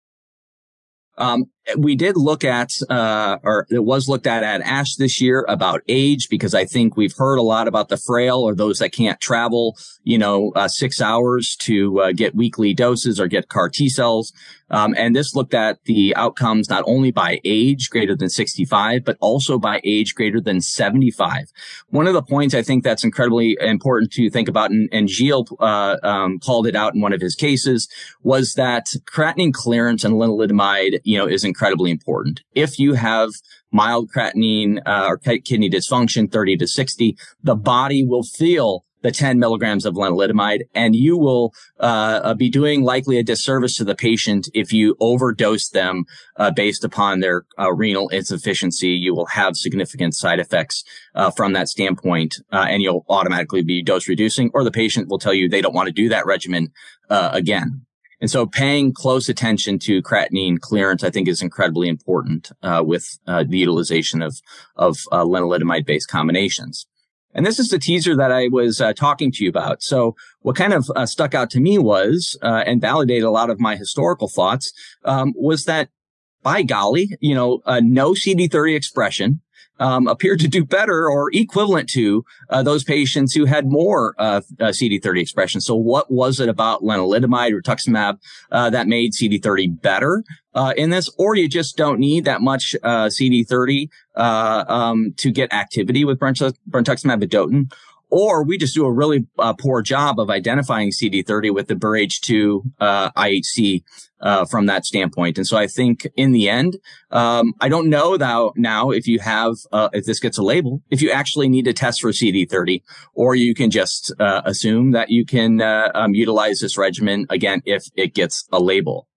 Um, we did look at, uh, or it was looked at at ASH this year about age, because I think we've heard a lot about the frail or those that can't travel, you know, uh, six hours to uh, get weekly doses or get C A R T cells. Um, and this looked at the outcomes not only by age greater than sixty-five, but also by age greater than seventy-five. One of the points I think that's incredibly important to think about, and, and Gilles uh, um, called it out in one of his cases, was that creatinine clearance and lenalidomide, you know, is incredibly important. If you have mild creatinine uh, or kidney dysfunction, thirty to sixty, the body will feel the ten milligrams of lenalidomide, and you will uh, be doing likely a disservice to the patient if you overdose them uh, based upon their uh, renal insufficiency. You will have significant side effects uh, from that standpoint, uh, and you'll automatically be dose reducing, or the patient will tell you they don't want to do that regimen uh, again. And so paying close attention to creatinine clearance, I think, is incredibly important uh, with uh, the utilization of, of uh, lenalidomide-based combinations. And this is the teaser that I was uh, talking to you about. So what kind of uh, stuck out to me was, uh, and validated a lot of my historical thoughts, um, was that, by golly, you know, uh, no C D thirty expression um, appeared to do better or equivalent to uh, those patients who had more uh, uh, C D thirty expression. So what was it about lenalidomide, rituximab, uh, that made C D thirty better uh, in this? Or you just don't need that much uh, C D thirty uh, um, to get activity with brentuximab vedotin? or we just do a really uh, poor job of identifying C D thirty with the B R H two uh, I H C uh, from that standpoint. And so I think in the end, um, I don't know now, now if you have, uh, if this gets a label, if you actually need to test for C D thirty, or you can just uh, assume that you can uh, um, utilize this regimen again if it gets a label.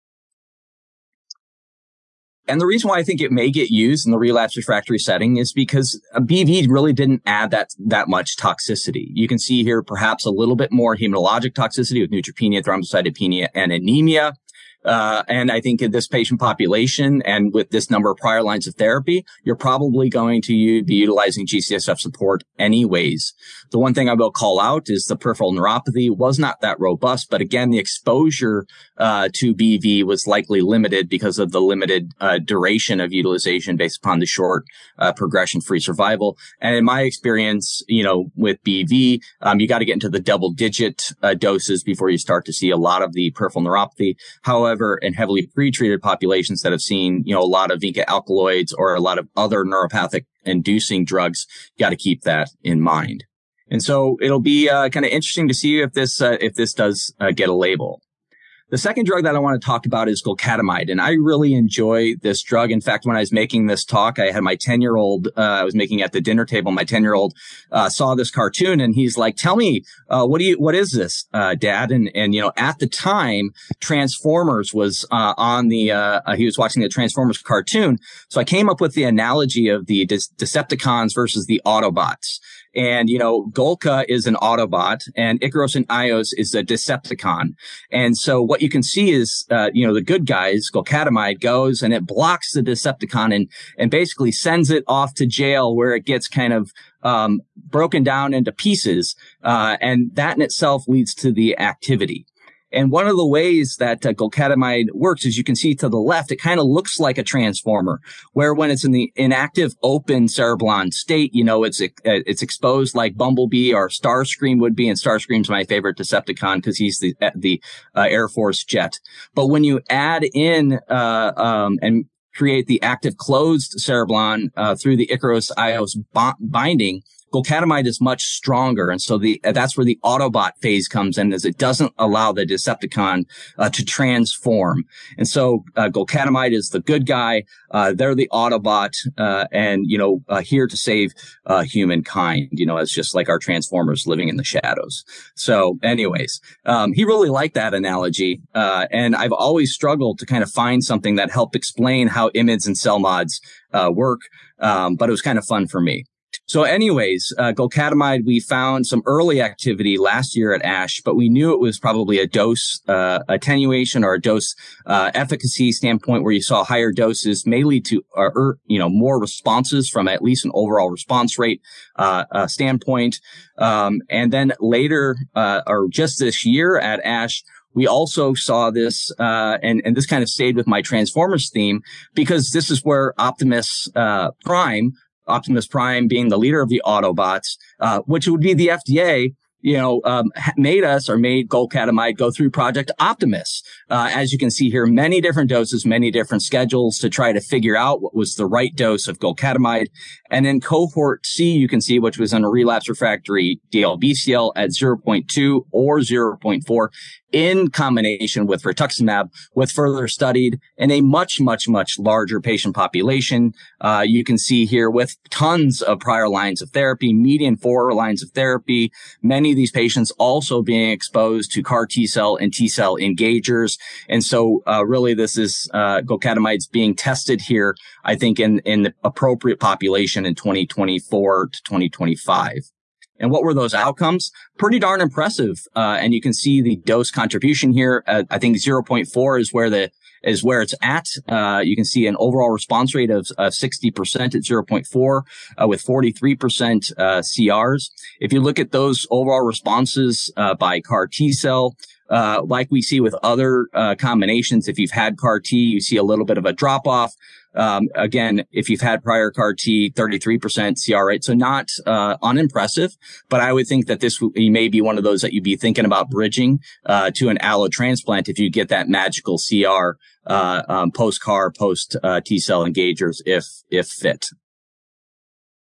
And the reason why I think it may get used in the relapse refractory setting is because B V really didn't add that, that much toxicity. You can see here perhaps a little bit more hematologic toxicity with neutropenia, thrombocytopenia, and anemia. Uh, and I think in this patient population and with this number of prior lines of therapy, you're probably going to u- be utilizing G C S F support anyways. The one thing I will call out is the peripheral neuropathy was not that robust, but again, the exposure uh, to B V was likely limited because of the limited uh, duration of utilization based upon the short uh, progression-free survival. And in my experience, you know, with B V, um, you got to get into the double-digit uh, doses before you start to see a lot of the peripheral neuropathy. However, in heavily pretreated populations that have seen, you know, a lot of vinca alkaloids or a lot of other neuropathic inducing drugs, you got to keep that in mind. And so it'll be uh, kind of interesting to see if this uh, if this does uh, get a label. The second drug that I want to talk about is golcadomide, and I really enjoy this drug. In fact, when I was making this talk, I had my ten-year-old, uh, I was making at the dinner table, my ten-year-old uh, saw this cartoon, and he's like, tell me, uh, what do you, what is this, uh, Dad? And, and, you know, at the time, Transformers was uh, on the, uh, uh, he was watching the Transformers cartoon. So I came up with the analogy of the De- Decepticons versus the Autobots. And, you know, Golca is an Autobot and Ikaros and Ios is a Decepticon. And so what you can see is, uh, you know, the good guys, golcadomide goes and it blocks the Decepticon and, and basically sends it off to jail where it gets kind of, um, broken down into pieces. Uh, and that in itself leads to the activity. And one of the ways that uh, golcadomide works, as you can see to the left, it kind of looks like a transformer, where when it's in the inactive open cereblon state, you know, it's uh, it's exposed like Bumblebee or Starscream would be. And Starscream's my favorite Decepticon because he's the the uh, Air Force jet. But when you add in uh um and create the active closed cereblon uh, through the Ikaros Ios b- binding, golcadomide is much stronger. And so the, that's where the Autobot phase comes in, is it doesn't allow the Decepticon uh, to transform. And so uh, golcadomide is the good guy. Uh, they're the Autobot, uh, and, you know, uh, here to save uh, humankind. You know, it's just like our Transformers living in the shadows. So anyways, um, he really liked that analogy. Uh, and I've always struggled to kind of find something that helped explain how I M I Ds and CELMoDs uh, work. Um, but it was kind of fun for me. So anyways, uh, golcadomide, we found some early activity last year at ASH, but we knew it was probably a dose uh, attenuation or a dose uh, efficacy standpoint where you saw higher doses may lead to, uh, er, you know, more responses from at least an overall response rate uh, uh, standpoint. Um, and then later, uh, or just this year at ASH, we also saw this, uh, and, and this kind of stayed with my Transformers theme because this is where Optimus uh, Prime Optimus Prime being the leader of the Autobots, uh, which would be the F D A, you know, um, made us or made golcadomide go through Project Optimus. Uh, as you can see here, many different doses, many different schedules to try to figure out what was the right dose of golcadomide. And then cohort C, you can see, which was in a relapse refractory D L B C L at zero point two or zero point four in combination with rituximab, with further studied in a much, much, much larger patient population. Uh, you can see here with tons of prior lines of therapy, median four lines of therapy, many of these patients also being exposed to CAR T-cell and T-cell engagers. And so, uh, really this is, uh, golcadomide's being tested here, I think, in, in the appropriate population in twenty twenty-four to twenty twenty-five. And what were those outcomes? Pretty darn impressive. Uh, and you can see the dose contribution here. Uh, I think zero point four is where the, is where it's at. Uh, you can see an overall response rate of, of sixty percent at zero point four, uh, with forty-three percent, uh, C Rs. If you look at those overall responses, uh, by CAR T-cell, uh, like we see with other, uh, combinations, if you've had CAR T, you see a little bit of a drop off. Um, again, if you've had prior CAR T, thirty-three percent C R rate. So not, uh, unimpressive, but I would think that this w- may be one of those that you'd be thinking about bridging, uh, to an allo transplant if you get that magical C R, uh, um, post-CAR, post, uh, T-cell engagers if, if fit.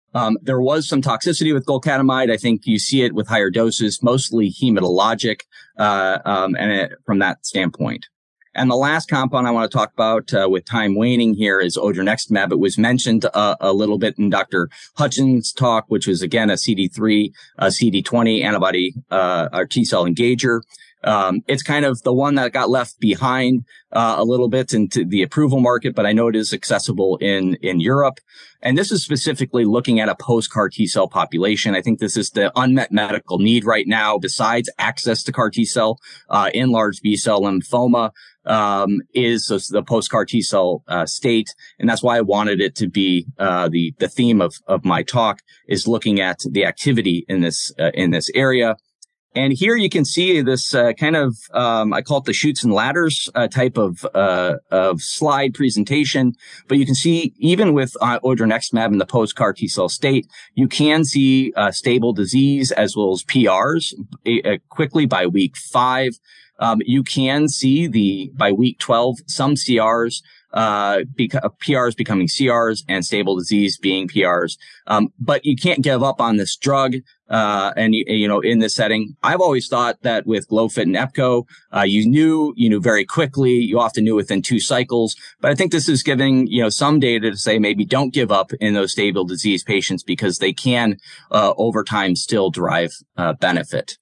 Um, there was some toxicity with golcadomide. I think you see it with higher doses, mostly hematologic, uh, um, and it, from that standpoint. And the last compound I want to talk about uh, with time waning here is odronextamab. It was mentioned uh, a little bit in Doctor Hutchins' talk, which was, again, a C D three, a C D twenty antibody uh, or T-cell engager. Um, it's kind of the one that got left behind uh, a little bit into the approval market, but I know it is accessible in, in Europe. And this is specifically looking at a post-CAR T-cell population. I think this is the unmet medical need right now, besides access to CAR T-cell uh, in large B-cell lymphoma, um, is the post-CAR T-cell uh, state. And that's why I wanted it to be uh, the, the theme of, of my talk, is looking at the activity in this, uh, in this area. And here you can see this uh, kind of, um, I call it the chutes and ladders uh, type of uh, of slide presentation. But you can see even with uh, odronextamab in the post-CAR T-cell state, you can see uh, stable disease as well as P Rs uh, quickly by week five. Um, you can see the by week twelve some C Rs. Uh, beca- P Rs becoming C Rs and stable disease being P Rs. Um, but you can't give up on this drug, uh, and, you, you know, in this setting. I've always thought that with Glofit and Epco, uh, you knew, you knew very quickly. You often knew within two cycles. But I think this is giving, you know, some data to say maybe don't give up in those stable disease patients, because they can, uh, over time still derive, uh, benefit.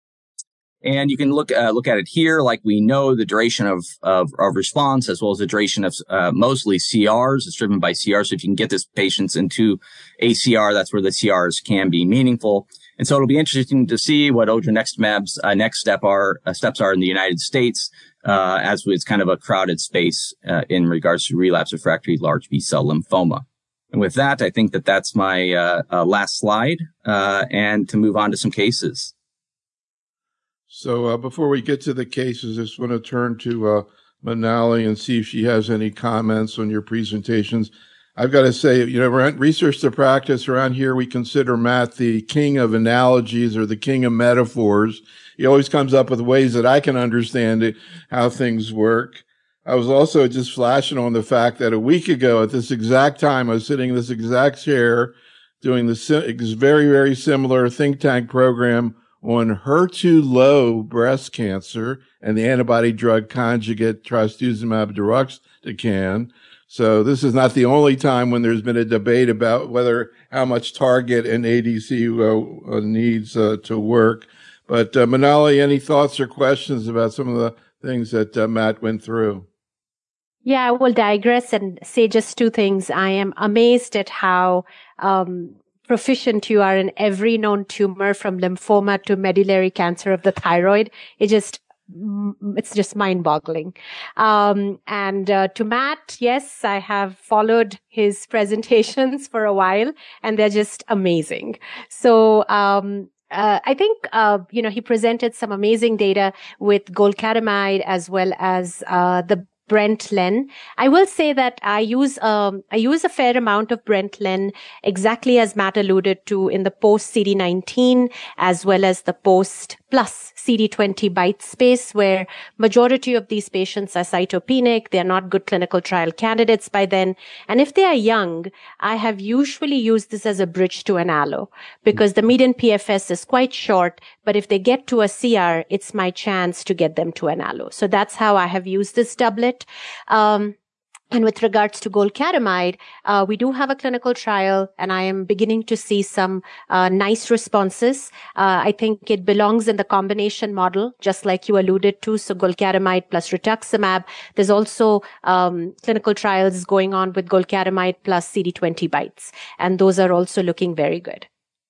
And you can look uh, look at it here, like we know the duration of, of, of response, as well as the duration of uh, mostly C Rs. It's driven by C Rs. So if you can get this patients into a C R, that's where the C Rs can be meaningful. And so it'll be interesting to see what odronextamab's uh, next step are uh, steps are in the United States, uh, as it's kind of a crowded space uh, in regards to relapse refractory large B-cell lymphoma. And with that, I think that that's my uh, uh, last slide, uh, and to move on to some cases. So uh, before we get to the cases, I just want to turn to uh, Manali and see if she has any comments on your presentations. I've got to say, you know, research to practice around here, we consider Matt the king of analogies or the king of metaphors. He always comes up with ways that I can understand it, how things work. I was also just flashing on the fact that a week ago at this exact time, I was sitting in this exact chair doing this very, very similar think tank program on H E R two low breast cancer and the antibody drug conjugate trastuzumab deruxtecan. So this is not the only time when there's been a debate about whether how much target an A D C uh, needs uh, to work. But uh, Manali, any thoughts or questions about some of the things that uh, Matt went through? Yeah, I will digress and say just two things. I am amazed at how um, proficient you are in every known tumor, from lymphoma to medullary cancer of the thyroid. It just, it's just mind-boggling. Um, and uh, to Matt, yes, I have followed his presentations for a while, and they're just amazing. So um, uh, I think, uh, you know, he presented some amazing data with golcadomide as well as uh, the Brent-Len. I will say that I use um, I use a fair amount of Brent-Len, exactly as Matt alluded to, in the post C D nineteen as well as the post plus C D twenty BiTE space, where majority of these patients are cytopenic. They're not good clinical trial candidates by then. And if they are young, I have usually used this as a bridge to an allo, because the median P F S is quite short. But if they get to a C R, it's my chance to get them to an allo. So that's how I have used this doublet. Um, And with regards to golcadomide, uh, we do have a clinical trial, and I am beginning to see some uh, nice responses. Uh, I think it belongs in the combination model, just like you alluded to. So golcadomide plus rituximab. There's also um, clinical trials going on with golcadomide plus C D twenty BiTEs, and those are also looking very good.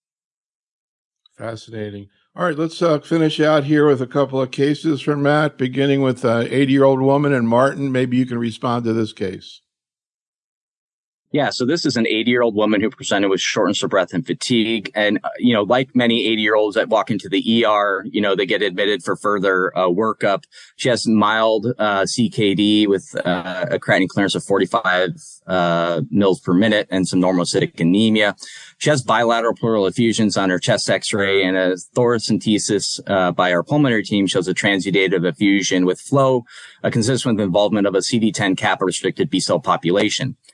Fascinating. All right, let's uh, finish out here with a couple of cases from Matt, beginning with an eighty-year-old woman. And Martin, maybe you can respond to this case. Yeah, so this is an eighty-year-old woman who presented with shortness of breath and fatigue. And, uh, you know, like many eighty-year-olds that walk into the E R, you know, they get admitted for further uh, workup. She has mild uh, C K D with uh, a creatinine clearance of forty-five uh, mils per minute and some normocytic anemia. She has bilateral pleural effusions on her chest X-ray, and a thoracentesis uh, by our pulmonary team shows a transudative effusion with flow, uh, consistent with involvement of a C D ten kappa restricted B-cell population.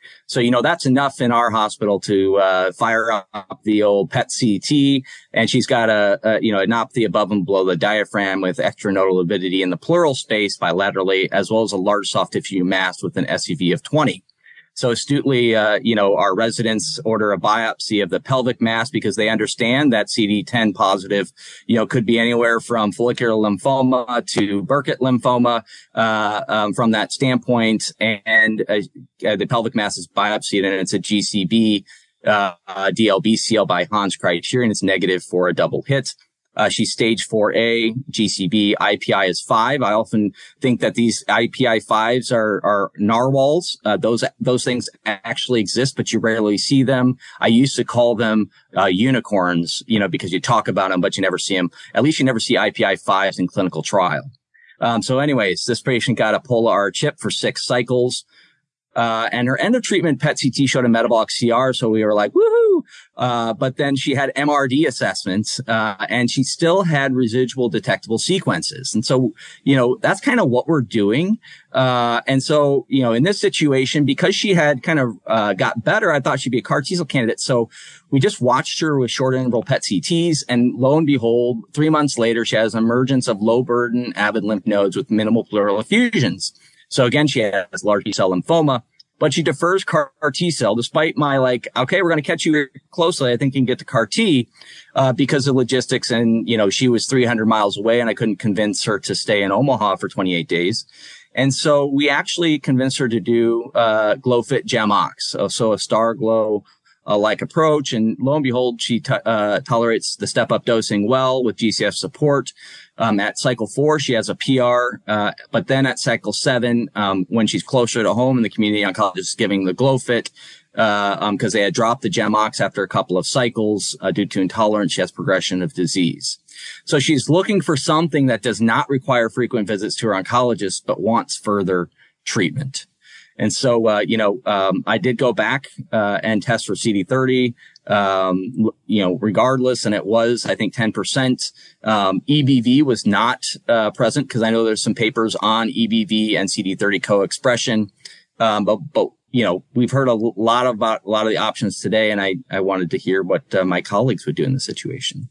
So, you know, that's enough in our hospital to uh, fire up the old P E T C T. And she's got a, a, you know, a enopathy above and below the diaphragm with extranodal avidity in the pleural space bilaterally, as well as a large soft tissue mass with an S E V of twenty. So astutely, uh, you know, our residents order a biopsy of the pelvic mass because they understand that C D ten positive, you know, could be anywhere from follicular lymphoma to Burkitt lymphoma, uh, um, from that standpoint. And uh, uh, the pelvic mass is biopsied and it's a G C B, uh, uh D L B C L by Hans criterion. It's negative for a double hit. Uh, she's stage four A, G C B, I P I is five. I often think that these I P I fives are, are narwhals. Uh, those, those things actually exist, but you rarely see them. I used to call them, uh, unicorns, you know, because you talk about them, but you never see them. At least you never see I P I fives in clinical trial. Um, so anyways, this patient got a Pola-R chip for six cycles. Uh, and her end of treatment P E T C T showed a metabolic C R. So we were like, woohoo. Uh, but then she had M R D assessments, uh, and she still had residual detectable sequences. And so, you know, that's kind of what we're doing. Uh, and so, you know, in this situation, because she had kind of, uh, got better, I thought she'd be a CAR T-cell candidate. So we just watched her with short interval P E T C Ts, and lo and behold, three months later, she has emergence of low burden avid lymph nodes with minimal pleural effusions. So again, she has large B-cell lymphoma, but she defers CAR T-cell despite my like, okay, we're going to catch you closely. I think you can get to CAR T, uh, because of logistics. And, you know, she was three hundred miles away and I couldn't convince her to stay in Omaha for twenty-eight days. And so we actually convinced her to do, uh, GlowFit GemOx. So, so a Star Glow, uh, like approach. And lo and behold, she, t- uh, tolerates the step up dosing well with G C F support. Um, at cycle four, she has a P R, uh, but then at cycle seven, um, when she's closer to home and the community oncologist is giving the GlowFit, uh, um, cause they had dropped the GemOx after a couple of cycles, uh, due to intolerance, she has progression of disease. So she's looking for something that does not require frequent visits to her oncologist, but wants further treatment. And so, uh, you know, um, I did go back, uh, and test for C D thirty, um, you know, regardless. And it was, I think, ten percent. Um, E B V was not, uh, present because I know there's some papers on E B V and C D thirty co-expression. Um, but, but, you know, we've heard a lot about a lot of the options today. And I, I wanted to hear what uh, my colleagues would do in this situation.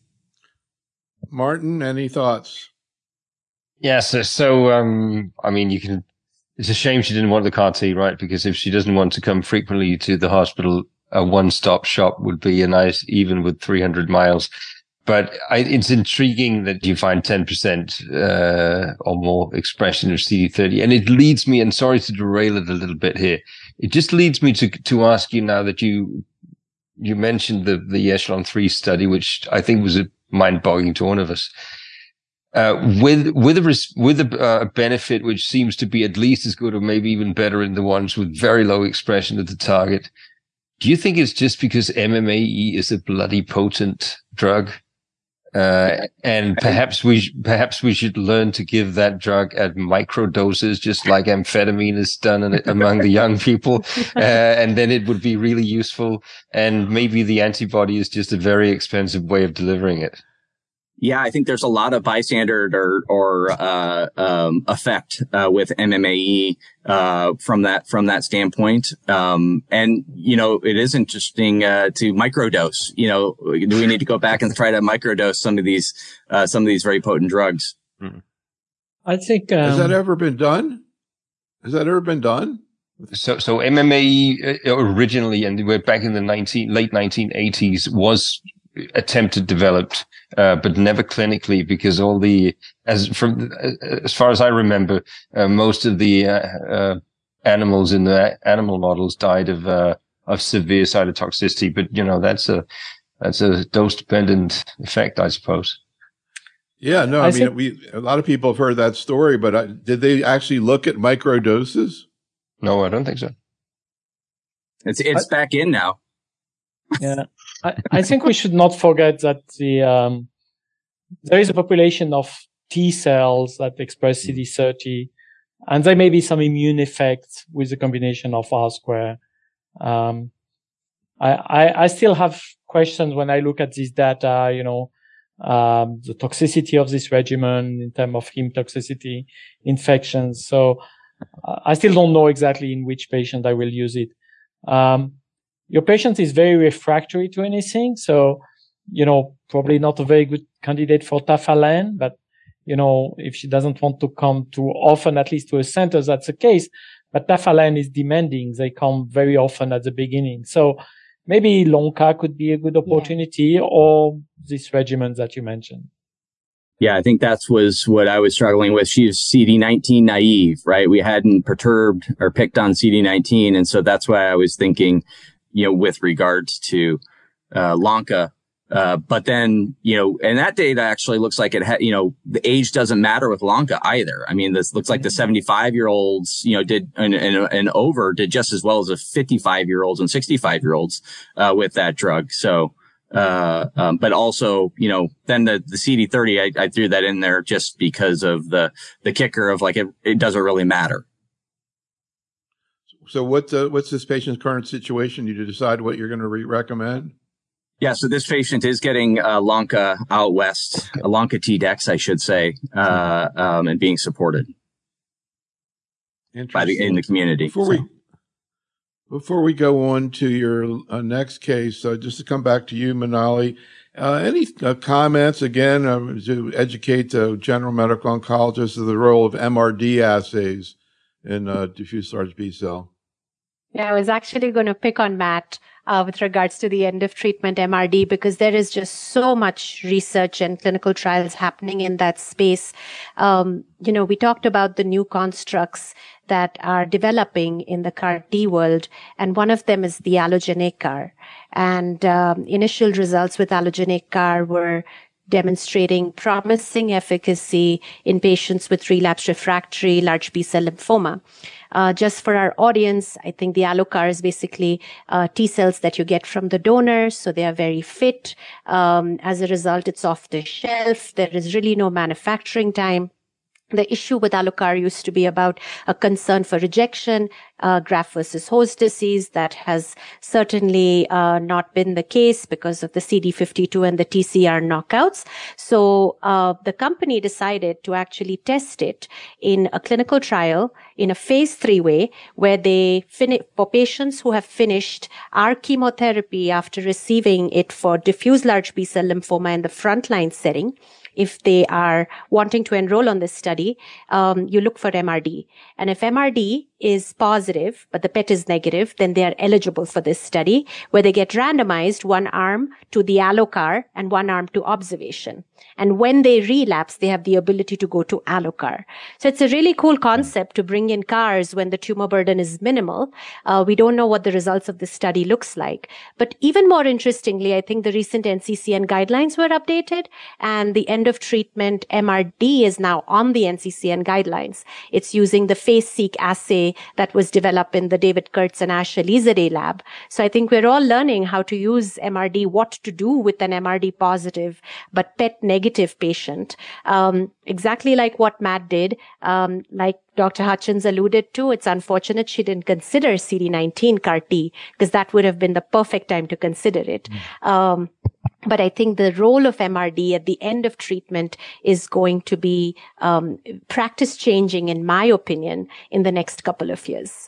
Martin, any thoughts? Yes. Yeah, so, so, um, I mean, you can, it's a shame she didn't want the CAR T, right? Because if she doesn't want to come frequently to the hospital, a one-stop shop would be a nice, even with three hundred miles. But I, it's intriguing that you find ten percent, uh, or more expression of C D thirty. And it leads me, and sorry to derail it a little bit here. It just leads me to, to ask you now that you, you mentioned the, the Echelon three study, which I think was mind-boggling to one of us. Uh, with, with a, with a, uh, benefit which seems to be at least as good or maybe even better in the ones with very low expression of the target. Do you think it's just because M M A E is a bloody potent drug? Uh, and perhaps we, perhaps we should learn to give that drug at micro doses, just like amphetamine is done in, among the young people. Uh, and then it would be really useful. And maybe the antibody is just a very expensive way of delivering it. Yeah, I think there's a lot of bystander or, or, uh, um, effect, uh, with M M A E, uh, from that, from that standpoint. Um, and, you know, it is interesting, uh, to microdose. You know, do we need to go back and try to microdose some of these, uh, some of these very potent drugs? I think, um, has that ever been done? Has that ever been done? So, so M M A E originally, and we're back in the nineteen, late nineteen eighties, was attempted, developed, uh, but never clinically, because all the, as from, as far as I remember, uh, most of the, uh, uh, animals in the animal models died of, uh, of severe cytotoxicity. But, you know, that's a, that's a dose dependent effect, I suppose. Yeah, no, I, I mean, think, we, a lot of people have heard that story, but I, did they actually look at micro doses? No, I don't think so. It's, it's I, back in now. Yeah. I, I think we should not forget that the, um, there is a population of T cells that express C D thirty, and there may be some immune effect with the combination of R square. Um, I, I, I still have questions when I look at this data, you know, um, the toxicity of this regimen in terms of heme toxicity, infections. So uh, I still don't know exactly in which patient I will use it. Um, your patient is very refractory to anything. So, you know, probably not a very good candidate for tafalen, but, you know, if she doesn't want to come too often, at least to a center, that's the case. But tafalen is demanding. They come very often at the beginning. So maybe Lonca could be a good opportunity, yeah. or this regimen that you mentioned. Yeah, I think that's was what I was struggling with. She was C D nineteen naive, right? We hadn't perturbed or picked on C D nineteen. And so that's why I was thinking, you know, with regards to uh, Lonca. Uh, but then, you know, and that data actually looks like it had, you know, the age doesn't matter with Lonca either. I mean, this looks like the seventy-five year olds, you know, did and, and, and over did just as well as the fifty-five year olds and sixty-five year olds, uh, with that drug. So, uh, um, but also, you know, then the, the C D thirty, I, I threw that in there just because of the, the kicker of like, it, it doesn't really matter. So what, uh, what's this patient's current situation? You decide what you're going to re- recommend? Yeah, so this patient is getting uh, Lonca out west, a Lonca T-Dex, I should say, uh, um, and being supported by the in the community. Before so. we before we go on to your uh, next case, uh, just to come back to you, Manali, uh, any uh, comments again uh, to educate the general medical oncologist of the role of M R D assays in uh, diffuse large B cell? Yeah, I was actually going to pick on Matt uh, with regards to the end of treatment M R D, because there is just so much research and clinical trials happening in that space. Um, you know, we talked about the new constructs that are developing in the C A R T world, and one of them is the allogeneic C A R. And um, initial results with allogeneic C A R were demonstrating promising efficacy in patients with relapsed refractory large B-cell lymphoma. Uh, just for our audience, I think the AlloCAR is basically uh, T cells that you get from the donor, so they are very fit. Um, as a result, it's off the shelf. There is really no manufacturing time. The issue with AlloCAR used to be about a concern for rejection, uh, graft versus host disease. That has certainly uh, not been the case because of the C D fifty-two and the T C R knockouts. So uh, the company decided to actually test it in a clinical trial in a phase three way, where they fin- for patients who have finished our chemotherapy after receiving it for diffuse large B-cell lymphoma in the frontline setting. If they are wanting to enroll on this study, um, you look for M R D. And if M R D is positive, but the P E T is negative, then they are eligible for this study, where they get randomized one arm to the AlloCAR and one arm to observation. And when they relapse, they have the ability to go to AlloCAR. So it's a really cool concept to bring in C A Rs when the tumor burden is minimal. Uh, we don't know what the results of this study looks like. But even more interestingly, I think the recent N C C N guidelines were updated, and the end of treatment M R D is now on the N C C N guidelines. It's using the PhaseSeq assay that was developed in the David Kurtz and Ash Elizadeh lab. So I think we're all learning how to use M R D, what to do with an M R D positive but P E T negative patient. Um, exactly like what Matt did, um, like Doctor Hutchins alluded to, it's unfortunate she didn't consider C D nineteen C A R T, because that would have been the perfect time to consider it. Mm. Um, But I think the role of M R D at the end of treatment is going to be um, practice changing, in my opinion, in the next couple of years.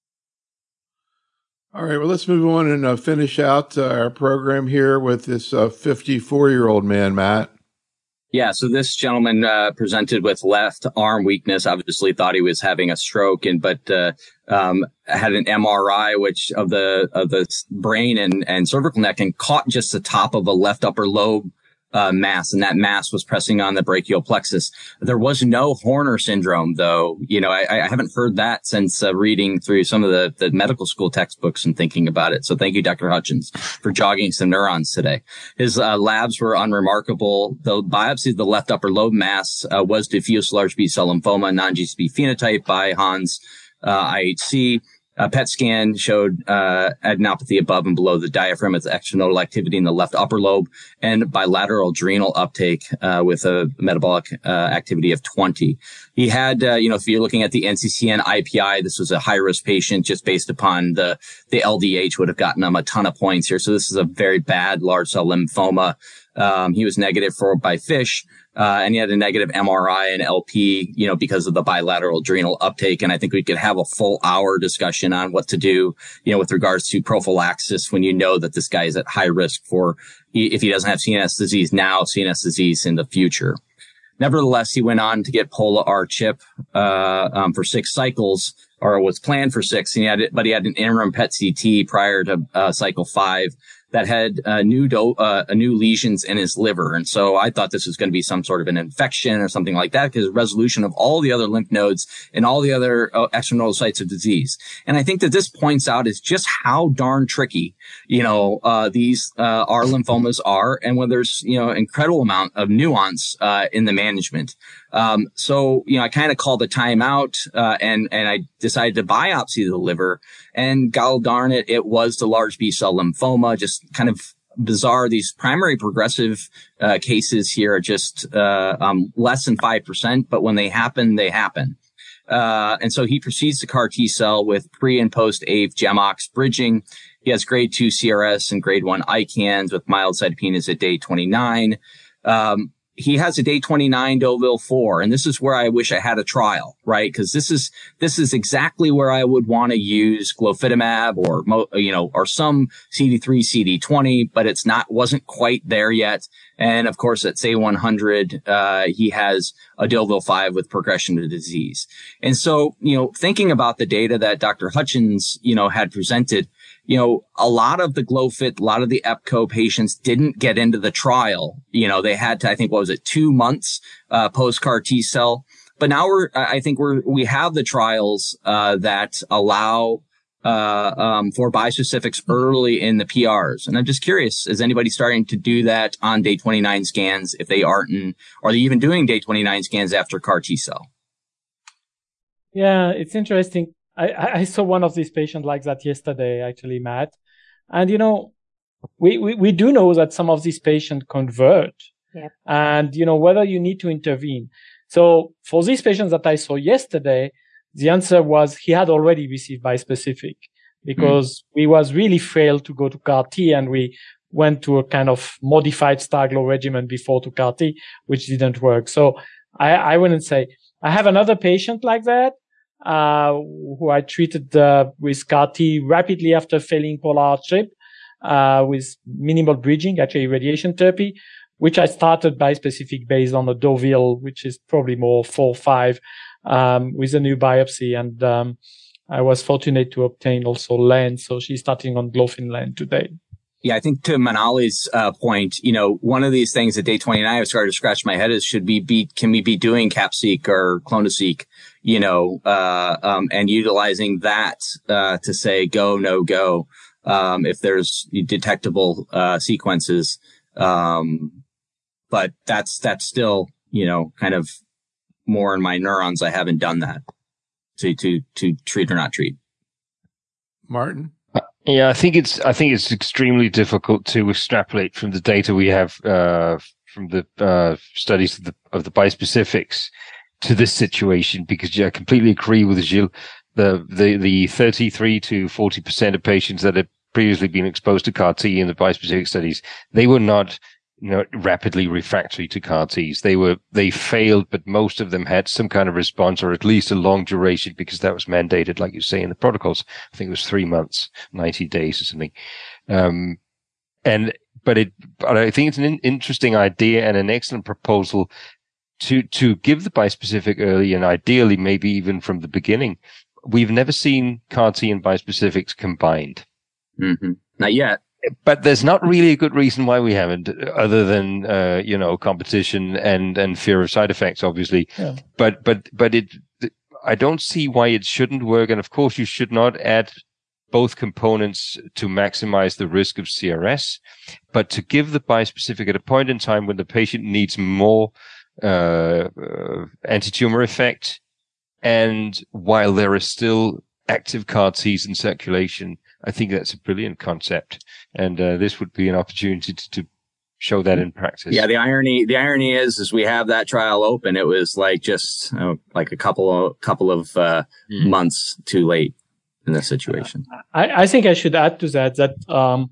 All right, well, let's move on and uh, finish out uh, our program here with this uh, fifty-four-year-old man, Matt. Yeah, so this gentleman uh, presented with left arm weakness. Obviously, thought he was having a stroke, and but uh, um, had an M R I, which of the of the brain and and cervical neck, and caught just the top of a left upper lobe uh, mass, and that mass was pressing on the brachial plexus. There was no Horner syndrome, though. You know, I, I haven't heard that since uh, reading through some of the, the medical school textbooks and thinking about it. So thank you, Doctor Hutchins, for jogging some neurons today. His uh, labs were unremarkable. The biopsy of the left upper lobe mass uh, was diffuse large B-cell lymphoma, non-G C P phenotype by Hans uh, I H C. A P E T scan showed uh, adenopathy above and below the diaphragm with extranodal activity in the left upper lobe, and bilateral adrenal uptake uh, with a metabolic uh, activity of twenty. He had, uh, you know, if you're looking at the N C C N I P I, this was a high-risk patient just based upon the the L D H would have gotten him a ton of points here. So this is a very bad large cell lymphoma. Um, he was negative for by FISH, uh, and he had a negative M R I and L P, you know, because of the bilateral adrenal uptake. And I think we could have a full hour discussion on what to do, you know, with regards to prophylaxis when you know that this guy is at high risk for, if he doesn't have C N S disease now, C N S disease in the future. Nevertheless, he went on to get Pola-R CHIP, uh, um, for six cycles, or was planned for six, and he had it, but he had an interim P E T C T prior to, uh, cycle five that had, uh, new, do, uh, new lesions in his liver. And so I thought this was going to be some sort of an infection or something like that, because resolution of all the other lymph nodes and all the other uh, extranodal sites of disease. And I think that this points out is just how darn tricky, you know, uh, these, uh, our lymphomas are, and when there's, you know, incredible amount of nuance, uh, in the management. Um, so, you know, I kind of called a timeout, uh, and, and I decided to biopsy the liver, and god darn it, it was the large B cell lymphoma. Just kind of bizarre. These primary progressive, uh, cases here are just, uh, um, less than five percent, but when they happen, they happen. Uh, and so he proceeds to CAR T cell with pre and post A V E GEMOX bridging. He has grade two C R S and grade one I C A Ns with mild cytopenias at day twenty-nine. Um, He has a day twenty-nine Deauville four, and this is where I wish I had a trial, right? Because this is this is exactly where I would want to use glofitamab or you know or some C D three, C D twenty, but it's not wasn't quite there yet. And of course, at S A one hundred, uh, he has a Deauville five with progression of disease. And so, you know, thinking about the data that Doctor Hutchins, you know, had presented. You know, a lot of the GloFit, a lot of the EPCO patients didn't get into the trial. You know, they had to, I think, what was it, two months, uh, post-CAR T cell. But now we're, I think we're, we have the trials, uh, that allow, uh, um, for bispecifics early in the P Rs. And I'm just curious, is anybody starting to do that on day twenty-nine scans if they aren't, in, or are they even doing day twenty-nine scans after CAR T cell? Yeah, it's interesting. I, I saw one of these patients like that yesterday, actually, Matt. And, you know, we, we, we do know that some of these patients convert. Yeah. And, you know, whether you need to intervene. So for these patients that I saw yesterday, the answer was he had already received bispecific because mm. we was really failed to go to CAR T, and we went to a kind of modified Starglow regimen before to CAR T, which didn't work. So I, I wouldn't say. I have another patient like that. Uh, who I treated, uh, with CAR T rapidly after failing Pola-R CHIP, uh, with minimal bridging, actually radiation therapy, which I started bispecific based on the Deauville, which is probably more four, five, um, with a new biopsy. And, um, I was fortunate to obtain also L E N. So she's starting on Glofin L E N today. Yeah, I think to Manali's uh, point, you know, one of these things at day twenty-nine, I've started to scratch my head is, should we be, can we be doing CapSeq or ClonoSeq, you know, uh, um, and utilizing that, uh, to say go, no go, um, if there's detectable, uh, sequences. Um, but that's, that's still, you know, kind of more in my neurons. I haven't done that to, to, to treat or not treat. Martin? Yeah, I think it's I think it's extremely difficult to extrapolate from the data we have uh, from the uh, studies of the of the bispecifics to this situation, because yeah, I completely agree with Gilles. The the the thirty-three to forty percent of patients that had previously been exposed to CAR T in the bispecific studies, they were not, you know, rapidly refractory to CAR Ts. They were, they failed, but most of them had some kind of response, or at least a long duration, because that was mandated, like you say, in the protocols. I think it was three months, ninety days or something. Um, and, but it, but I think it's an in- interesting idea and an excellent proposal to, to give the bispecific early, and ideally maybe even from the beginning. We've never seen CAR T and bispecifics combined. Mm-hmm. Not yet. But there's not really a good reason why we haven't, other than, uh, you know, competition and, and fear of side effects, obviously. Yeah. But, but, but it, I don't see why it shouldn't work. And of course, you should not add both components to maximize the risk of C R S, but to give the bispecific at a point in time when the patient needs more, uh, uh anti-tumor effect. And while there are still active CAR Ts in circulation, I think that's a brilliant concept, and uh, this would be an opportunity to, to show that in practice. Yeah, the irony, the irony is, is we have that trial open. It was like just uh, like a couple of couple of uh, mm. months too late in this situation. I, I think I should add to that that um,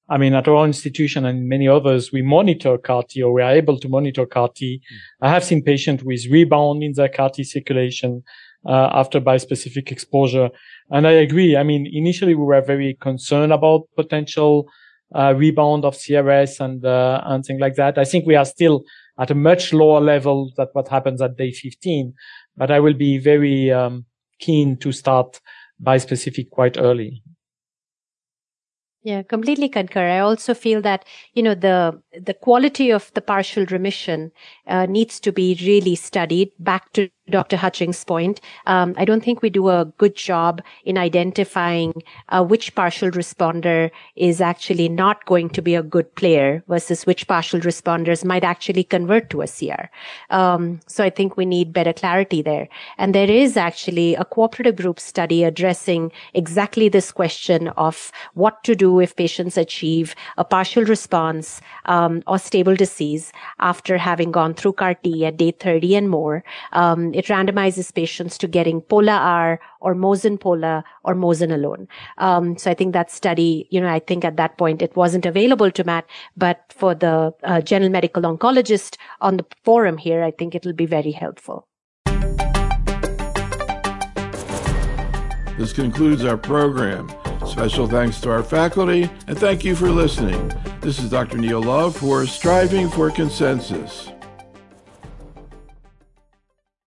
I mean, at our institution and many others, we monitor C A R T, or we are able to monitor C A R T. Mm. I have seen patients with rebound in their C A R T circulation uh, after bispecific exposure. And I agree. I mean, initially we were very concerned about potential uh, rebound of C R S and uh, and things like that. I think we are still at a much lower level than what happens at day fifteen. But I will be very um, keen to start bispecific quite early. Yeah, completely concur. I also feel that, you know, the the quality of the partial remission uh, needs to be really studied. Back to Doctor Hutchings' point, um, I don't think we do a good job in identifying uh, which partial responder is actually not going to be a good player versus which partial responders might actually convert to a C R. Um, so I think we need better clarity there. And there is actually a cooperative group study addressing exactly this question of what to do if patients achieve a partial response um, or stable disease after having gone through C A R T at day thirty and more. Um, it randomizes patients to getting Pola-R or Mosun-Pola or Mosun alone. Um, so I think that study, you know, I think at that point it wasn't available to Matt, but for the uh, general medical oncologist on the forum here, I think it'll be very helpful. This concludes our program. Special thanks to our faculty, and thank you for listening. This is Doctor Neil Love for Striving for Consensus.